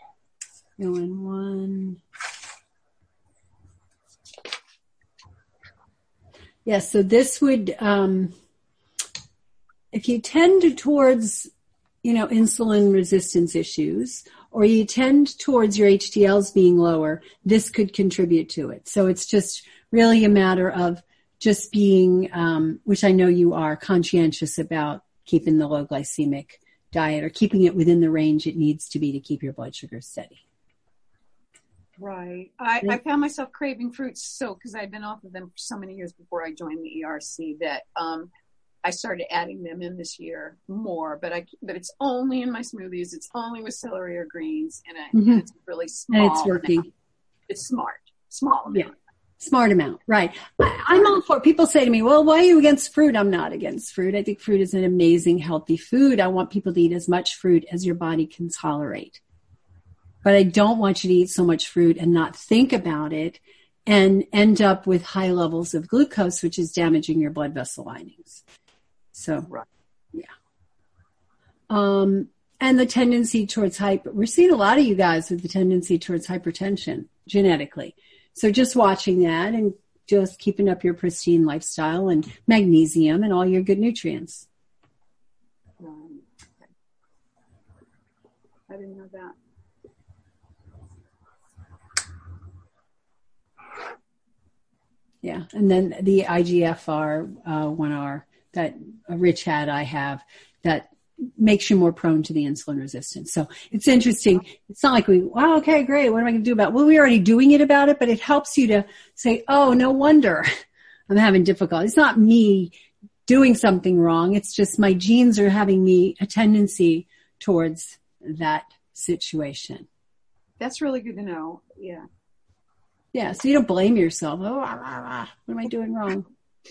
S1: PON1. Yes, so this would, if you tend towards, insulin resistance issues, or you tend towards your HDLs being lower, this could contribute to it. So it's just really a matter of just being, which I know you are, conscientious about keeping the low glycemic diet or keeping it within the range it needs to be to keep your blood sugar steady.
S6: Right. I found myself craving fruits because I'd been off of them for so many years before I joined the ERC that I started adding them in this year more, but it's only in my smoothies. It's only with celery or greens, and it's really small.
S1: And it's working.
S6: Amount. It's small amount.
S1: Yeah. Smart amount, right. I'm all for, people say to me, well, why are you against fruit? I'm not against fruit. I think fruit is an amazing, healthy food. I want people to eat as much fruit as your body can tolerate. But I don't want you to eat so much fruit and not think about it and end up with high levels of glucose, which is damaging your blood vessel linings. So,
S6: right.
S1: Yeah. And the tendency towards we're seeing a lot of you guys with the tendency towards hypertension genetically. So just watching that and just keeping up your pristine lifestyle and magnesium and all your good nutrients.
S6: I didn't know that.
S1: Yeah. And then the IGFR 1R that Rich had, I have, that makes you more prone to the insulin resistance. So it's interesting. It's not like okay, great. What am I going to do about it? Well, we're already doing it about it, but it helps you to say, oh, no wonder I'm having difficulty. It's not me doing something wrong. It's just my genes are having me a tendency towards that situation.
S6: That's really good to know. Yeah.
S1: Yeah. So you don't blame yourself. Oh, what am I doing wrong?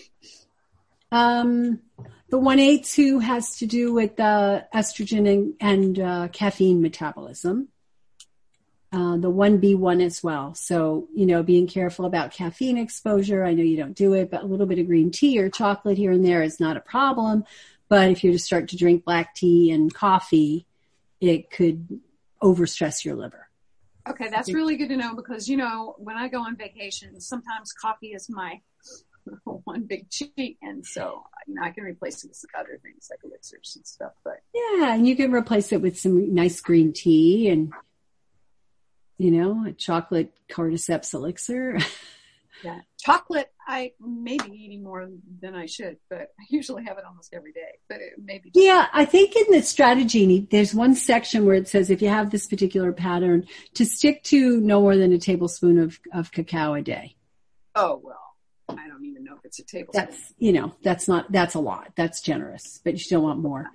S1: The 1A2 has to do with estrogen and caffeine metabolism. The 1B1 as well. So, being careful about caffeine exposure. I know you don't do it, but a little bit of green tea or chocolate here and there is not a problem. But if you just start to drink black tea and coffee, it could overstress your liver.
S6: Okay, that's really good to know because, when I go on vacation, sometimes coffee is my one big cheat, and so I can replace it with other things like elixirs and stuff. But
S1: yeah, and you can replace it with some nice green tea and a chocolate cordyceps elixir.
S6: Yeah, chocolate I may be eating more than I should, but I usually have it almost every day. But it maybe
S1: I think in the strategy there's one section where it says if you have this particular pattern to stick to no more than a tablespoon of cacao a day.
S6: Oh well. I don't even know if it's a tablespoon.
S1: That's a lot. That's generous, but you still want more.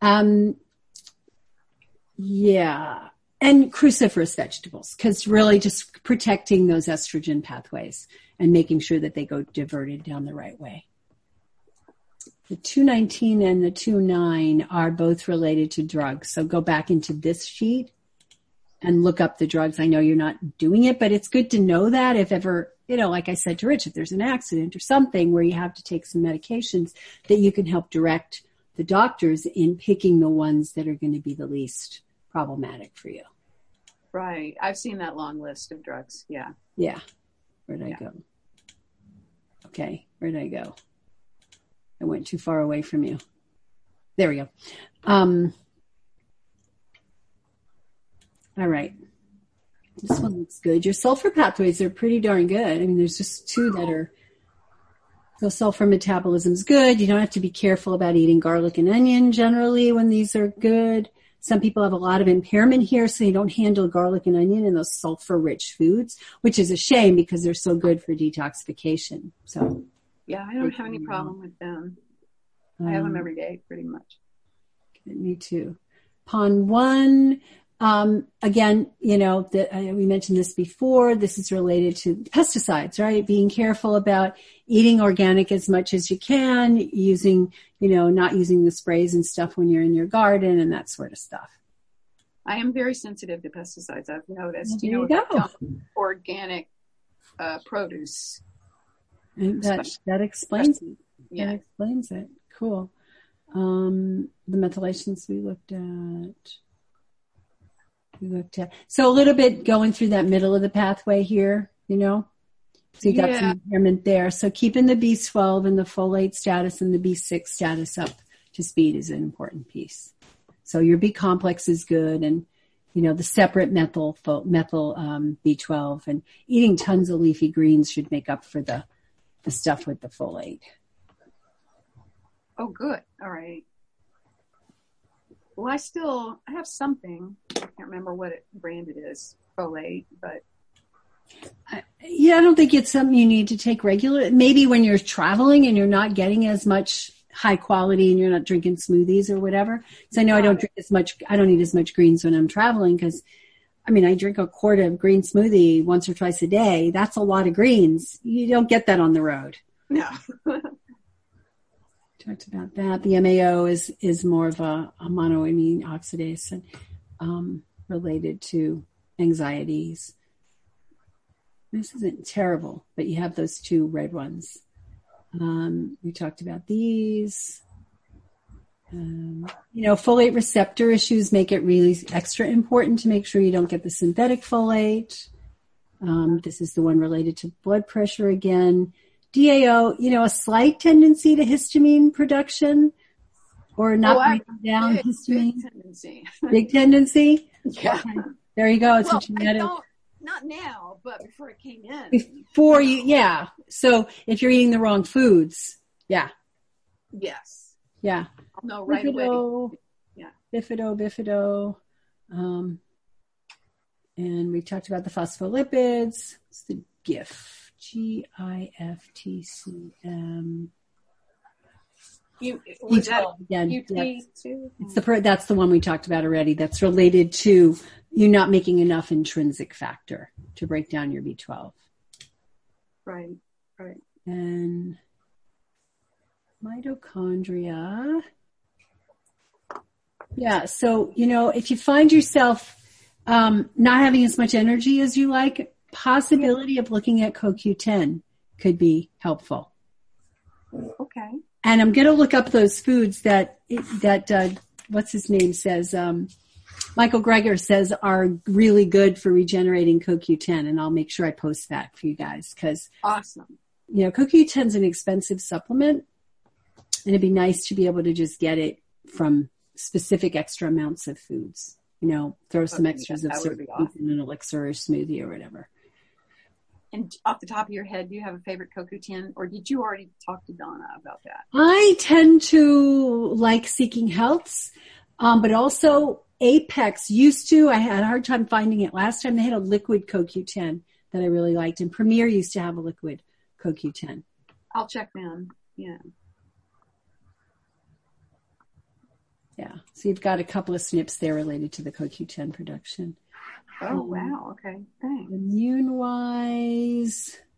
S1: Yeah. And cruciferous vegetables, because really just protecting those estrogen pathways and making sure that they go diverted down the right way. The 219 and the 29 are both related to drugs. So go back into this sheet and look up the drugs. I know you're not doing it, but it's good to know that if ever, like I said to Rich, if there's an accident or something where you have to take some medications, that you can help direct the doctors in picking the ones that are going to be the least problematic for you.
S6: Right. I've seen that long list of drugs. Yeah.
S1: Yeah. Where'd I go? Okay. Where'd I go? I went too far away from you. There we go. All right. This one looks good. Your sulfur pathways are pretty darn good. I mean, there's just two that are. So sulfur metabolism is good. You don't have to be careful about eating garlic and onion generally when these are good. Some people have a lot of impairment here, so they don't handle garlic and onion and those sulfur-rich foods, which is a shame because they're so good for detoxification. So,
S6: yeah, I don't have any problem with them. I have them every day, pretty much.
S1: Me too. Pond 1. Again, we mentioned this before. This is related to pesticides, right? Being careful about eating organic as much as you can, using, not using the sprays and stuff when you're in your garden and that sort of stuff.
S6: I am very sensitive to pesticides. I've noticed,
S1: there you go.
S6: Organic produce.
S1: That explains it.
S6: Yeah.
S1: That explains it. Cool. The methylations we looked at. So a little bit going through that middle of the pathway here, So you got some impairment there. So keeping the B12 and the folate status and the B6 status up to speed is an important piece. So your B complex is good, and the separate methyl B12, and eating tons of leafy greens should make up for the stuff with the folate.
S6: Oh, good. All right. Well, I have something. I can't remember what brand it is, folate, but.
S1: I don't think it's something you need to take regular. Maybe when you're traveling and you're not getting as much high quality and you're not drinking smoothies or whatever. So I know I don't eat as much greens when I'm traveling because, I drink a quart of green smoothie once or twice a day. That's a lot of greens. You don't get that on the road.
S6: No.
S1: Talked about that. The MAO is more of a monoamine oxidase and related to anxieties. This isn't terrible, but you have those two red ones. We talked about these. Folate receptor issues make it really extra important to make sure you don't get the synthetic folate. This is the one related to blood pressure again. DAO, a slight tendency to histamine production or not breaking down histamine.
S6: Big tendency.
S1: Big tendency?
S6: Yeah.
S1: Okay. There you go. It's
S6: well,
S1: a genetic.
S6: Not now, but before it came in.
S1: Before yeah. So if you're eating the wrong foods, yeah.
S6: Yes.
S1: Yeah.
S6: I'll know right away. Yeah.
S1: Bifido. And we talked about the phospholipids. It's the GIF. GIFTCM.
S6: Was that
S1: again?
S6: UT too?
S1: That's the one we talked about already. That's related to you not making enough intrinsic factor to break down your B12.
S6: Right.
S1: And mitochondria. Yeah. So if you find yourself not having as much energy as you like, possibility of looking at CoQ10 could be helpful.
S6: Okay.
S1: And I'm going to look up those foods that what's his name says, Michael Greger says are really good for regenerating CoQ10, and I'll make sure I post that for you guys because
S6: awesome.
S1: CoQ10 is an expensive supplement, and it'd be nice to be able to just get it from specific extra amounts of foods. Throw some extras of certain foods in an elixir or smoothie or whatever.
S6: And off the top of your head, do you have a favorite CoQ10, or did you already talk to Donna about that?
S1: I tend to like Seeking Health's, but also Apex used to. I had a hard time finding it last time. They had a liquid CoQ10 that I really liked, and Premier used to have a liquid CoQ10.
S6: I'll check them. Yeah.
S1: Yeah. So you've got a couple of SNPs there related to the CoQ10 production.
S6: Oh, wow. Okay. Thanks.
S1: Immune-wise,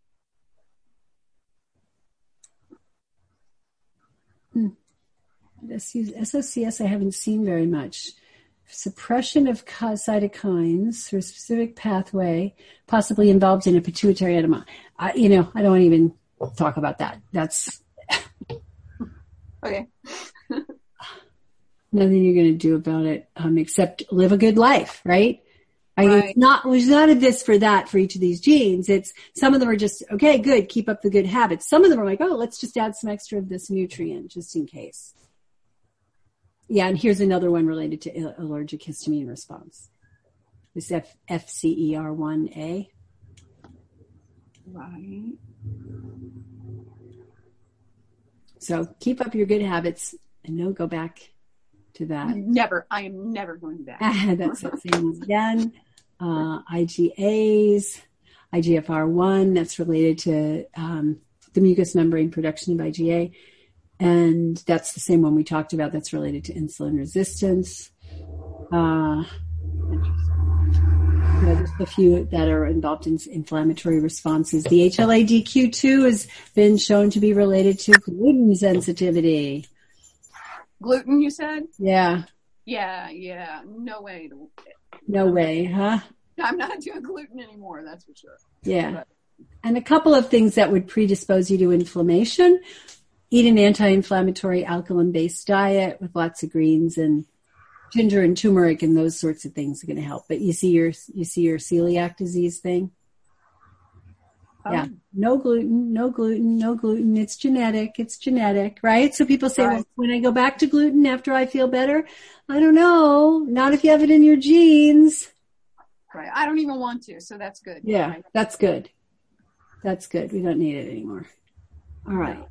S1: SOCS I haven't seen very much. Suppression of cytokines through a specific pathway, possibly involved in a pituitary edema. I don't even talk about that. That's
S6: okay.
S1: Nothing you're going to do about it, except live a good life, right?
S6: Right.
S1: It's not a this for that for each of these genes. It's some of them are just, okay, good, keep up the good habits. Some of them are like, oh, let's just add some extra of this nutrient just in case. Yeah, and here's another one related to allergic histamine response. It's FCER1A.
S6: Right.
S1: So keep up your good habits and don't go back to that.
S6: Never. I am never going back.
S1: That's the same as again. IgAs, IGFR1, that's related to the mucous membrane production of IgA. And that's the same one we talked about that's related to insulin resistance. Just a few that are involved in inflammatory responses. The HLA-DQ2 has been shown to be related to gluten sensitivity.
S6: Gluten, you said?
S1: Yeah.
S6: Yeah. No way.
S1: No way, huh?
S6: I'm not doing gluten anymore, that's for sure.
S1: Yeah.
S6: But.
S1: And a couple of things that would predispose you to inflammation. Eat an anti-inflammatory alkaline-based diet with lots of greens and ginger and turmeric and those sorts of things are going to help. But you see your celiac disease thing? Oh. Yeah. No gluten. It's genetic, right? So people say, well, when I go back to gluten after I feel better, I don't know. Not if you have it in your genes.
S6: Right. I don't even want to, so that's good.
S1: Yeah,
S6: right.
S1: That's good. We don't need it anymore. All right.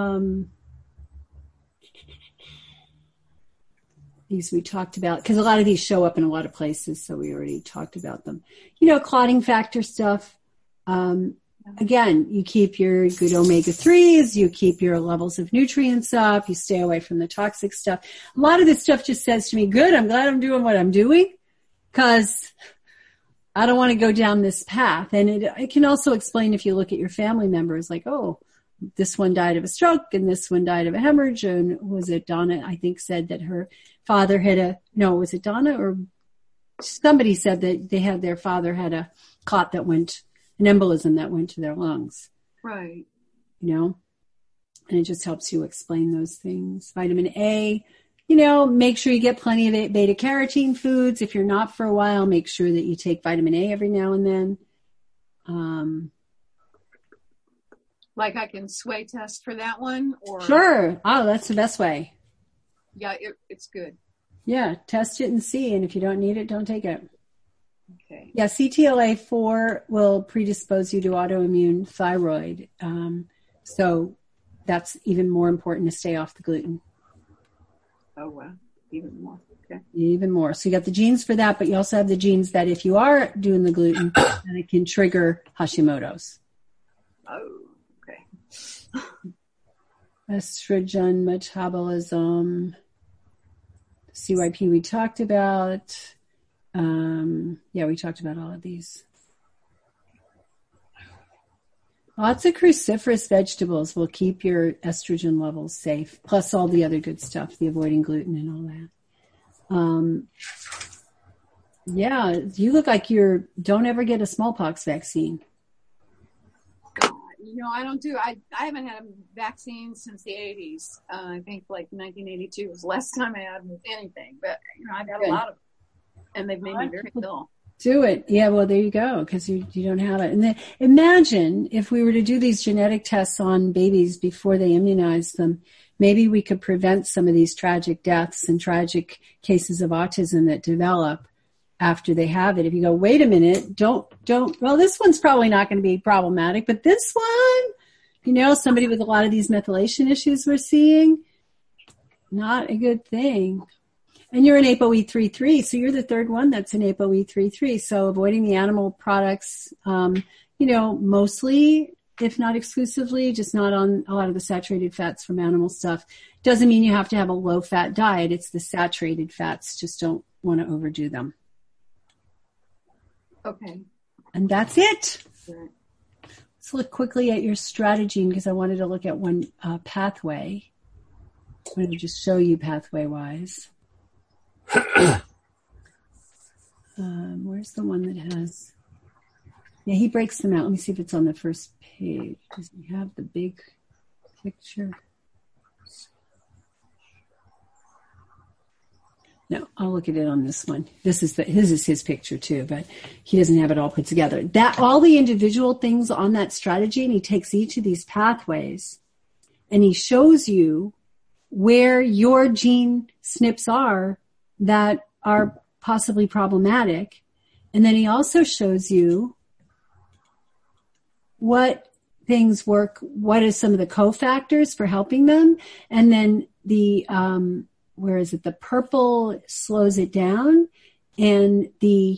S1: These we talked about, because a lot of these show up in a lot of places, so we already talked about them. Clotting factor stuff. Again, you keep your good omega-3s, you keep your levels of nutrients up, you stay away from the toxic stuff. A lot of this stuff just says to me, good, I'm glad I'm doing what I'm doing, because I don't want to go down this path. And it can also explain if you look at your family members, like, oh, this one died of a stroke and this one died of a hemorrhage. And was it Donna, I think, said that her father was it Donna or somebody said that their father had a clot that went, an embolism that went to their lungs.
S6: Right.
S1: And it just helps you explain those things. Vitamin A, make sure you get plenty of beta carotene foods. If you're not for a while, make sure that you take vitamin A every now and then.
S6: Like I can sway test for that one, or
S1: sure. Oh, that's the best way.
S6: Yeah, it's good.
S1: Yeah, test it and see, and if you don't need it, don't take it.
S6: Okay.
S1: Yeah, CTLA-4 will predispose you to autoimmune thyroid, so that's even more important to stay off the gluten.
S6: Oh wow, even more. Okay.
S1: Even more. So you got the genes for that, but you also have the genes that if you are doing the gluten, then it can trigger Hashimoto's.
S6: Oh.
S1: Estrogen metabolism, CYP we talked about. We talked about all of these. Lots of cruciferous vegetables will keep your estrogen levels safe, plus all the other good stuff, the avoiding gluten and all that. You look like don't ever get a smallpox vaccine.
S6: I don't do. I haven't had a vaccine since the 80s. I think like 1982 was the last time I had anything. But I've had a lot of them, and they've made me very ill.
S1: Do it. Yeah, well, there you go, because you don't have it. And then imagine if we were to do these genetic tests on babies before they immunize them, maybe we could prevent some of these tragic deaths and tragic cases of autism that develop after they have it. If you go, wait a minute, well, this one's probably not going to be problematic, but this one, somebody with a lot of these methylation issues we're seeing, not a good thing. And you're an ApoE33, so you're the third one that's an ApoE33. So avoiding the animal products, mostly, if not exclusively, just not on a lot of the saturated fats from animal stuff. Doesn't mean you have to have a low-fat diet. It's the saturated fats. Just don't want to overdo them.
S6: Okay.
S1: And that's it.
S6: Sure.
S1: Let's look quickly at your strategy because I wanted to look at one pathway. I'm going to just show you pathway-wise. Where's the one that has... Yeah, he breaks them out. Let me see if it's on the first page. Does he have the big picture? No, I'll look at it on this one. This is his picture too, but he doesn't have it all put together. That all the individual things on that strategy, and he takes each of these pathways and he shows you where your gene SNPs are that are possibly problematic. And then he also shows you what things work, what is some of the cofactors for helping them. And then the, where is it? The purple slows it down, and the,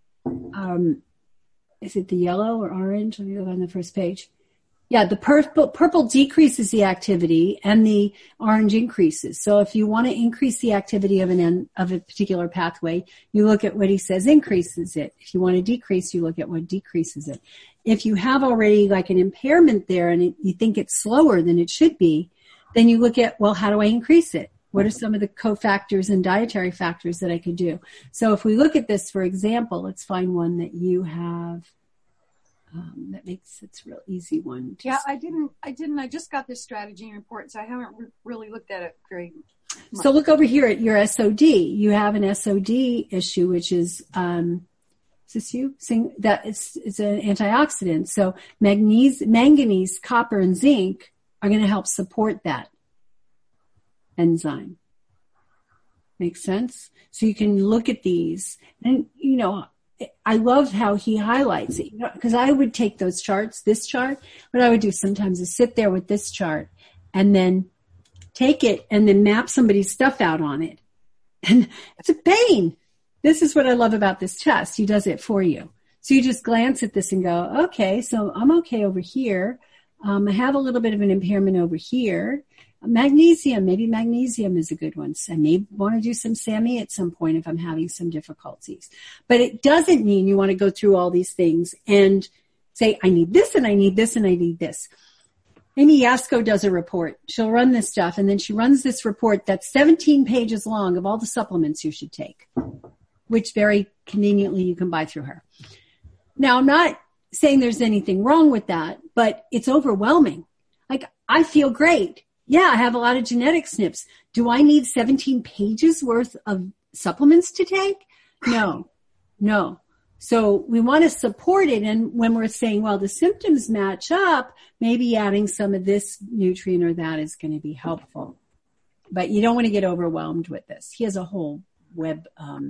S1: is it the yellow or orange? Let me go on the first page. Yeah, the purple decreases the activity and the orange increases. So if you want to increase the activity of a particular pathway, you look at what he says increases it. If you want to decrease, you look at what decreases it. If you have already like an impairment there and you think it's slower than it should be, then you look at, well, how do I increase it? What are some of the cofactors and dietary factors that I could do? So if we look at this, for example, let's find one that you have. That makes it's a real easy one.
S6: Yeah, I didn't. I just got this strategy report, so I haven't really looked at it very much.
S1: So look over here at your SOD. You have an SOD issue, which is this you? Saying that it's an antioxidant. So manganese, copper, and zinc are going to help support that enzyme. Makes sense? So you can look at these, and I love how he highlights it, because I would take those charts, this chart, what I would do sometimes is sit there with this chart and then take it and then map somebody's stuff out on it. And it's a pain. This is what I love about this test. He does it for you. So you just glance at this and go, okay, so I'm okay over here. I have a little bit of an impairment over here. Magnesium, maybe magnesium is a good one. So I may want to do some SAMe at some point if I'm having some difficulties. But it doesn't mean you want to go through all these things and say, I need this and I need this and I need this. Amy Yasko does a report. She'll run this stuff, and then she runs this report that's 17 pages long of all the supplements you should take, which very conveniently you can buy through her. Now, I'm not saying there's anything wrong with that, but it's overwhelming. Like, I feel great. Yeah, I have a lot of genetic SNPs. Do I need 17 pages worth of supplements to take? No. So we want to support it. And when we're saying, well, the symptoms match up, maybe adding some of this nutrient or that is going to be helpful. But you don't want to get overwhelmed with this. He has a whole web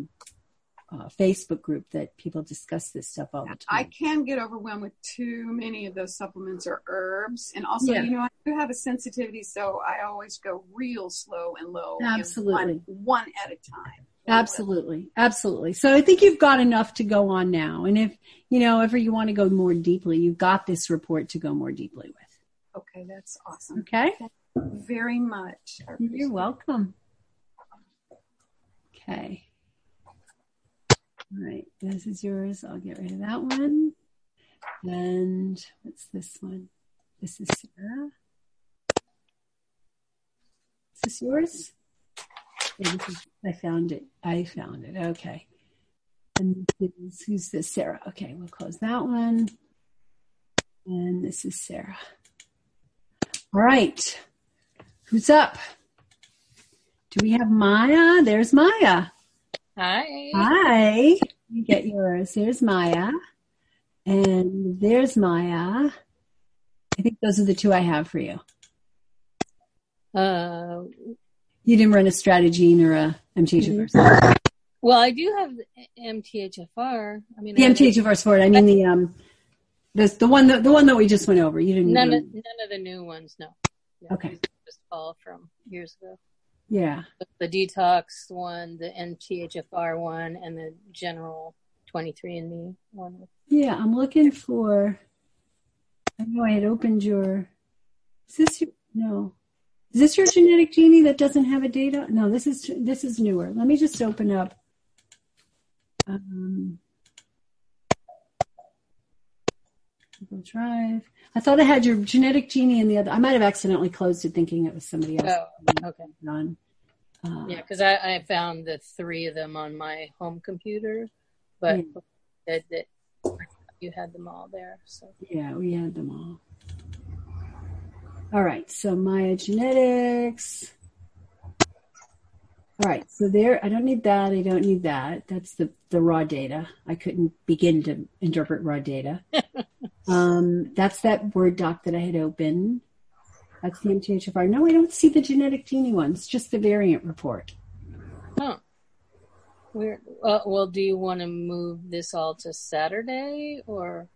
S1: Facebook group that people discuss this stuff all the time.
S6: I can get overwhelmed with too many of those supplements or herbs. And also, I do have a sensitivity, so I always go real slow and low.
S1: Absolutely.
S6: One at a time.
S1: Absolutely. So I think you've got enough to go on now. And if, ever you want to go more deeply, you've got this report to go more deeply with.
S6: Okay, that's awesome.
S1: Okay.
S6: Thank you very much.
S1: You're welcome. Okay. All right, this is yours. I'll get rid of that one. And what's this one? This is Sarah. Is this yours? Yeah, I found it. Okay. And who's this? Sarah. Okay, we'll close that one. And this is Sarah. All right. Who's up? Do we have Maya? There's Maya. Hi. You get yours. There's Maya. And there's Maya. I think those are the two I have for you. You didn't run a Strategene or a MTHFR.
S7: Well, I do have the MTHFR.
S1: The MTHFR for it. I mean the one that we just went over. You didn't.
S7: None of the new ones. No.
S1: Okay.
S7: Just all from years ago.
S1: Yeah.
S7: The detox one, the MTHFR one, and the general 23andMe one.
S1: Yeah, I'm looking for. I know I had opened your. Is this your genetic genie that doesn't have a data? No, this is newer. Let me just open up. Google Drive. I thought I had your genetic genie in the other. I might have accidentally closed it thinking it was somebody else.
S7: Oh, okay. Yeah, because I found the 3 of them on my home computer, but that you had them all there. So
S1: yeah, we had them all. All right, so Maya Genetics. All right, so there, I don't need that. I don't need that. That's the raw data. I couldn't begin to interpret raw data. That's that Word doc that I had opened. That's the MTHFR. No, I don't see the genetic genie one. It's just the variant report.
S7: Huh. Well, do you want to move this all to Saturday or?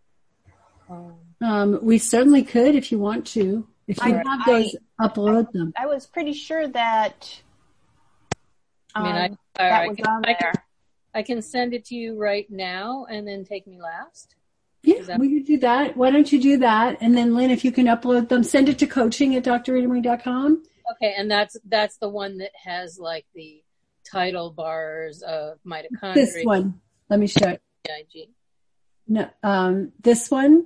S1: We certainly could if you want to. If you have those, upload them.
S8: I was pretty sure that.
S7: That was on there. I can send it to you right now and then take me last.
S1: Yeah, we could do that. Why don't you do that? And then Lynn, if you can upload them, send it to coaching@drritamarie.com.
S7: Okay, and that's the one that has like the title bars of mitochondria.
S1: This one. Let me show it.
S7: IG.
S1: No, this one.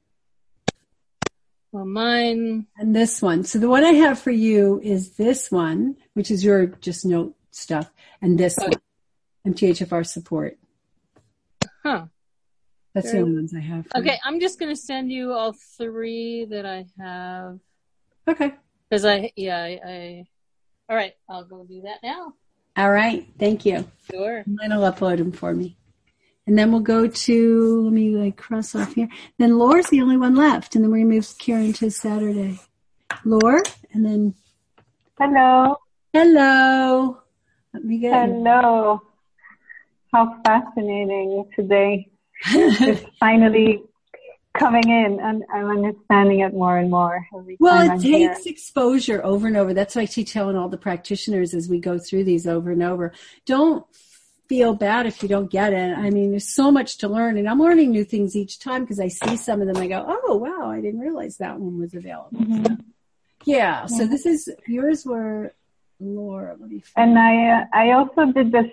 S7: Well, mine.
S1: And this one. So the one I have for you is this one, which is your just note stuff, and this one, MTHFR support.
S7: Huh.
S1: That's the only ones I have.
S7: Okay, I'm just going to send you all three that I have.
S1: Okay.
S7: Because I all right, I'll go do that now.
S1: All right, thank you.
S7: Sure.
S1: Lynn will upload them for me. And then we'll go to, let me cross off here. Then Laura's the only one left, and then we're going to move Karen to Saturday. Laura, and then.
S9: Hello.
S1: Hello. Let me get
S9: Hello. How fascinating today. It's finally coming in, and I'm understanding it more and more every time
S1: it takes exposure over and over. That's what I keep telling all the practitioners as we go through these over and over. Don't feel bad if you don't get it. I mean, there's so much to learn, and I'm learning new things each time because I see some of them. I go, oh, wow, I didn't realize that one was available. Mm-hmm. So this is, yours were, Laura. Let me find.
S9: And I also did the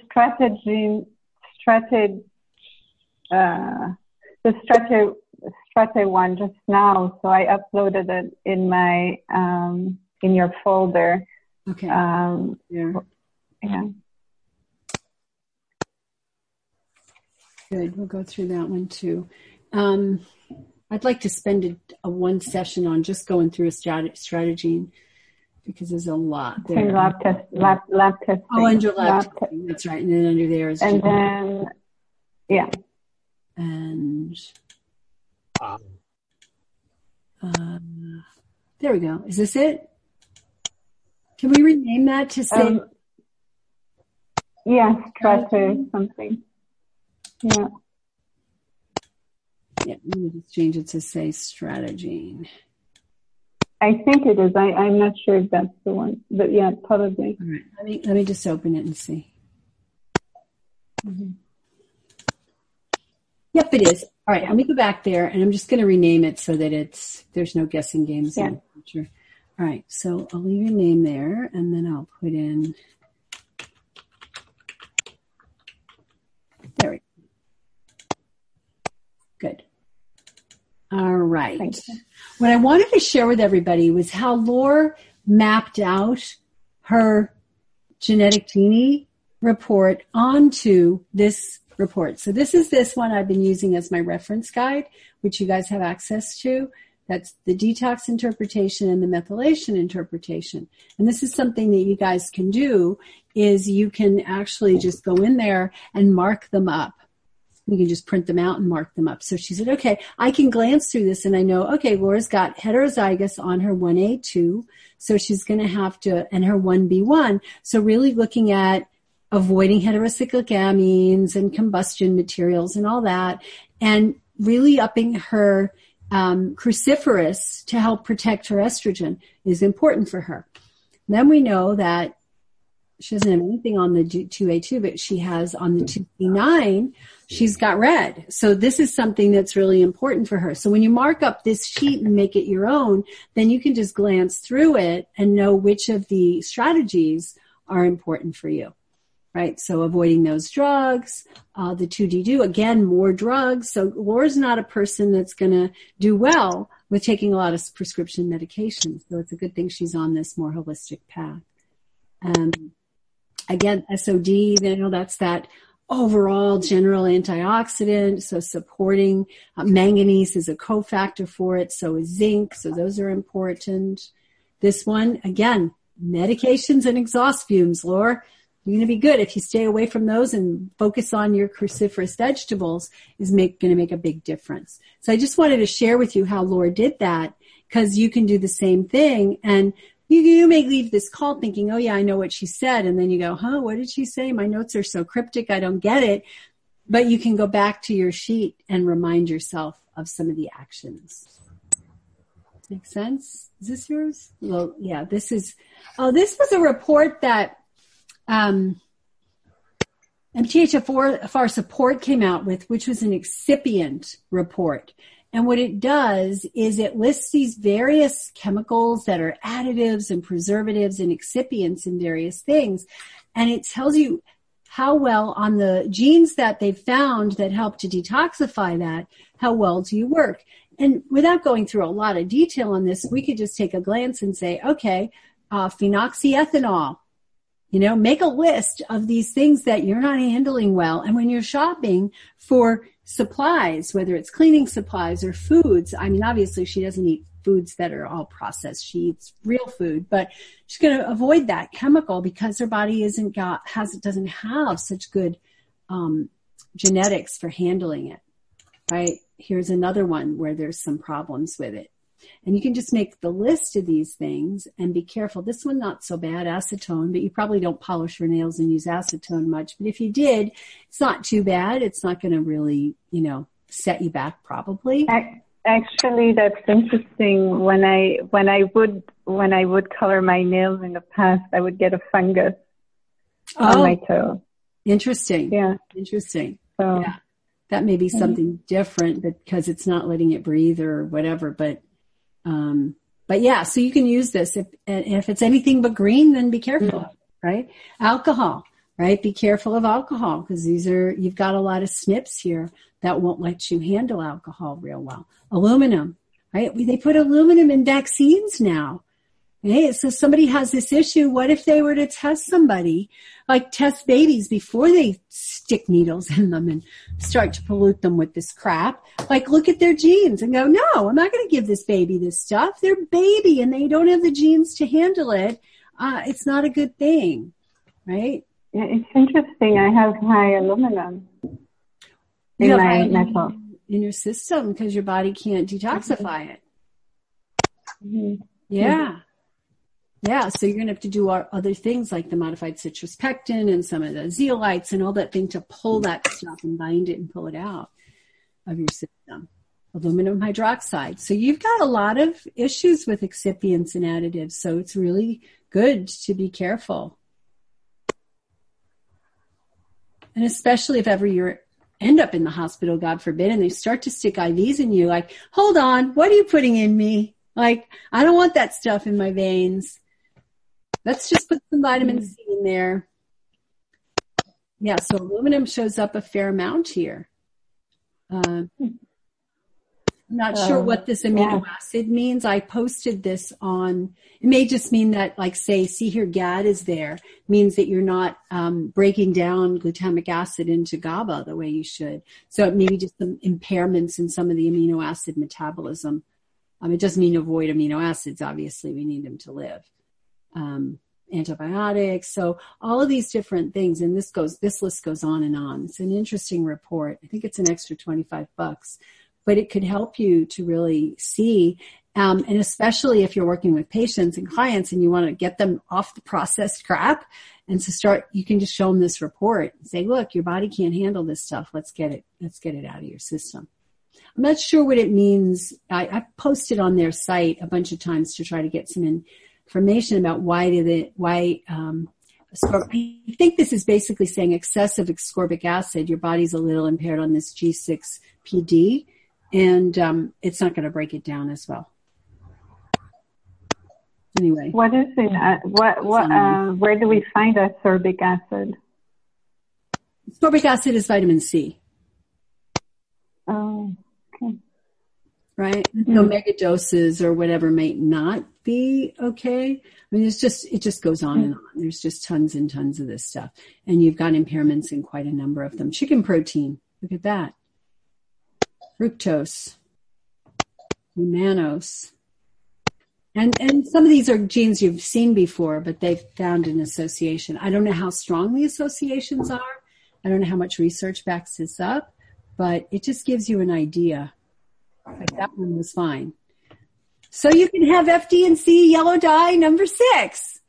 S9: Strate one just now, so I uploaded it in my in your folder.
S1: Okay.
S9: Yeah.
S1: Good. We'll go through that one too. I'd like to spend a one session on just going through a strategy because there's a lot there.
S9: And lab testing.
S1: Oh, under lab testing. That's right. And then under there is.
S9: And then, yeah.
S1: And there we go. Is this it? Can we rename that to say?
S9: Yeah, Strate something. Yeah.
S1: Yeah, let me just change it to say strategy.
S9: I think it is. I'm not sure if that's the one, but yeah, probably.
S1: All right. Let me just open it and see. Mm-hmm. Yep, it is. All right, let me go back there, and I'm just going to rename it so that there's no guessing games in the future. All right, so I'll leave your name there, and then I'll put in. There we go. Good. All right. What I wanted to share with everybody was how Laura mapped out her genetic Genie report onto this report. So this is this one I've been using as my reference guide, which you guys have access to. That's the detox interpretation and the methylation interpretation. And this is something that you guys can do is you can actually just go in there and mark them up. You can just print them out and mark them up. So she said, okay, I can glance through this and I know, okay, Laura's got heterozygous on her 1A2. So she's going to have to, and her 1B1. So really looking at avoiding heterocyclic amines and combustion materials and all that, and really upping her cruciferous to help protect her estrogen is important for her. Then we know that she doesn't have anything on the 2A2, but she has on the 2C9, she's got red. So this is something that's really important for her. So when you mark up this sheet and make it your own, then you can just glance through it and know which of the strategies are important for you. Right, so avoiding those drugs, the 2D2, again, more drugs. So Laura's not a person that's going to do well with taking a lot of prescription medications. So it's a good thing she's on this more holistic path. Again, SOD, that's that overall general antioxidant. So supporting manganese is a cofactor for it. So is zinc. So those are important. This one, again, medications and exhaust fumes, Laura. You're going to be good if you stay away from those and focus on your cruciferous vegetables is going to make a big difference. So I just wanted to share with you how Laura did that because you can do the same thing. And you may leave this call thinking, oh yeah, I know what she said. And then you go, what did she say? My notes are so cryptic. I don't get it. But you can go back to your sheet and remind yourself of some of the actions. Make sense? Is this yours? Well, yeah, this was a report that, MTHFR Support came out with, which was an excipient report. And what it does is it lists these various chemicals that are additives and preservatives and excipients in various things. And it tells you how well on the genes that they've found that help to detoxify that, how well do you work? And without going through a lot of detail on this, we could just take a glance and say, okay, phenoxyethanol. Make a list of these things that you're not handling well. And when you're shopping for supplies, whether it's cleaning supplies or foods, I mean, obviously she doesn't eat foods that are all processed. She eats real food, but she's going to avoid that chemical because her body doesn't have such good, genetics for handling it, right? Here's another one where there's some problems with it. And you can just make the list of these things and be careful. This one, not so bad, acetone, but you probably don't polish your nails and use acetone much. But if you did, it's not too bad. It's not going to really, set you back probably.
S9: Actually, that's interesting. When I would color my nails in the past, I would get a fungus on my toe.
S1: Interesting.
S9: Yeah.
S1: Interesting.
S9: So,
S1: yeah. That may be something different because it's not letting it breathe or whatever, but yeah, so you can use this. If it's anything but green, then be careful, right? Alcohol, right? Be careful of alcohol because you've got a lot of SNPs here that won't let you handle alcohol real well. Aluminum, right? They put aluminum in vaccines now. Hey, so somebody has this issue. What if they were to test somebody, like test babies before they stick needles in them and start to pollute them with this crap? Like look at their genes and go, no, I'm not going to give this baby this stuff. They're baby and they don't have the genes to handle it. It's not a good thing, right?
S9: Yeah, it's interesting. I have high aluminum in my metal.
S1: In your system because your body can't detoxify it.
S9: Mm-hmm.
S1: Yeah. Yeah, so you're going to have to do other things like the modified citrus pectin and some of the zeolites and all that thing to pull that stuff and bind it and pull it out of your system. Aluminum hydroxide. So you've got a lot of issues with excipients and additives, so it's really good to be careful. And especially if ever you end up in the hospital, God forbid, and they start to stick IVs in you, like, hold on, what are you putting in me? Like, I don't want that stuff in my veins. Let's just put some vitamin C in there. Yeah, so aluminum shows up a fair amount here. I'm not sure what this amino acid means. I posted this on, it may just mean that, like, say, see here, GAD is there, means that you're not breaking down glutamic acid into GABA the way you should. So it may be just some impairments in some of the amino acid metabolism. It doesn't mean avoid amino acids. Obviously, we need them to live. Antibiotics. So all of these different things. And this list goes on and on. It's an interesting report. I think it's an extra $25, but it could help you to really see. And especially if you're working with patients and clients and you want to get them off the processed crap. And so you can just show them this report and say, look, your body can't handle this stuff. Let's get it out of your system. I'm not sure what it means. I posted on their site a bunch of times to try to get some information about I think this is basically saying excessive ascorbic acid. Your body's a little impaired on this G6PD, and it's not going to break it down as well. Anyway,
S9: what is it? Where do we find ascorbic acid?
S1: Ascorbic acid is vitamin C.
S9: Oh, okay.
S1: Right? No mega doses or whatever might not be okay. I mean, it just goes on and on. There's just tons and tons of this stuff. And you've got impairments in quite a number of them. Chicken protein. Look at that. Fructose. Mannose. And some of these are genes you've seen before, but they've found an association. I don't know how strong the associations are. I don't know how much research backs this up, but it just gives you an idea. Like that one was fine. So you can have FD&C yellow dye number 6.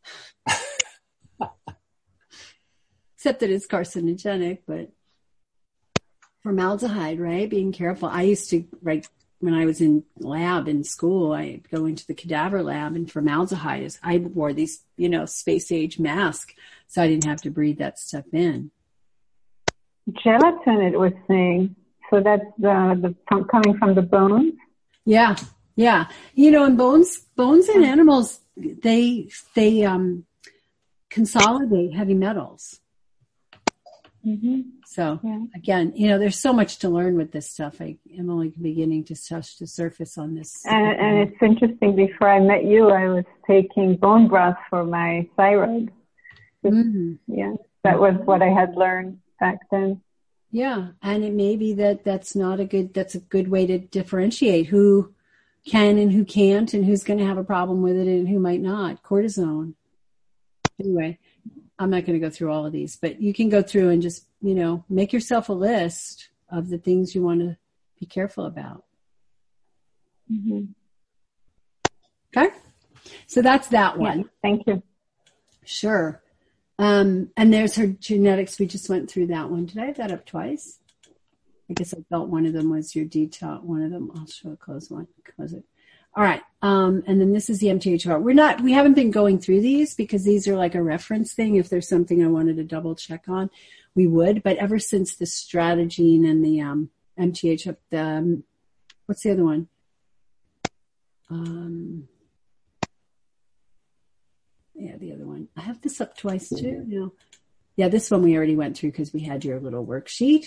S1: Except that it's carcinogenic, but formaldehyde, right? Being careful. I used to, right, when I was in lab in school, I'd go into the cadaver lab, and formaldehyde I wore these, space age mask, so I didn't have to breathe that stuff in.
S9: Gelatin, it was saying. So that's coming from the bones?
S1: Yeah. Yeah. And bones in animals, they consolidate heavy metals.
S9: Mm-hmm.
S1: So again, there's so much to learn with this stuff. I am only beginning to touch the surface on this.
S9: And it's interesting. Before I met you, I was taking bone broth for my thyroid.
S1: Mm-hmm.
S9: Yeah, that was what I had learned back then.
S1: Yeah, and it may be that's a good way to differentiate who can and who can't, and who's going to have a problem with it and who might not. Cortisone. Anyway, I'm not going to go through all of these, but you can go through and just, make yourself a list of the things you want to be careful about.
S9: Mm-hmm.
S1: Okay. So that's that one.
S9: Yeah, thank you.
S1: Sure. And there's her genetics. We just went through that one. Did I have that up twice? I guess I felt one of them was your detail. One of them, I'll show a close one. Close it. All right. And then this is the MTHFR. We haven't been going through these because these are like a reference thing. If there's something I wanted to double check on, we would. But ever since the Stratagene and the MTHFR, what's the other one? Yeah, the other one. I have this up twice too. No. Yeah, this one we already went through because we had your little worksheet.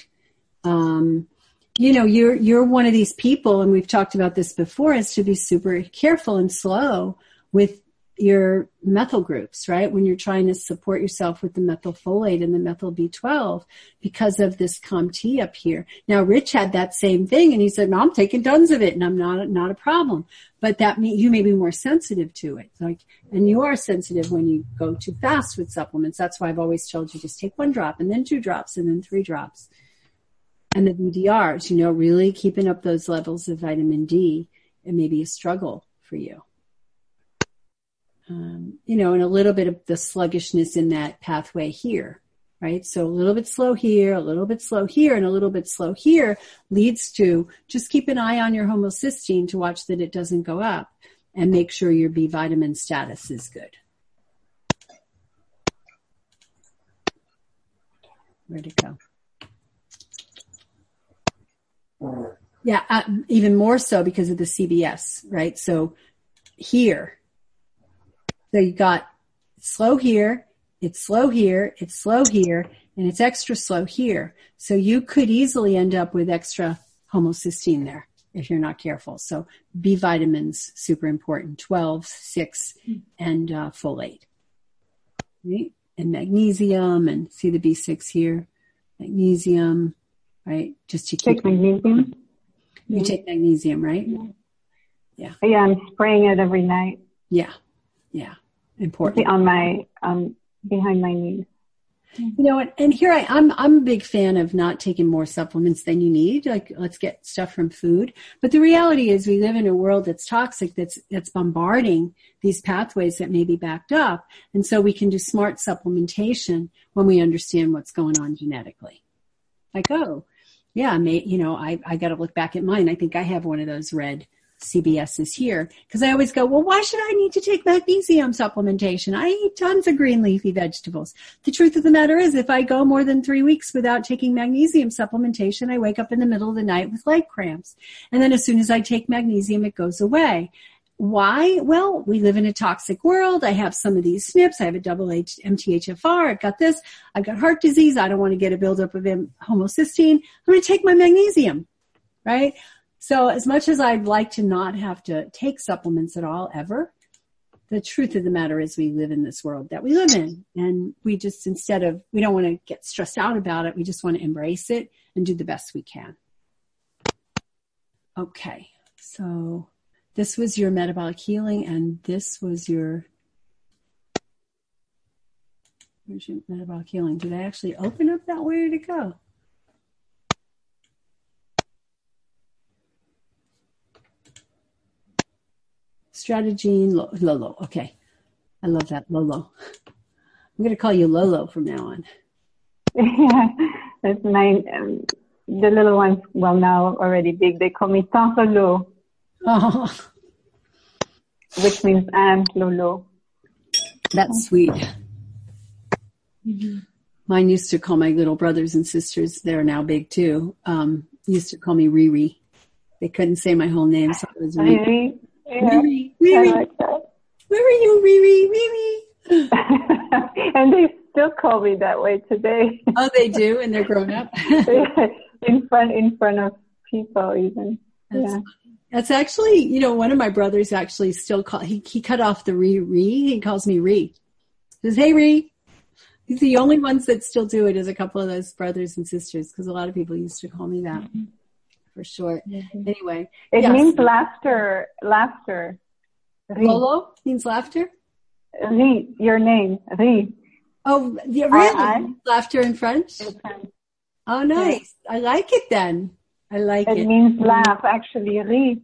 S1: You're one of these people, and we've talked about this before, is to be super careful and slow with your methyl groups, right? When you're trying to support yourself with the methylfolate and the methyl B12 because of this COMT up here. Now, Rich had that same thing, and he said, "No, I'm taking tons of it, and I'm not a problem." But that means you may be more sensitive to it. And you are sensitive when you go too fast with supplements. That's why I've always told you just take 1 drop, and then 2 drops, and then 3 drops. And the VDRs, really keeping up those levels of vitamin D, it may be a struggle for you. And a little bit of the sluggishness in that pathway here, right? So a little bit slow here, a little bit slow here, and a little bit slow here leads to just keep an eye on your homocysteine to watch that it doesn't go up and make sure your B vitamin status is good. Where'd it go? Yeah, even more so because of the CBS, right? So here, so you got slow here, it's slow here, it's slow here, and it's extra slow here. So you could easily end up with extra homocysteine there if you're not careful. So B vitamins, super important, 12, 6, and folate. Right? And magnesium, and see the B6 here, magnesium, right? Just to keep
S9: magnesium.
S1: You take magnesium, right?
S9: Yeah. Yeah, I'm spraying it every night.
S1: Yeah. Yeah. Important.
S9: On my, behind my knees.
S1: And here I'm a big fan of not taking more supplements than you need. Like, let's get stuff from food. But the reality is we live in a world that's toxic, that's bombarding these pathways that may be backed up. And so we can do smart supplementation when we understand what's going on genetically. Like, yeah, I got to look back at mine. I think I have one of those red CBSs here because I always go, well, why should I need to take magnesium supplementation? I eat tons of green leafy vegetables. The truth of the matter is if I go more than 3 weeks without taking magnesium supplementation, I wake up in the middle of the night with leg cramps. And then as soon as I take magnesium, it goes away. Why? Well, we live in a toxic world. I have some of these SNPs. I have a double MTHFR. I've got this. I've got heart disease. I don't want to get a buildup of homocysteine. I'm going to take my magnesium, right? So as much as I'd like to not have to take supplements at all ever, the truth of the matter is we live in this world that we live in. And we just, we don't want to get stressed out about it. We just want to embrace it and do the best we can. Okay. So this was your metabolic healing, and this was where's your metabolic healing? Did I actually open up that? Where did it go? Strategene Lolo. Okay. I love that, Lolo. I'm going to call you Lolo from now on.
S9: Yeah, that's mine. The little ones, well, now already big, they call me Tante Lolo. Oh. Which means Aunt Lolo.
S1: That's sweet. Mm-hmm. Mine used to call my little brothers and sisters, they're now big too, used to call me Riri. They couldn't say my whole name, so it was Riri.
S9: Yeah,
S1: Riri.
S9: I like that.
S1: Where are you, Riri?
S9: And they still call me that way today.
S1: Oh, they do, and they're grown up.
S9: in front of people, even.
S1: That's actually, one of my brothers actually still he cut off the Riri. He calls me Ree. He says, "Hey, Ree." He's the only ones that still do it, is a couple of those brothers and sisters, because a lot of people used to call me that for short. Mm-hmm. Anyway.
S9: It means laughter. Laughter.
S1: Lolo means laughter?
S9: Ri, your name. Ri.
S1: Oh, yeah, really? Laughter in French? Oh, nice. Yeah. I like it then. I like it.
S9: It means laugh. Actually, ri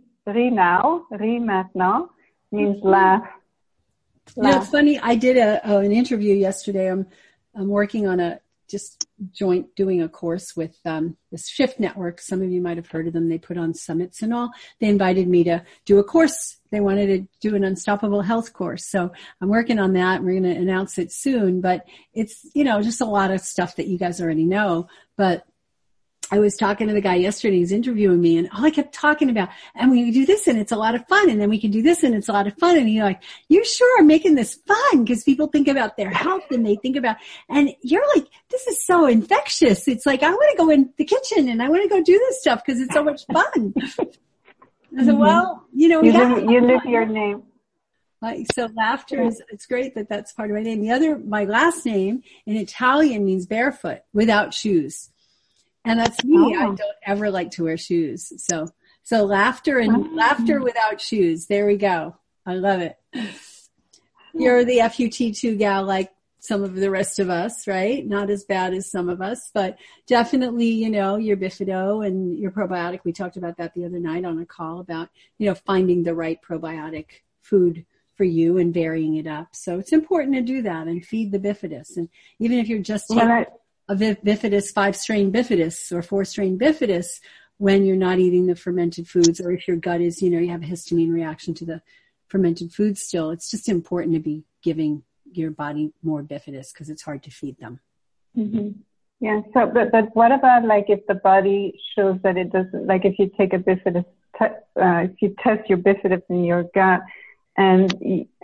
S9: maintenant means laugh.
S1: It's funny. I did an interview yesterday. I'm working on doing a course with this Shift Network. Some of you might have heard of them. They put on summits and all. They invited me to do a course. They wanted to do an Unstoppable Health course. So I'm working on that. We're going to announce it soon. But it's, just a lot of stuff that you guys already know. But I was talking to the guy yesterday, he's interviewing me, and all I kept talking about, and we do this and it's a lot of fun, and then we can do this and it's a lot of fun. And you're like, you sure are making this fun, because people think about their health and they think about, and you're like, this is so infectious. It's like, I want to go in the kitchen and I want to go do this stuff because it's so much fun. I said, well,
S9: you live your name.
S1: So laughter it's great that that's part of my name. My last name in Italian means barefoot, without shoes. And that's me. Oh. I don't ever like to wear shoes. So laughter and laughter without shoes. There we go. I love it. You're the FUT2 gal, like some of the rest of us, right? Not as bad as some of us, but definitely, your Bifido and your probiotic. We talked about that the other night on a call about, finding the right probiotic food for you and varying it up. So it's important to do that and feed the Bifidus. And even if you're just taking a bifidus, 5-strain bifidus or 4-strain bifidus, when you're not eating the fermented foods, or if your gut is, you have a histamine reaction to the fermented foods still, it's just important to be giving your body more bifidus because it's hard to feed them.
S9: Mm-hmm. Yeah. So, but what about if the body shows that it doesn't, if you take a bifidus, if you test your bifidus in your gut and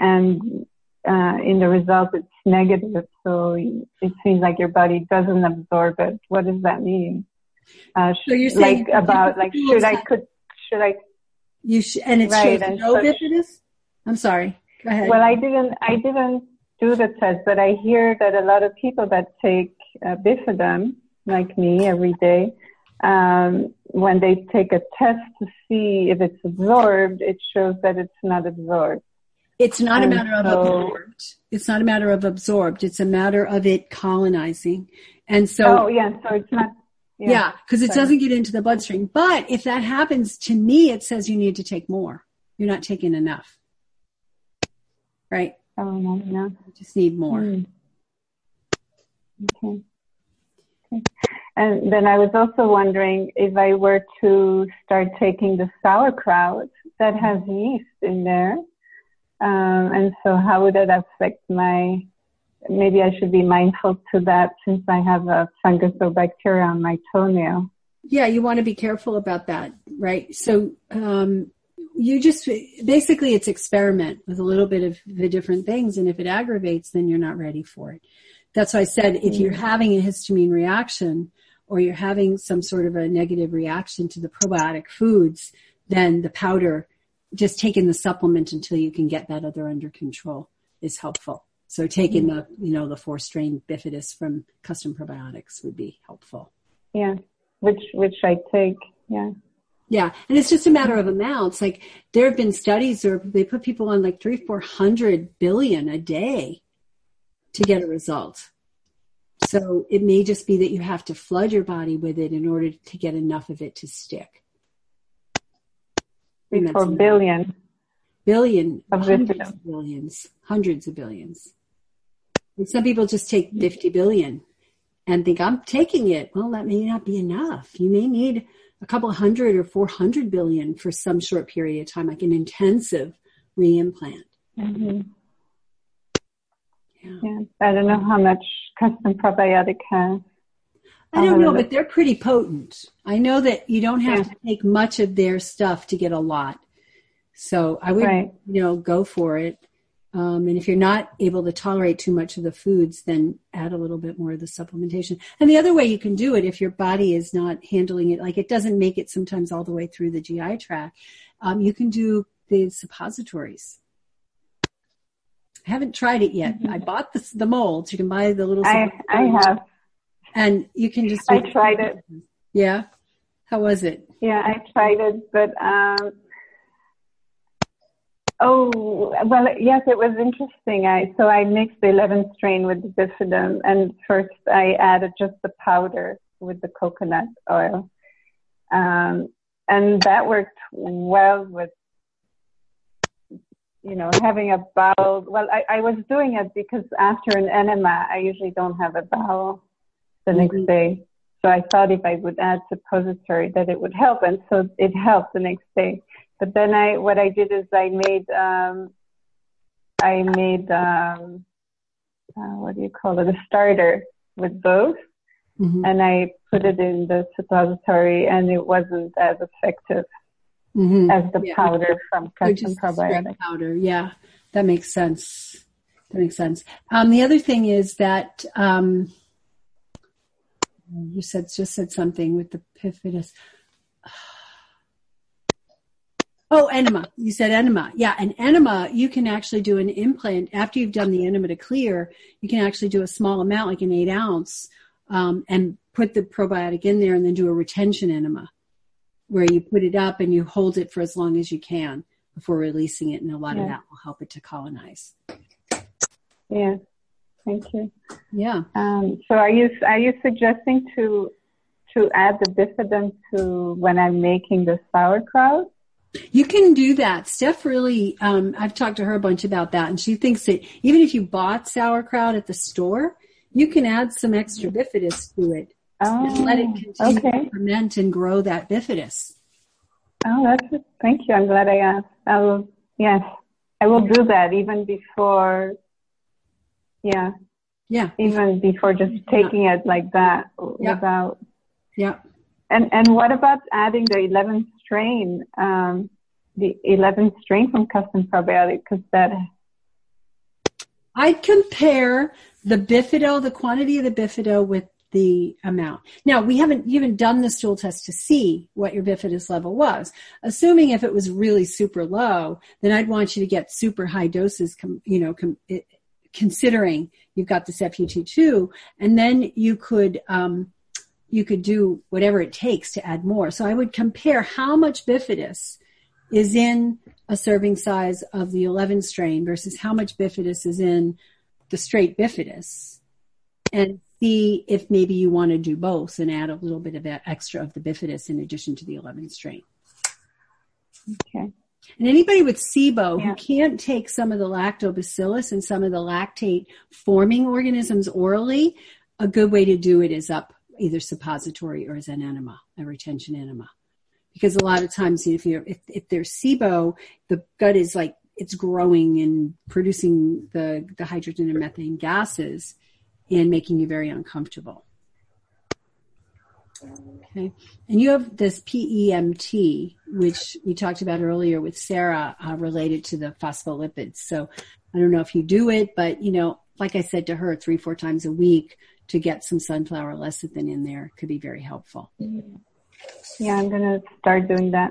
S9: in the result it's negative, so it seems like your body doesn't absorb it. What does that mean?
S1: So you're saying
S9: should I?
S1: You and it shows no bifidus? I'm sorry. Go ahead.
S9: Well, I didn't do the test, but I hear that a lot of people that take Bifidum, like me, every day, when they take a test to see if it's absorbed, it shows that it's not absorbed.
S1: It's not a matter of absorbed. It's not a matter of absorbed. It's a matter of it colonizing. And so.
S9: Oh, yeah. So it's not.
S1: Yeah, because it doesn't get into the bloodstream. But if that happens, to me, it says you need to take more. You're not taking enough. Right?
S9: Oh, no.
S1: You just need more.
S9: Okay. And then I was also wondering if I were to start taking the sauerkraut that has yeast in there. And so how would that affect maybe I should be mindful to that since I have a fungus or bacteria on my toenail.
S1: Yeah, you want to be careful about that, right? So you just, basically it's experiment with a little bit of the different things. And if it aggravates, then you're not ready for it. That's why I said if you're having a histamine reaction or you're having some sort of a negative reaction to the probiotic foods, then the powder, just taking the supplement until you can get that other under control is helpful. So taking the 4-strain bifidus from Custom Probiotics would be helpful.
S9: Yeah, which I take. Yeah.
S1: Yeah, and it's just a matter of amounts. Like there have been studies where they put people on 300-400 billion a day to get a result. So it may just be that you have to flood your body with it in order to get enough of it to stick.
S9: 4 billion.
S1: hundreds of billions. And some people just take 50 billion and think, I'm taking it. Well, that may not be enough. You may need a couple 100 or 400 billion for some short period of time, like an intensive reimplant.
S9: Mm-hmm. Yeah. I don't know how much custom probiotic has.
S1: I don't know, but they're pretty potent. I know that you don't have to take much of their stuff to get a lot. So I would, go for it. And if you're not able to tolerate too much of the foods, then add a little bit more of the supplementation. And the other way you can do it, if your body is not handling it, like it doesn't make it sometimes all the way through the GI tract, you can do the suppositories. I haven't tried it yet. Mm-hmm. I bought the molds. You can buy the little.
S9: I have.
S1: And you can just.
S9: I tried it.
S1: Yeah. How was it?
S9: Yeah, I tried it, but yes, it was interesting. I mixed the 11 strain with the bifidum, and first I added just the powder with the coconut oil, and that worked well with. Having a bowel. Well, I was doing it because after an enema, I usually don't have a bowel the next day. So I thought if I would add suppository that it would help. And so it helped the next day. But then what I did is I made what do you call it? A starter with both. Mm-hmm. And I put it in the suppository and it wasn't as effective. Mm-hmm. As the powder from custom probiotic
S1: powder. Yeah, that makes sense. The other thing is that you said something with the pifidus. Oh, enema. You said enema. Yeah, an enema, you can actually do an implant. After you've done the enema to clear, you can actually do a small amount, like an 8 ounce, and put the probiotic in there and then do a retention enema, where you put it up and you hold it for as long as you can before releasing it, and a lot of that will help it to colonize.
S9: Yeah, thank you.
S1: Yeah.
S9: So are you suggesting to add the bifidum to when I'm making the sauerkraut?
S1: You can do that. Steph really, I've talked to her a bunch about that, and she thinks that even if you bought sauerkraut at the store, you can add some extra bifidus to it. And let it continue to ferment and grow that bifidus.
S9: Oh, thank you. I'm glad I asked. I will do that even before. Yeah. Yeah. Even before just taking it like that without.
S1: Yeah.
S9: And what about adding the 11th strain? The 11th strain from Custom Probiotic, because that.
S1: I'd compare the quantity of the bifido with the amount. Now, you haven't done the stool test to see what your bifidus level was. Assuming if it was really super low, then I'd want you to get super high doses, considering you've got this FUT2, and then you could do whatever it takes to add more. So I would compare how much bifidus is in a serving size of the 11 strain versus how much bifidus is in the straight bifidus, and see if maybe you want to do both and add a little bit of extra of the bifidus in addition to the 11 strain.
S9: Okay.
S1: And anybody with SIBO who can't take some of the lactobacillus and some of the lactate forming organisms orally, a good way to do it is up either suppository or as an enema, a retention enema. Because a lot of times if there's SIBO, the gut is like, it's growing and producing the hydrogen and methane gases and making you very uncomfortable. Okay. And you have this PEMT, which we talked about earlier with Sarah, related to the phospholipids. So I don't know if you do it, but, like I said to her, 3-4 times a week to get some sunflower lecithin in there could be very helpful.
S9: Yeah, I'm going to start doing that.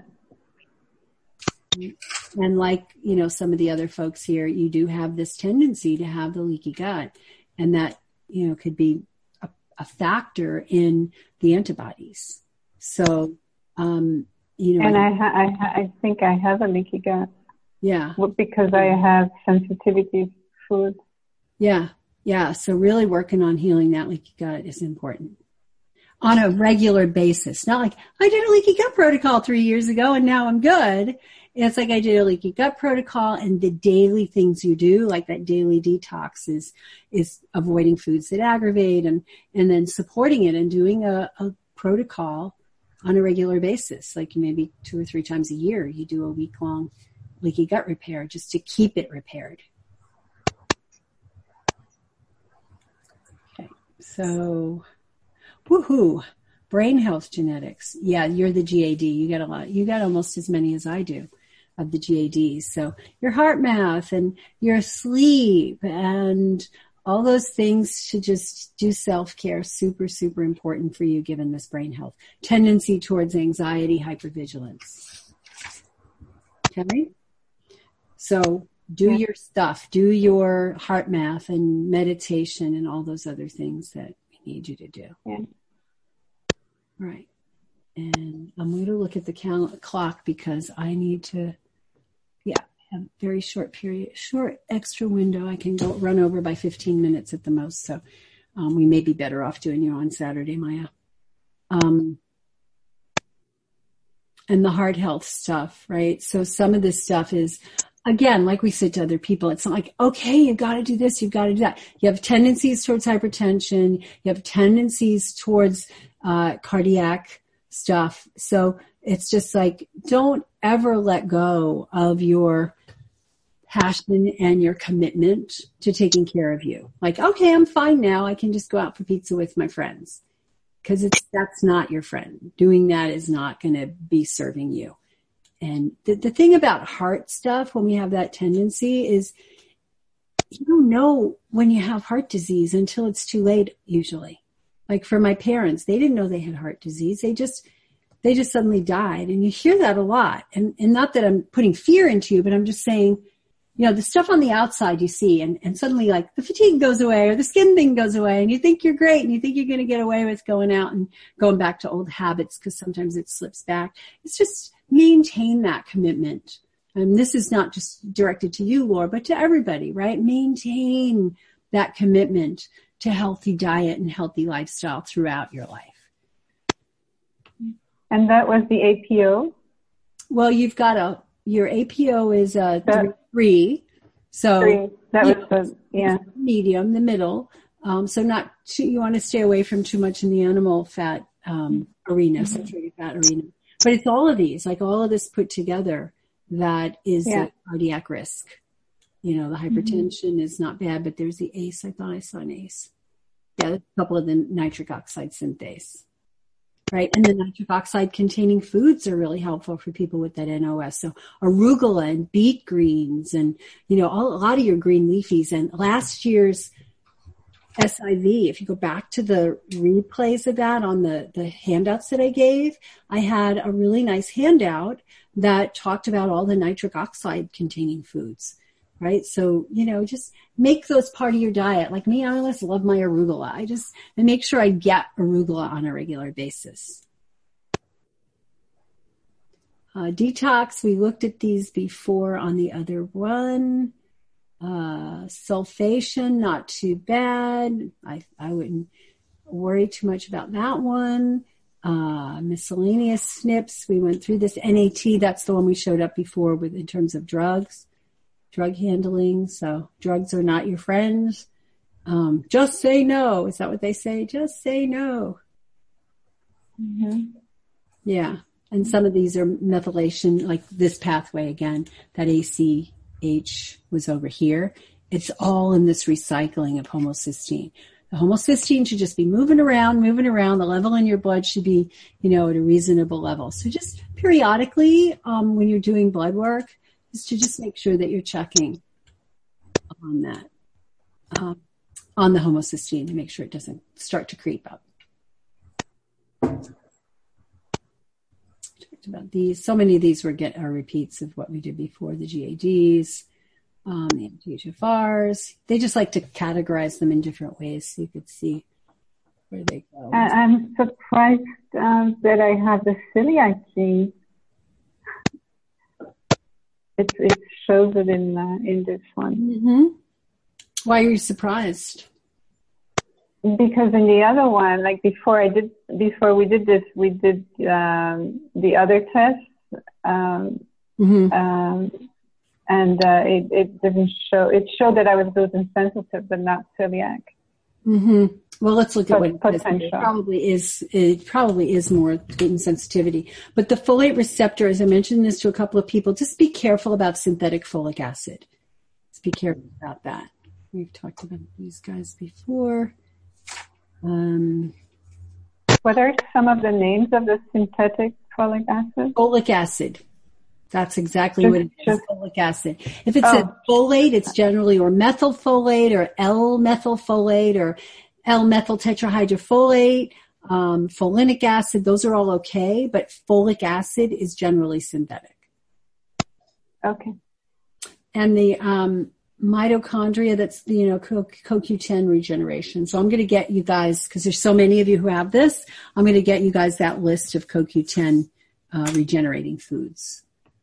S1: And like, some of the other folks here, you do have this tendency to have the leaky gut, and that, could be a factor in the antibodies. So, And
S9: I think I have a leaky gut.
S1: Yeah.
S9: Because I have sensitivity to food.
S1: Yeah. Yeah. So really working on healing that leaky gut is important on a regular basis. Not like I did a leaky gut protocol 3 years ago and now I'm good. It's like I did a leaky gut protocol, and the daily things you do, like that daily detox is avoiding foods that aggravate and then supporting it and doing a protocol on a regular basis. Like maybe 2 or 3 times a year, you do a week-long leaky gut repair just to keep it repaired. Okay, so woohoo, brain health genetics. Yeah, you're the GAD. You got a lot. You got almost as many as I do of the GADs. So your heart math and your sleep and all those things to just do self-care, super, super important for you given this brain health. Tendency towards anxiety, hypervigilance. Okay? So do your stuff. Do your heart math and meditation and all those other things that we need you to do.
S9: Yeah.
S1: Right. And I'm going to look at the clock because I need to, have a very short extra window. I can run over by 15 minutes at the most. So we may be better off doing you on Saturday, Maya. And the heart health stuff, right? So some of this stuff is, again, like we said to other people, it's not like, okay, you've got to do this, you've got to do that. You have tendencies towards hypertension. You have tendencies towards cardiac stuff. So it's just like, don't ever let go of your passion and your commitment to taking care of you. Like, okay, I'm fine now. I can just go out for pizza with my friends. Because that's not your friend. Doing that is not going to be serving you. And the thing about heart stuff, when we have that tendency, is you don't know when you have heart disease until it's too late, usually. Like for my parents, they didn't know they had heart disease. They just suddenly died. And you hear that a lot. And not that I'm putting fear into you, but I'm just saying, the stuff on the outside you see, and suddenly like the fatigue goes away or the skin thing goes away and you think you're great and you think you're going to get away with going out and going back to old habits because sometimes it slips back. It's just maintain that commitment. And this is not just directed to you, Laura, but to everybody, right? Maintain that commitment to healthy diet and healthy lifestyle throughout your life.
S9: And that was the APO?
S1: Well, you've got your APO is 3. So
S9: 3. That was
S1: medium, the middle. So not too, you want to stay away from too much in the animal fat arena, saturated fat arena. But it's all of these, like all of this put together, that is a cardiac risk. The hypertension is not bad, but there's the ACE. I thought I saw an ACE. Yeah, a couple of the nitric oxide synthase. Right. And the nitric oxide containing foods are really helpful for people with that NOS. So arugula and beet greens and, a lot of your green leafies. And last year's SIV, if you go back to the replays of that on the handouts that I gave, I had a really nice handout that talked about all the nitric oxide containing foods. Right. So, just make those part of your diet. Like me, I always love my arugula. I make sure I get arugula on a regular basis. Detox. We looked at these before on the other one. Sulfation, not too bad. I wouldn't worry too much about that one. Miscellaneous SNPs. We went through this. NAT. That's the one we showed up before with in terms of drugs. Drug handling. So drugs are not your friends. Just say no. Is that what they say? Just say no.
S9: Mm-hmm.
S1: Yeah. And some of these are methylation, like this pathway again, that ACH was over here. It's all in this recycling of homocysteine. The homocysteine should just be moving around. The level in your blood should be, at a reasonable level. So just periodically, when you're doing blood work, is to just make sure that you're checking on that, on the homocysteine to make sure it doesn't start to creep up. Talked about these. So many of these are repeats of what we did before, the GADs, the MTHFRs. They just like to categorize them in different ways so you could see where they go.
S9: I'm surprised that I have the celiac gene. It shows it in this one.
S1: Mm-hmm. Why are you surprised?
S9: Because in the other one, like before we did this, we did the other tests, Mm-hmm. It didn't show. It showed that I was gluten sensitive, but not celiac.
S1: Mm-hmm. Well, let's look at what
S9: potential.
S1: It probably is more gluten sensitivity. But the folate receptor, as I mentioned this to a couple of people, just be careful about synthetic folic acid. Just be careful about that. We've talked about these guys before.
S9: What are some of the names of the synthetic folic acid?
S1: Folic acid. That's exactly what it is, folic acid. If it's a folate, it's generally or methylfolate or L-methylfolate or L-methyl tetrahydrofolate, folinic acid. Those are all okay, but folic acid is generally synthetic.
S9: Okay.
S1: And the mitochondria, that's, CoQ10 regeneration. So I'm going to get you guys, because there's so many of you who have this, I'm going to get you guys that list of CoQ10 regenerating foods.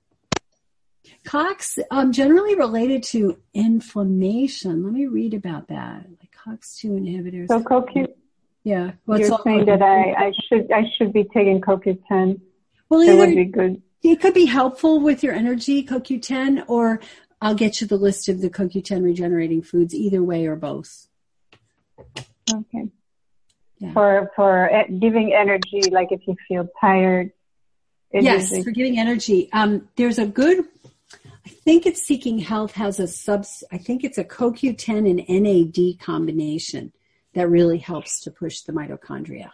S1: COX, generally related to inflammation. Let me read about that. Like COX-2 inhibitors.
S9: So CoQ.
S1: Yeah.
S9: You're saying that I should be taking CoQ10.
S1: Well,
S9: that would be good.
S1: It could be helpful with your energy, CoQ10, or I'll get you the list of the CoQ10 regenerating foods, either way or both.
S9: Okay.
S1: Yeah.
S9: For giving energy, like if you feel tired.
S1: Yes, for giving energy. There's a good, I think it's Seeking Health has I think it's a CoQ10 and NAD combination that really helps to push the mitochondria.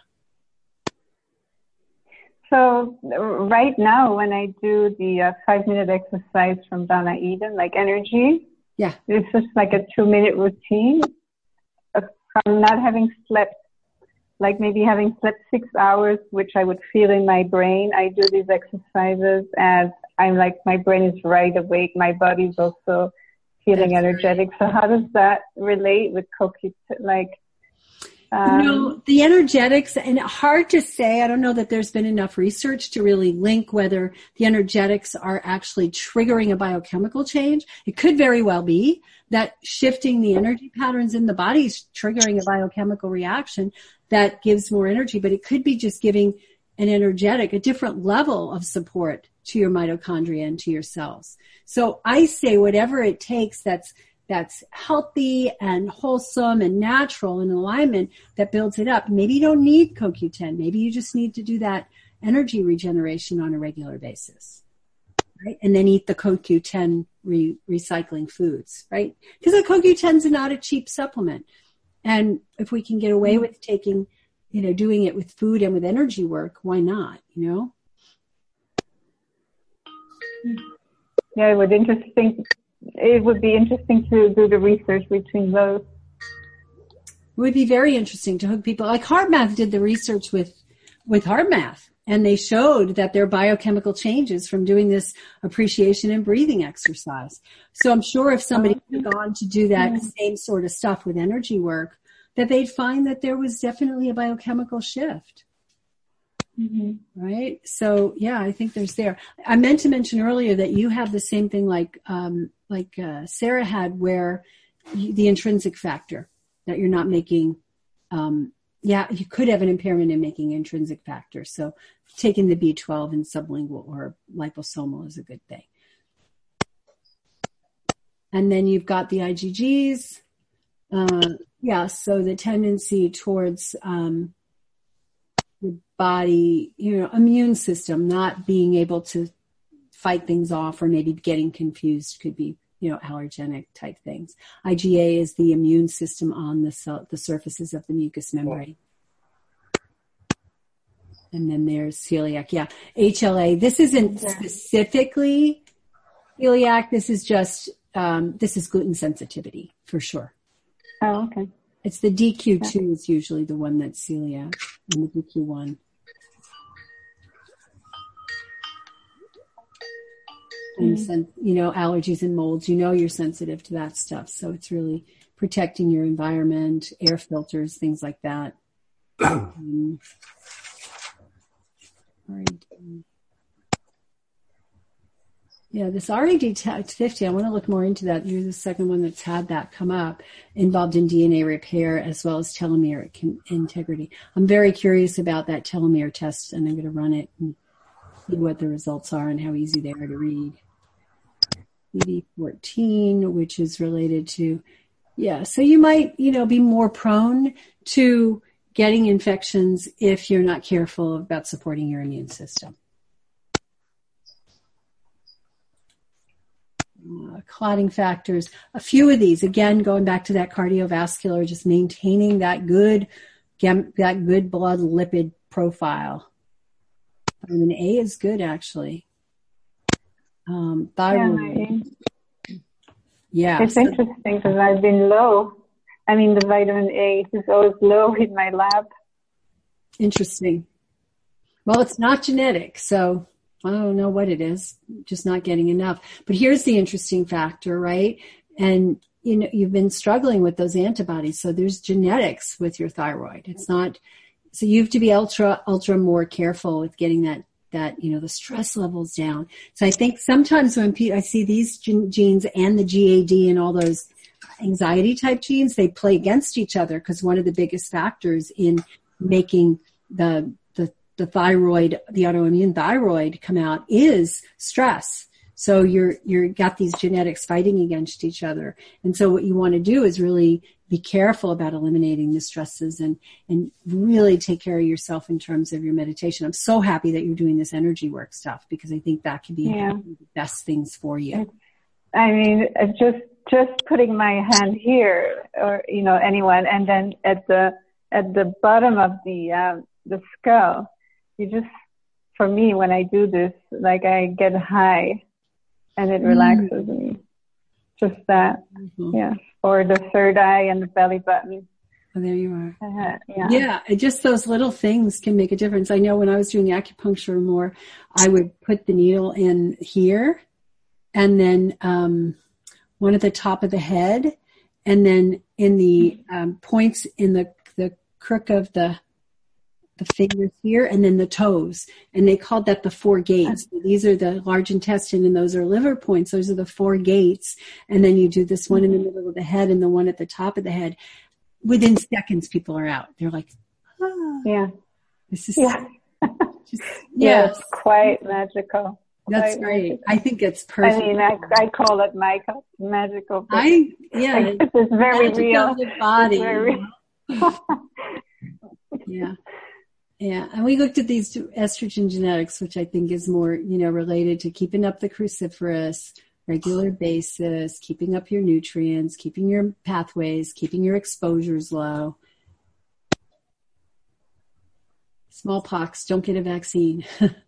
S9: So right now when I do the 5-minute exercise from Donna Eden, like energy,
S1: yeah,
S9: it's just like a 2-minute routine from not having slept, like maybe having slept 6 hours, which I would feel in my brain. I do these exercises as I'm like, my brain is right awake. My body's also feeling energetic. So how does that relate with CoQ10? Like,
S1: the energetics, and hard to say, I don't know that there's been enough research to really link whether the energetics are actually triggering a biochemical change. It could very well be that shifting the energy patterns in the body is triggering a biochemical reaction that gives more energy, but it could be just giving an energetic, a different level of support to your mitochondria and to your cells. So I say whatever it takes that's healthy and wholesome and natural and in alignment that builds it up. Maybe you don't need CoQ10. Maybe you just need to do that energy regeneration on a regular basis, right? And then eat the CoQ10 recycling foods, right? Because the CoQ10 is not a cheap supplement. And if we can get away with taking, doing it with food and with energy work, why not,
S9: Yeah, it would be interesting to do the research between those.
S1: It would be very interesting to hook people. Like HeartMath did the research with HeartMath, and they showed that there are biochemical changes from doing this appreciation and breathing exercise. So I'm sure if somebody had gone to do that same sort of stuff with energy work, that they'd find that there was definitely a biochemical shift. Mm-hmm. Right? So, yeah, I think there's there. I meant to mention earlier that you have the same thing like Sarah had, where the intrinsic factor, that you're not making, you could have an impairment in making intrinsic factor. So taking the B12 and sublingual or liposomal is a good thing. And then you've got the IgGs. So the tendency towards the body, immune system not being able to fight things off or maybe getting confused could be, allergenic type things. IgA is the immune system on the surfaces of the mucous membrane. And then there's celiac. Yeah. HLA. This isn't specifically celiac. This is just, this is gluten sensitivity for sure.
S9: Oh, okay.
S1: It's the DQ2 is usually the one that's celiac, and the DQ1. And, allergies and molds, you're sensitive to that stuff. So it's really protecting your environment, air filters, things like that. This RAD50, I want to look more into that. You're the second one that's had that come up, involved in DNA repair as well as telomere integrity. I'm very curious about that telomere test, and I'm going to run it and see what the results are and how easy they are to read. CD14, which is related to, so you might, be more prone to getting infections if you're not careful about supporting your immune system. Clotting factors, a few of these, again, going back to that cardiovascular, just maintaining that good blood lipid profile. Vitamin A is good, actually. Thyroid. Yeah.
S9: It's interesting because I've been low. I mean, the vitamin A is always low in my lab.
S1: Interesting. Well, it's not genetic, so I don't know what it is, just not getting enough. But here's the interesting factor, right? And, you've been struggling with those antibodies. So there's genetics with your thyroid. It's not, so you have to be ultra more careful with getting that, the stress levels down. So I think sometimes when I see these genes and the GAD and all those anxiety type genes, they play against each other because one of the biggest factors in making the thyroid, the autoimmune thyroid come out is stress. So you're got these genetics fighting against each other. And so what you want to do is really be careful about eliminating the stresses and really take care of yourself in terms of your meditation. I'm so happy that you're doing this energy work stuff because I think that can be one of the best things for you.
S9: I mean, just putting my hand here or, anyone, and then at the bottom of the skull, for me, when I do this, like I get high and it relaxes me. Just that. Yeah. Or the third eye and the belly button.
S1: Oh, there you are. Yeah. Just those little things can make a difference. I know when I was doing acupuncture more, I would put the needle in here and then, one at the top of the head and then in the, points in the crook of the fingers here and then the toes. And they called that the 4 gates. So these are the large intestine and those are liver points. Those are the 4 gates. And then you do this one in the middle of the head and the one at the top of the head. Within seconds, people are out. They're like, this is
S9: it's quite magical.
S1: That's great. I think it's perfect.
S9: I mean, I call it magical.
S1: This
S9: is very real.
S1: The body. Very real. Yeah. And we looked at these estrogen genetics, which I think is more, related to keeping up the cruciferous, regular basis, keeping up your nutrients, keeping your pathways, keeping your exposures low. Smallpox, don't get a vaccine.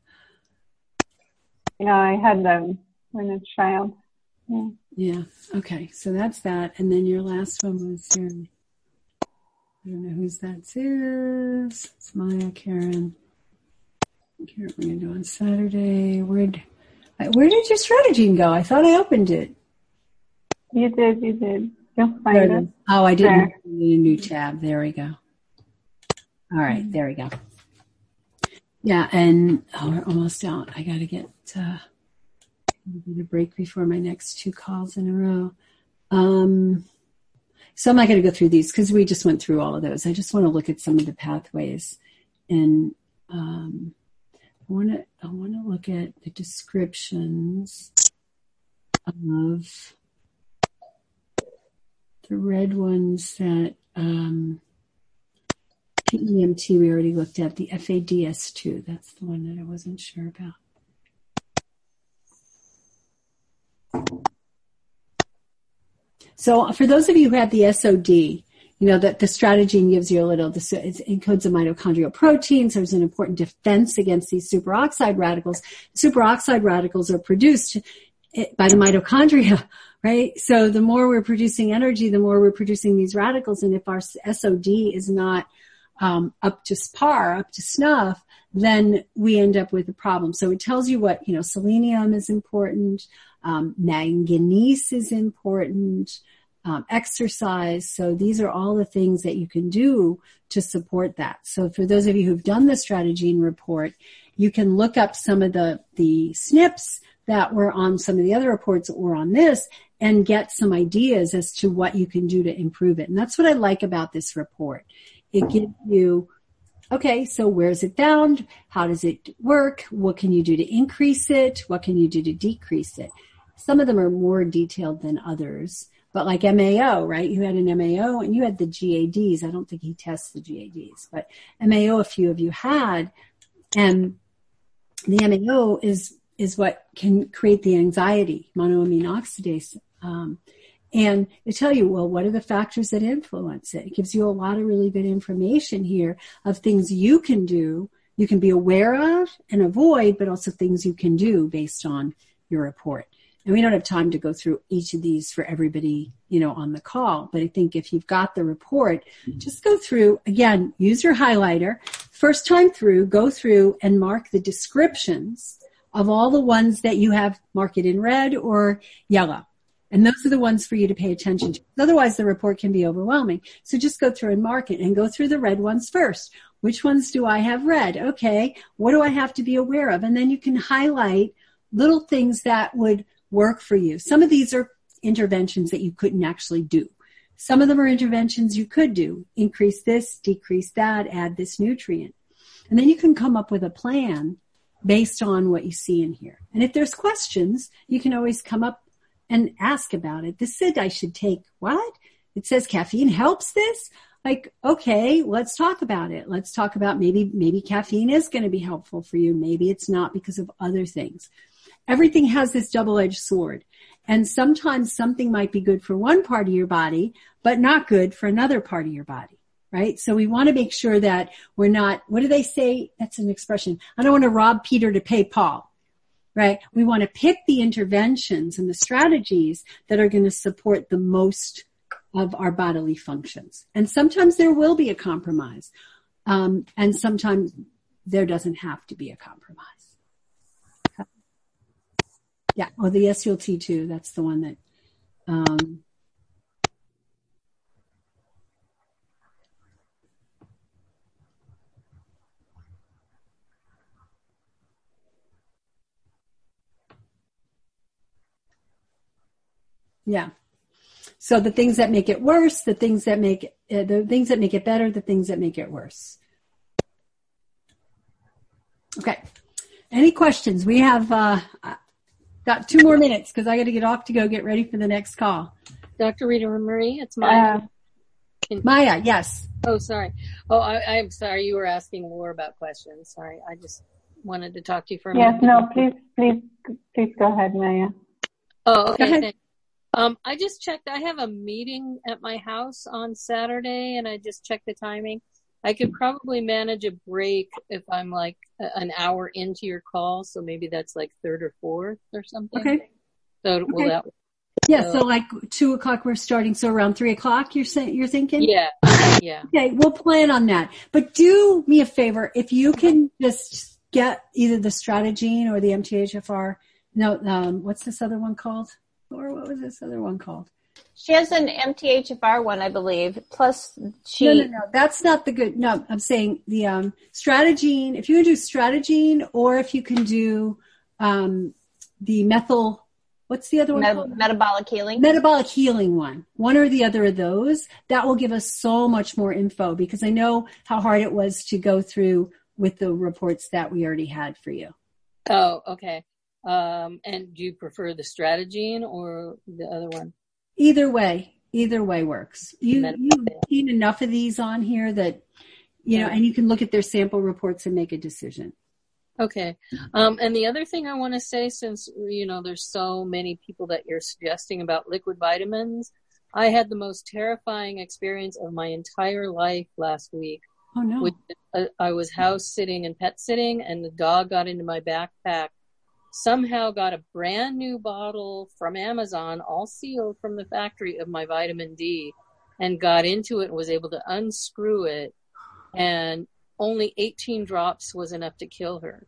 S9: I had them when a child.
S1: Yeah. Okay. So that's that. And then your last one was your, I don't know whose that is. It's Maya, Karen. We're going to do on Saturday. Where did your strategy go? I thought I opened it.
S9: You did. You'll find it.
S1: Oh, I didn't open a new tab. There we go. All right. There we go. Yeah. And we're almost out. I got to get a break before my next 2 calls in a row. So I'm not going to go through these because we just went through all of those. I just want to look at some of the pathways, and I want to look at the descriptions of the red ones that PEMT we already looked at. The FADS2, that's the one that I wasn't sure about. So for those of you who have the SOD, that the strategy gives you a little, it encodes the mitochondrial proteins. There's an important defense against these superoxide radicals. Superoxide radicals are produced by the mitochondria, right? So the more we're producing energy, the more we're producing these radicals. And if our SOD is not up to par, up to snuff, then we end up with a problem. So it tells you what, selenium is important, manganese is important, exercise. So these are all the things that you can do to support that. So for those of you who've done the strategy and report, you can look up some of the SNPs that were on some of the other reports that were on this and get some ideas as to what you can do to improve it. And that's what I like about this report. It gives you, okay, so where's it found? How does it work? What can you do to increase it? What can you do to decrease it? Some of them are more detailed than others, but like MAO, right? You had an MAO and you had the GADs. I don't think he tests the GADs, but MAO, a few of you had, and the MAO is what can create the anxiety, monoamine oxidase. And they tell you, well, what are the factors that influence it? It gives you a lot of really good information here of things you can do, you can be aware of and avoid, but also things you can do based on your report. And we don't have time to go through each of these for everybody, on the call. But I think if you've got the report, just go through, again, use your highlighter. First time through, go through and mark the descriptions of all the ones that you have marked in red or yellow. And those are the ones for you to pay attention to. Otherwise, the report can be overwhelming. So just go through and mark it and go through the red ones first. Which ones do I have red? Okay, what do I have to be aware of? And then you can highlight little things that would work for you. Some of these are interventions that you couldn't actually do. Some of them are interventions you could do. Increase this, decrease that, add this nutrient. And then you can come up with a plan based on what you see in here. And if there's questions, you can always come up and ask about it. This said I should take what? It says caffeine helps this? Like, okay, let's talk about it. Let's talk about maybe caffeine is going to be helpful for you. Maybe it's not because of other things. Everything has this double-edged sword. And sometimes something might be good for one part of your body, but not good for another part of your body, right? So we want to make sure that we're not, what do they say? That's an expression. I don't want to rob Peter to pay Paul. Right? We want to pick the interventions and the strategies that are going to support the most of our bodily functions. And sometimes there will be a compromise. And sometimes there doesn't have to be a compromise. Yeah. Oh, the SGLT2, that's the one that, yeah. So the things that make it worse, the things that make it better, the things that make it worse. Okay. Any questions? We have got 2 more minutes because I got to get off to go get ready for the next call.
S7: Dr. Rita Marie, it's Maya.
S1: Maya, yes.
S7: Oh, sorry. Oh, I'm sorry. You were asking more about questions. Sorry. I just wanted to talk to you for a minute.
S9: Yes, no, please go ahead, Maya.
S7: Oh, okay. Thanks. I just checked. I have a meeting at my house on Saturday, and I just checked the timing. I could probably manage a break if I'm like an hour into your call, so maybe that's like 3rd or 4th or something.
S1: Okay.
S7: So will that work?
S1: Yeah, so like 2 o'clock we're starting, so around 3 o'clock you're thinking?
S7: Yeah.
S1: Okay, we'll plan on that. But do me a favor, if you can just get either the Strategene or the MTHFR. No, what's this other one called? Or what was this other one called?
S8: She has an MTHFR one, I believe. Plus,
S1: No. That's not the good. No, I'm saying the Strategene. If you can do Strategene, or if you can do the methyl. What's the other one?
S8: Metabolic healing.
S1: Metabolic healing one. One or the other of those. That will give us so much more info because I know how hard it was to go through with the reports that we already had for you.
S7: Oh, okay. And do you prefer the Strategene or the other one?
S1: Either way works. You've seen enough of these on here that, and you can look at their sample reports and make a decision.
S7: Okay. And the other thing I want to say, since, there's so many people that you're suggesting about liquid vitamins, I had the most terrifying experience of my entire life last week.
S1: Oh, no.
S7: I was house sitting and pet sitting, and the dog got into my backpack, somehow got a brand new bottle from Amazon, all sealed from the factory, of my vitamin D, and got into it and was able to unscrew it. And only 18 drops was enough to kill her.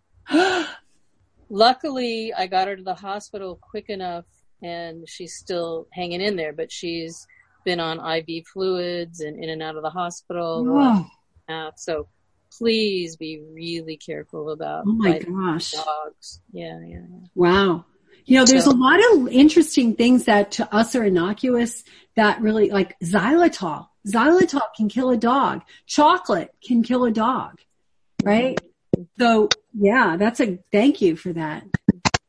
S7: Luckily, I got her to the hospital quick enough, and she's still hanging in there, but she's been on IV fluids and in and out of the hospital.
S1: Wow.
S7: So please be really careful about dogs. Yeah.
S1: Wow. There's a lot of interesting things that to us are innocuous that really, like xylitol. Xylitol can kill a dog. Chocolate can kill a dog, right? So yeah, thank you for that.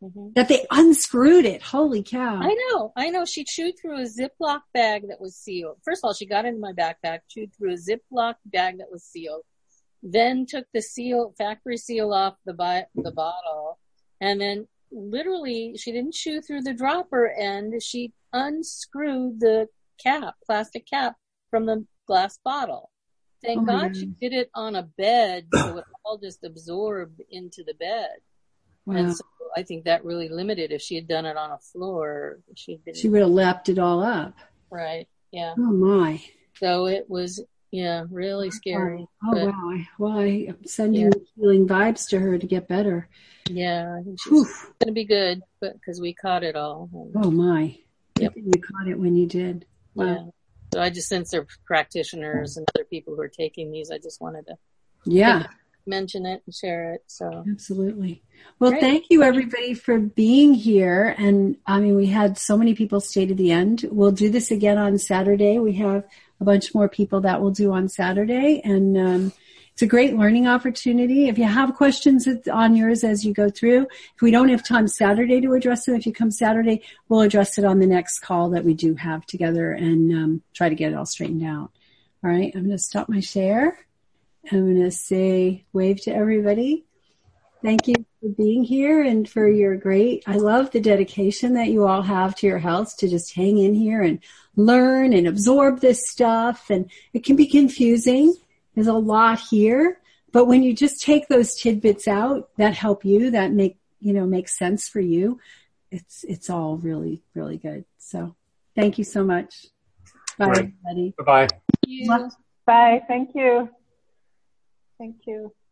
S1: That they unscrewed it. Holy cow.
S7: I know. She chewed through a Ziploc bag that was sealed. First of all, she got into my backpack, chewed through a Ziploc bag that was sealed, then took the factory seal off the bottle, and then literally she didn't chew through the dropper end. She unscrewed the plastic cap from the glass bottle. Thank God she did it on a bed, so it all just absorbed into the bed. Wow. And so I think that really limited. If she had done it on a floor, she
S1: would have lapped it all up.
S7: Right. Yeah.
S1: Oh my.
S7: So it was, really scary.
S1: Oh wow. Well, I'm sending healing vibes to her to get better.
S7: Yeah, I think she's going to be good, but because we caught it all.
S1: Oh my. Yep. You caught it when you did. Wow.
S7: Yeah. So I just, since they're practitioners and other people who are taking these, I just wanted to mention it and share it. So
S1: absolutely. Well, thank you everybody for being here. And I mean, we had so many people stay to the end. We'll do this again on Saturday. We have a bunch more people that we'll do on Saturday. And it's a great learning opportunity. If you have questions on yours as you go through, if we don't have time Saturday to address them, if you come Saturday, we'll address it on the next call that we do have together and try to get it all straightened out. All right. I'm going to stop my share. I'm going to say wave to everybody. Thank you for being here and for your I love the dedication that you all have to your health to just hang in here and learn and absorb this stuff. And it can be confusing. There's a lot here, but when you just take those tidbits out that help you, that make sense for you, it's all really, really good. So thank you so much. Bye, everybody.
S4: Bye-bye.
S9: Bye. Thank you. Thank you.